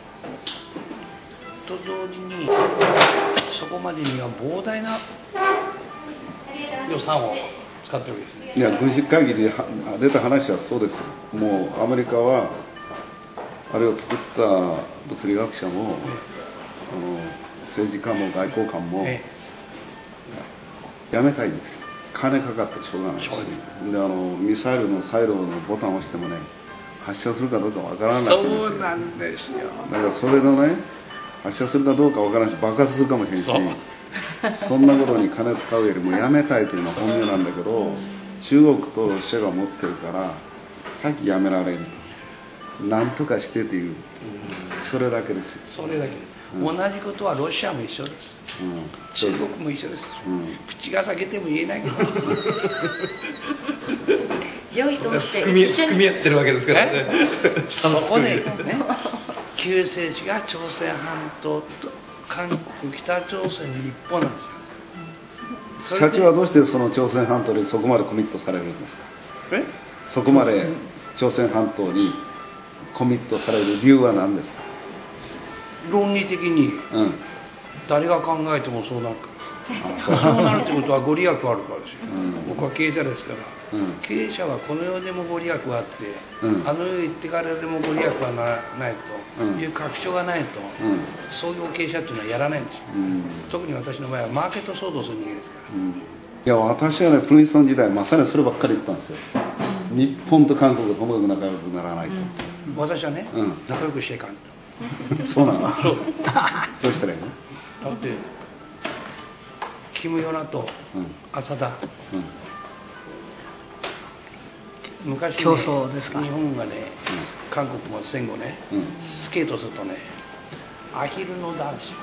と同時にそこまでには膨大な予算を使ってるわけですね。 いや、軍事会議で出た話はそうですよ。もうアメリカはあれを作った物理学者も、ね、あの政治家も外交官も、ね、やめたいんですよ。金かかってしょうがないし、であのミサイルのサイロのボタンを押してもね発射するかどうかわからないらしいんですよ。 そうなんですよ。 だからそれのね発射するかどうかわからないし爆発するかもしれないし、そんなことに金使うよりもやめたいというのは本音なんだけど、中国とロシアが持ってるからさっきやめられんと、なんとかしてという、それだけですよ。 それだけ、うん、同じことはロシアも一緒です、うん、中国も一緒です、うん、口が裂けても言えないけど良いと思ってすくみすくみ合ってるわけですからねそこでね救世主が朝鮮半島と韓国、北朝鮮、日本なんですよ。 社長はどうしてその朝鮮半島にそこまでコミットされるんですか。 えそこまで朝鮮半島にコミットされる理由は何ですか。 論理的に誰が考えてもそうなるから、うん、そうなるということはご利益あるからですよ、うん、僕は経営者ですから、うん、経営者はこの世でもご利益はあって、うん、あの世行ってからでもご利益は な, ないという確証がないと、うん、創業経営者というのはやらないんですよ、うん、特に私の場合はマーケット騒動する人間ですから、うん、 いや私はねプリンストン時代まさにそればっかり言ったんですよ。 日本と韓国がともかく仲良くならないと、 うん、私はね、うん、仲良くしていかんそうなのそうどうしたらいいのだってキム・ヨナと浅田、うん、昔、ね、 競争ですか。 日本がね、うん、韓国も戦後ね、うん、スケートするとねアヒルの男子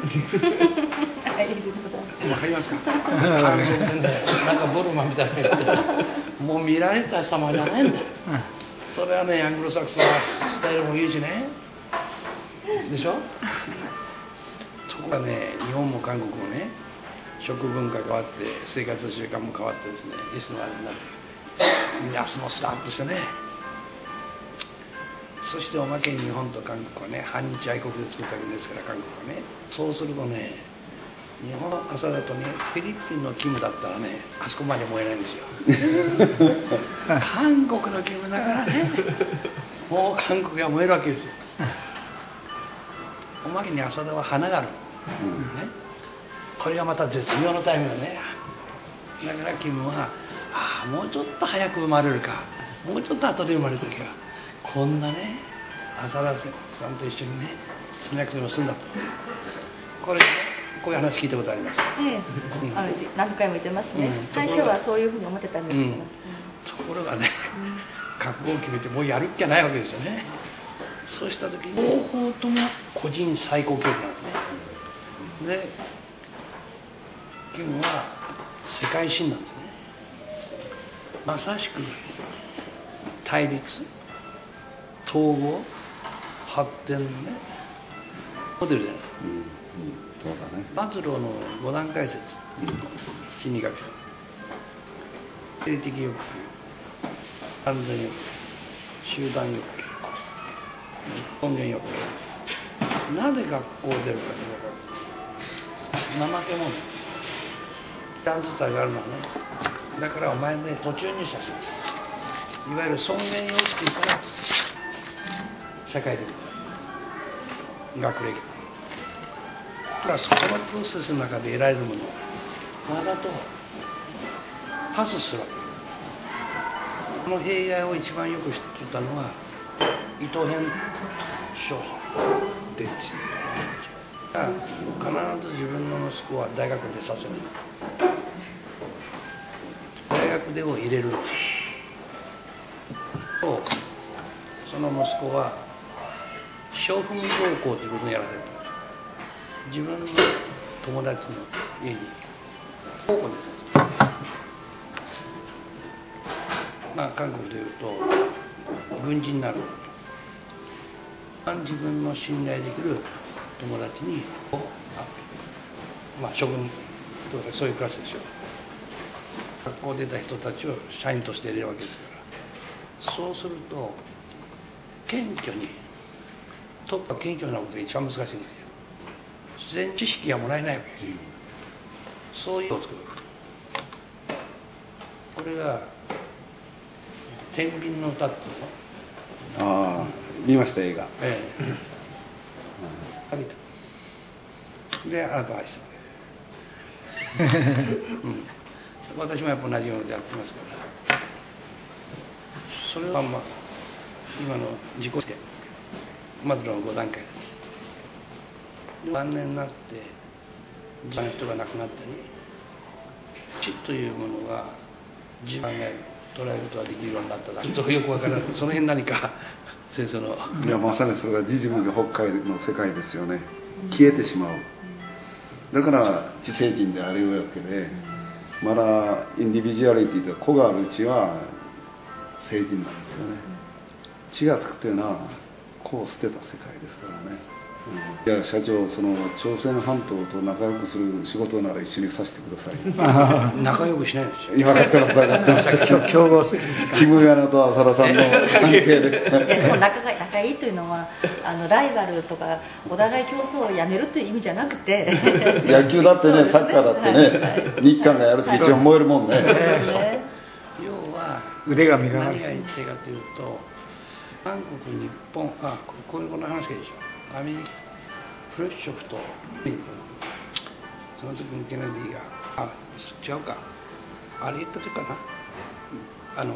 わかりますか半袖でねなんかブルマみたいなやつもう見られた様じゃないんだよそれはねアングロサクソンスタイルもいいしねでしょそこがね日本も韓国もね食文化変わって生活習慣も変わってですねリスナーになってきてみんなスノスタートしてねそしておまけに日本と韓国はね反日愛国で作ったわけですから韓国はねそうするとね日本の朝だとねフィリピンのキムだったらねあそこまで燃えないんですよ韓国のキムだからねもう韓国が燃えるわけですよおまけに浅田は花がある、うんね、これがまた絶妙のタイミングねだからキムはああもうちょっと早く生まれるかもうちょっと後で生まれるときはこんなね浅田さんと一緒にね戦略するのをするんだとこれ、ね、こういう話聞いたことあります、 ええうん、あ何回も言ってますね、うん、最初はそういうふうに思ってたんですけど、うん、 ところがね、うん、覚悟を決めてもうやるっきゃないわけですよねそうした時に両方とも個人最高記録なんですねでキムは世界新なんですねまさしく対立統合発展のねモデルじゃないですか、うんうんそうだね、マズローのご段階説、うん、心理学者生理的欲求安全欲求集団欲求根源欲求なぜ学校を出るかって分かる怠け者一段ずつ上がるのはねだからお前ね途中入社するいわゆる尊厳欲求から社会的学歴プラスこのプロセスの中で得られるものをわざとパスするわけこの平愛を一番よく知っていたのは伊藤編少女デッチが必ず自分の息子は大学でさせる大学でを入れるとその息子は小粉高校ということをやらせる自分の友達の家に高校にさせるまあ韓国でいうと軍人になる自分の信頼できる友達にまあ諸軍とかそういうクラスでしょ学校出た人たちを社員として入れるわけですからそうすると謙虚にトップは謙虚なことが一番難しいんですよ自然知識がもらえないわけですよそういうのを作るこれが天秤の歌っていうのああ見ました映画ええうん、であなたは愛した、うん、私もやっぱ同じようにやってますからそれはまあ今の自己捨てまずのご段階で晩年になって自分の人が亡くなったり知というものが自分が捉えることができるようになったらちょっとよくわからないその辺何か先生のいやまさにそれが自分が北海の世界ですよね消えてしまうだから知性人であるわけでまだインディビジュアリティというか個があるうちは聖人なんですよね血がつくというのは個を捨てた世界ですからね、うん、いや社長その朝鮮半島と仲良くする仕事なら一緒にさせてください仲良くしないですよいや分かってます分かってます競合するキム・ヤナと浅田さんの関係でいやその仲が仲いいというのはあのライバルとかお互い競争をやめるという意味じゃなくて野球だって ね, ねサッカーだってね、はい、日韓がやると一番燃えるもんね、はいね要は腕が磨かれる何が言ってかというと韓国、日本、あ、こういうこの話がいいでしょ。アメリカ、フルシチョフと日本、その時にケネディが、あ、違うか、あれ言った時かな、あの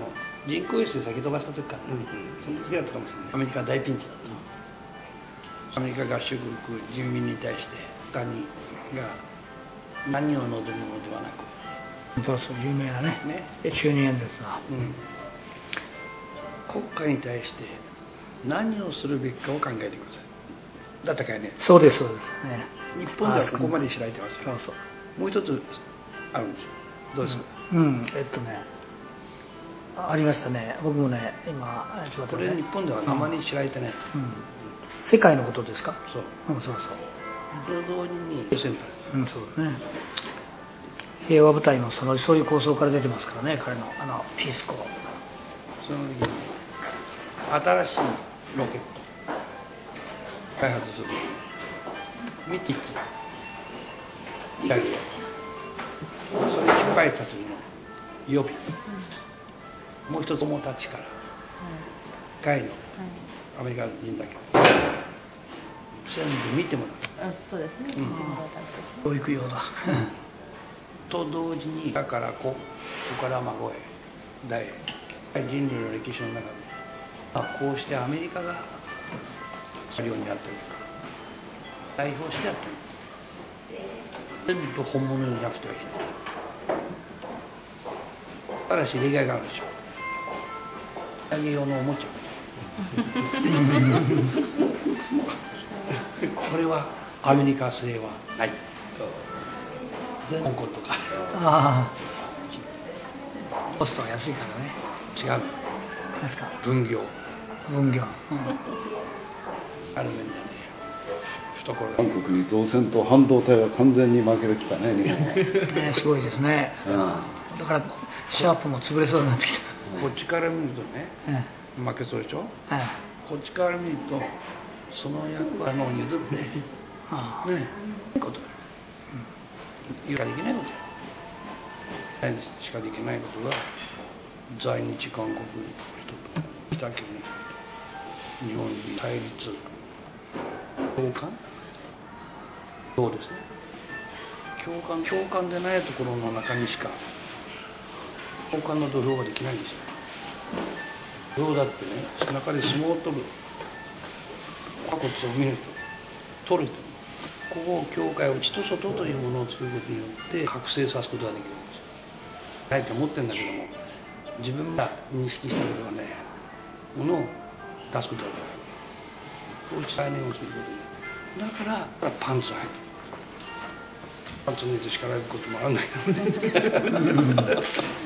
人工衛星先飛ばした時かな、うんうん、その時だったかもしれない。アメリカは大ピンチだった、うん、アメリカ合衆国人民に対して他にが何を望むのではなく、 そうそう有名なね、ね就任演説だ、うん、 国家に対して何をするべきかを考えてください。だったかいね。 そうですそうです、ね、 日本ではここまで開いてますよ。 そうそう。 もう一つあるんですよ。どうですか。 うん、うん、えっとねありましたね。僕もね今ちょっと待ってください。 これ日本ではあまり知られてない、うんうん、 世界のことですか。 そう、 うん、そうそう。 平等にセンター、 うん、そうだね。平和部隊もそのそういう構想から出てますからね、彼のあのピースコー。 その時に新しいロケット開発するみっついやいやそれ失敗した時の予備、うん、もう一つ友達から外のアメリカ人だけ全部見てもらう。 あ、そうですね、 うん、 教育用だと同時にだからここから孫へ代へ人類の歴史の中で、あ、こうしてアメリカがそれをやってる代表してやってる、全部本物になくてはいけない。ただし例外があるでしょ。投げ用のおもちゃこれはアメリカ製はない全香港とかああコストが安いからね。 違うですか。 分業分業、うん、 ある面でね懐が韓国に造船と半導体は完全に負けてきたね日本ねすごいですね、うん、だからシャープも潰れそうになってきた。 こっちから見るとね、うん、負けそうでしょ、うん、こっちから見るとその役はもう譲ってねいいこと言うかできないことしかできないことが在日韓国の人と北朝鮮の人と日本に対立共感そうですね共感共感でないところの中にしか共感の土俵ができないんですよ。土俵だってね少なかれ相撲を取る過骨を見る人取る人ここを境界を内と外というものを作ることによって覚醒さすことができるんです。ないと思ってるんだけども自分が認識したことがねものを出すことができる。こういう再燃をすることにだからパンツを履いてパンツを脱いで叱られることもあらないので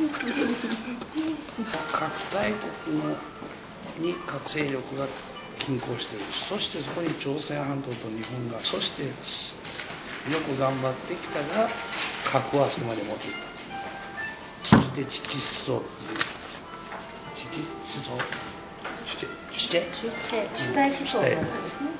核大国のに核勢力が均衡している。そしてそこに朝鮮半島と日本がそしてよく頑張ってきたが核はそこまで持っていった。そして地地思想っていう地地思想地底主体思想のことですね。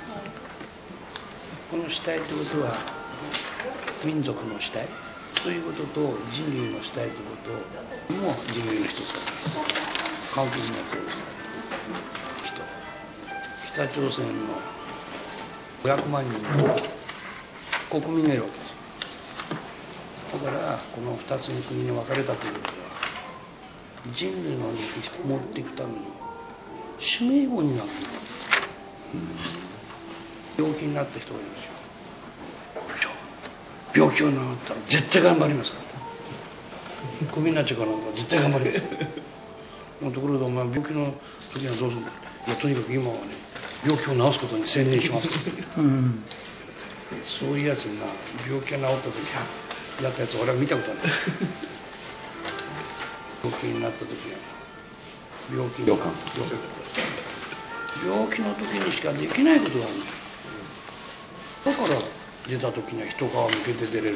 この主体ということは民族の主体ということと人類の主体ということも人類の一つだ。韓国の人北朝鮮のごひゃくまん人の国民がいるわけですよ。だからこのふたつの国に分かれたということは人類の歴史を持っていくための使命号になっている。病気になった人がいるんですよ。病気を治ったら絶対頑張りますからクビになっちゃうから絶対頑張りますところでお前病気の時はどうするんだ。いやとにかく今はね病気を治すことに専念しますうん、そういうやつが病気が治った時やったやつ俺は見たことある病気になった時は病気の病気の時にしかできないことがあるんだよ。だから出た時には一皮むけて出れる。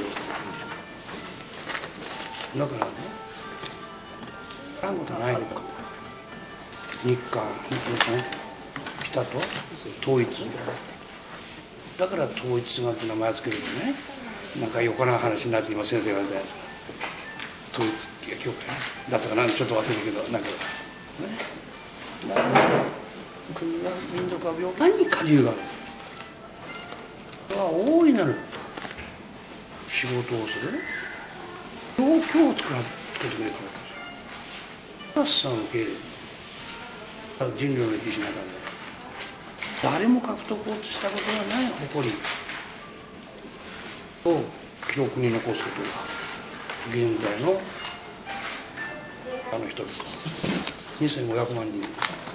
だからねあることはないのか。日韓北と統一だから統一がって名前をつけるとねなんか横な話になって今先生が言われたじゃないですか。統一教会だったかなちょっと忘れたけどなんかねだから国が民族が病気何か理由がある。それは大いなる仕事をする状況を作らせてくれたわけですよ。さん受け入れる人類の歴史の中で誰も獲得したことがない誇りを記録に残すことが現在のあの人々にせんごひゃくまんにん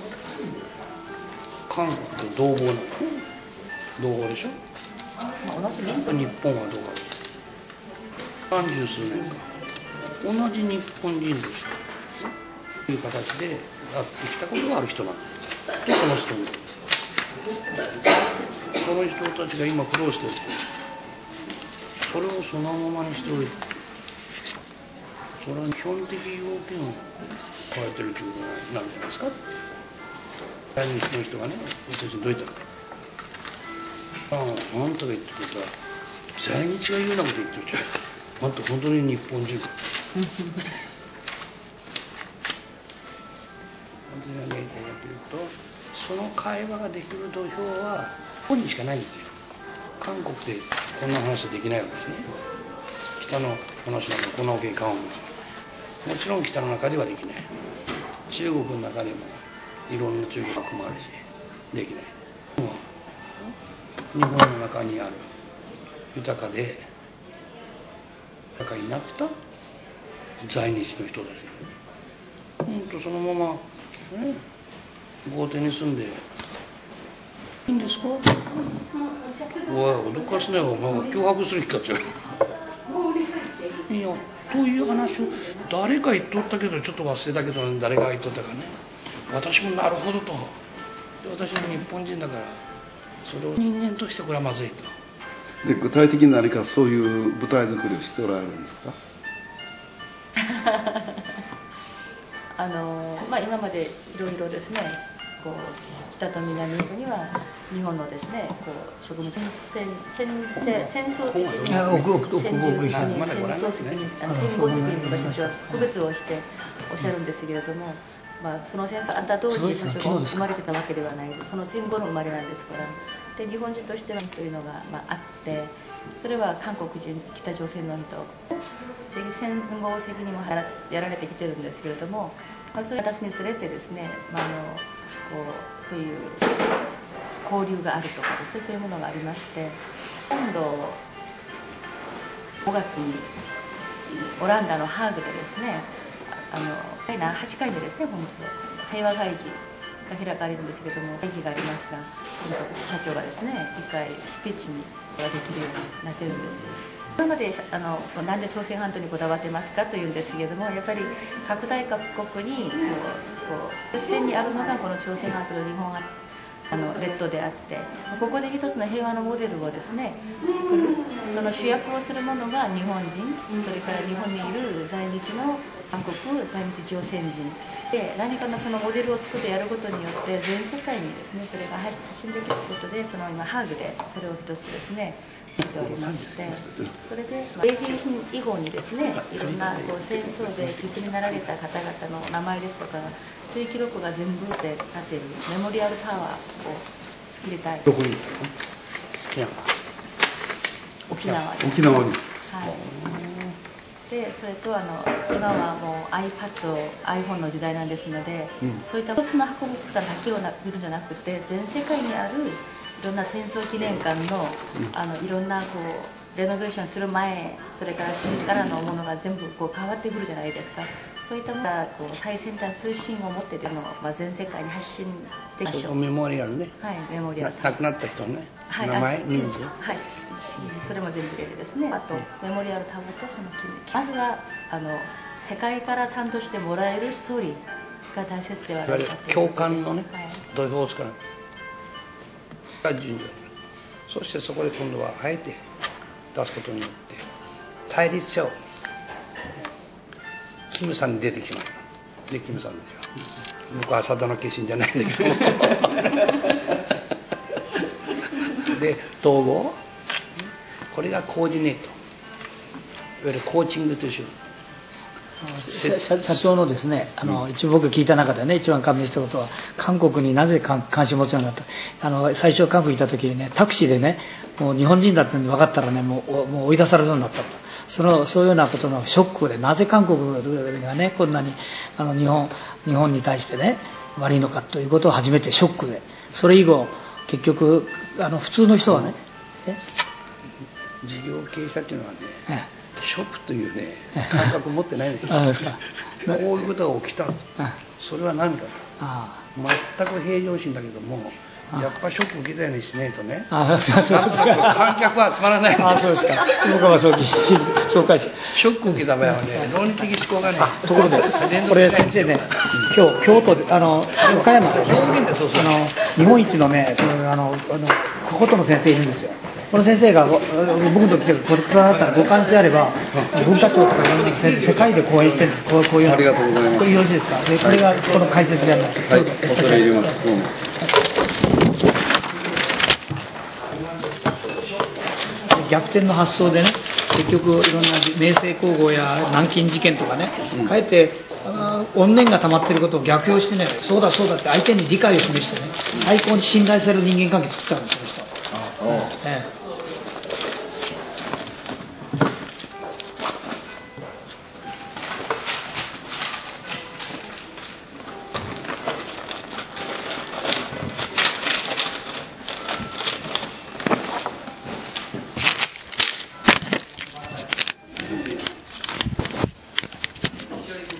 韓国と同胞なの同胞でしょ。 同じ民族。 日本はどうか三十数年間同じ日本人としてという形でやってきたことがある人なんですでその人にこの人たちが今苦労しているそれをそのままにしておいてそれは基本的要件を変えてるということなんじゃないですか。来日の人がね私どう言ったかあああんたが言ってることは在日が言うようなこと言ってるじゃんあんた本当に日本人か私が言いたいかというとその会話ができる土俵はここにしかないんですよ。韓国でこんな話はできないわけですね。北の話なんかこんなわけにいかんわけです。もちろん北の中ではできない。中国の中でもいろんな中国が組まれしできない。日本の中にある豊かで豊かになった在日の人たちほんとそのまま、ね、豪邸に住んでいいんですか。おい脅かすねよお前は脅迫する気かっちゃういやという話を誰か言っとったけどちょっと忘れたけど、ね、誰が言っとったかね。私もなるほどとで私も日本人だからそれを人間としてこれはまずいと。 で具体的に何かそういう舞台作りをしておられるんですかあの、まあ、今までいろいろですねこう北と南には日本のですねこう植物戦戦争責任戦術責任戦争責任戦後責任とか社長は区別をしておっしゃるんですけれども、まあ、その戦争あった当時社長が生まれてたわけではないその戦後の生まれなんですからで日本人としてはというのが、まあ、あってそれは韓国人北朝鮮の人で戦後責任もやられてきてるんですけれども、まあ、それが出すにつれてですね、まあ、あのこうそういう交流があるとかですねそういうものがありまして今度ごがつにオランダのハーグでですねあの第はちかいめですね本当平和会議が開かれるんですけれども会議がありますが社長がですね一回スピーチにができるようになってるんです。今まであのなんで朝鮮半島にこだわってますかというんですけれどもやっぱり各大各国にこうこう接戦にあるのがこの朝鮮半島と日本あの列島であってここで一つの平和のモデルをですね作るその主役をするものが日本人それから日本にいる在日の韓国在日朝鮮人で何かのそのモデルを作ってやることによって全世界にですねそれが発信できることでその今ハーグでそれを一つですね言っておりましてそれで明治維新以後にですねいろんなこう戦争で犠牲になられた方々の名前ですとかそういう記録が全部で立っているメモリアルタワーを作りたい。 どこにですか。 沖縄です。 沖縄に。 はい。でそれとあの今はもう iPad、iPhone の時代なんですので、うん、そういった一つの博物館だけを見るんじゃなくて全世界にあるいろんな戦争記念館の、あのいろんなこうレノベーションする前それからしてからのものが全部こう変わってくるじゃないですか。そういったものがこう最先端通信を持ってての、まあ、全世界に発信できるメモリアルね。 はい、メモリアル亡くなった人のね、はい、名前人数はい、それも全部入れてですねあとメモリアルタワーとその記念まずはあの世界から賛同してもらえるストーリーが大切ではないかという共感のね、はい、土俵を作らないそしてそこで今度はあえて出すことによって対立者をキムさんに出てきましたでキムさんですよ僕は浅田の化身じゃないんだけどで統合これがコーディネートいわゆるコーチングという社長のですねあの、うん、一応僕聞いた中でね一番感銘したことは韓国になぜ関心を持つようになったあの最初韓国にいた時にねタクシーでねもう日本人だって分かったらねもう、もう追い出されそうになったとそのそういうようなことのショックでなぜ韓国がねこんなにあの日本日本に対してね悪いのかということを初めてショックで、それ以後結局あの普通の人はね、え事業経営者っていうのはね、 えショックというね感覚を持ってないんですよ。 あですか。 こういうことが起きた、それは何かと。 あ全く平常心だけども、やっぱショック受けたようにしないとね、 あそうそうですか。 観客は集まらない。 あそうですか。僕はそう聞いそうかしショック受けた場合はね、論理的思考がね、 ところで、これ先生ね、今日京都で、あの岡山で、あの日本一のね、あのあの小言の先生いるんですよ。この先生が僕のと来てこれくださったらご関心あれば、文化庁とかいろんな先生世界で講演してるんです。こうこういうの。 ありがとうございます。 これよろしいですか。でこれがこの解説であります。 はい、恐れ入ります。どうも。 逆転の発想でね、結局いろんな明星皇后や南京事件とかね、かえってあの怨念が溜まっていることを逆用してね、そうだそうだって相手に理解を示してね、最高に信頼される人間関係作っちゃうんですよ、この人。ええ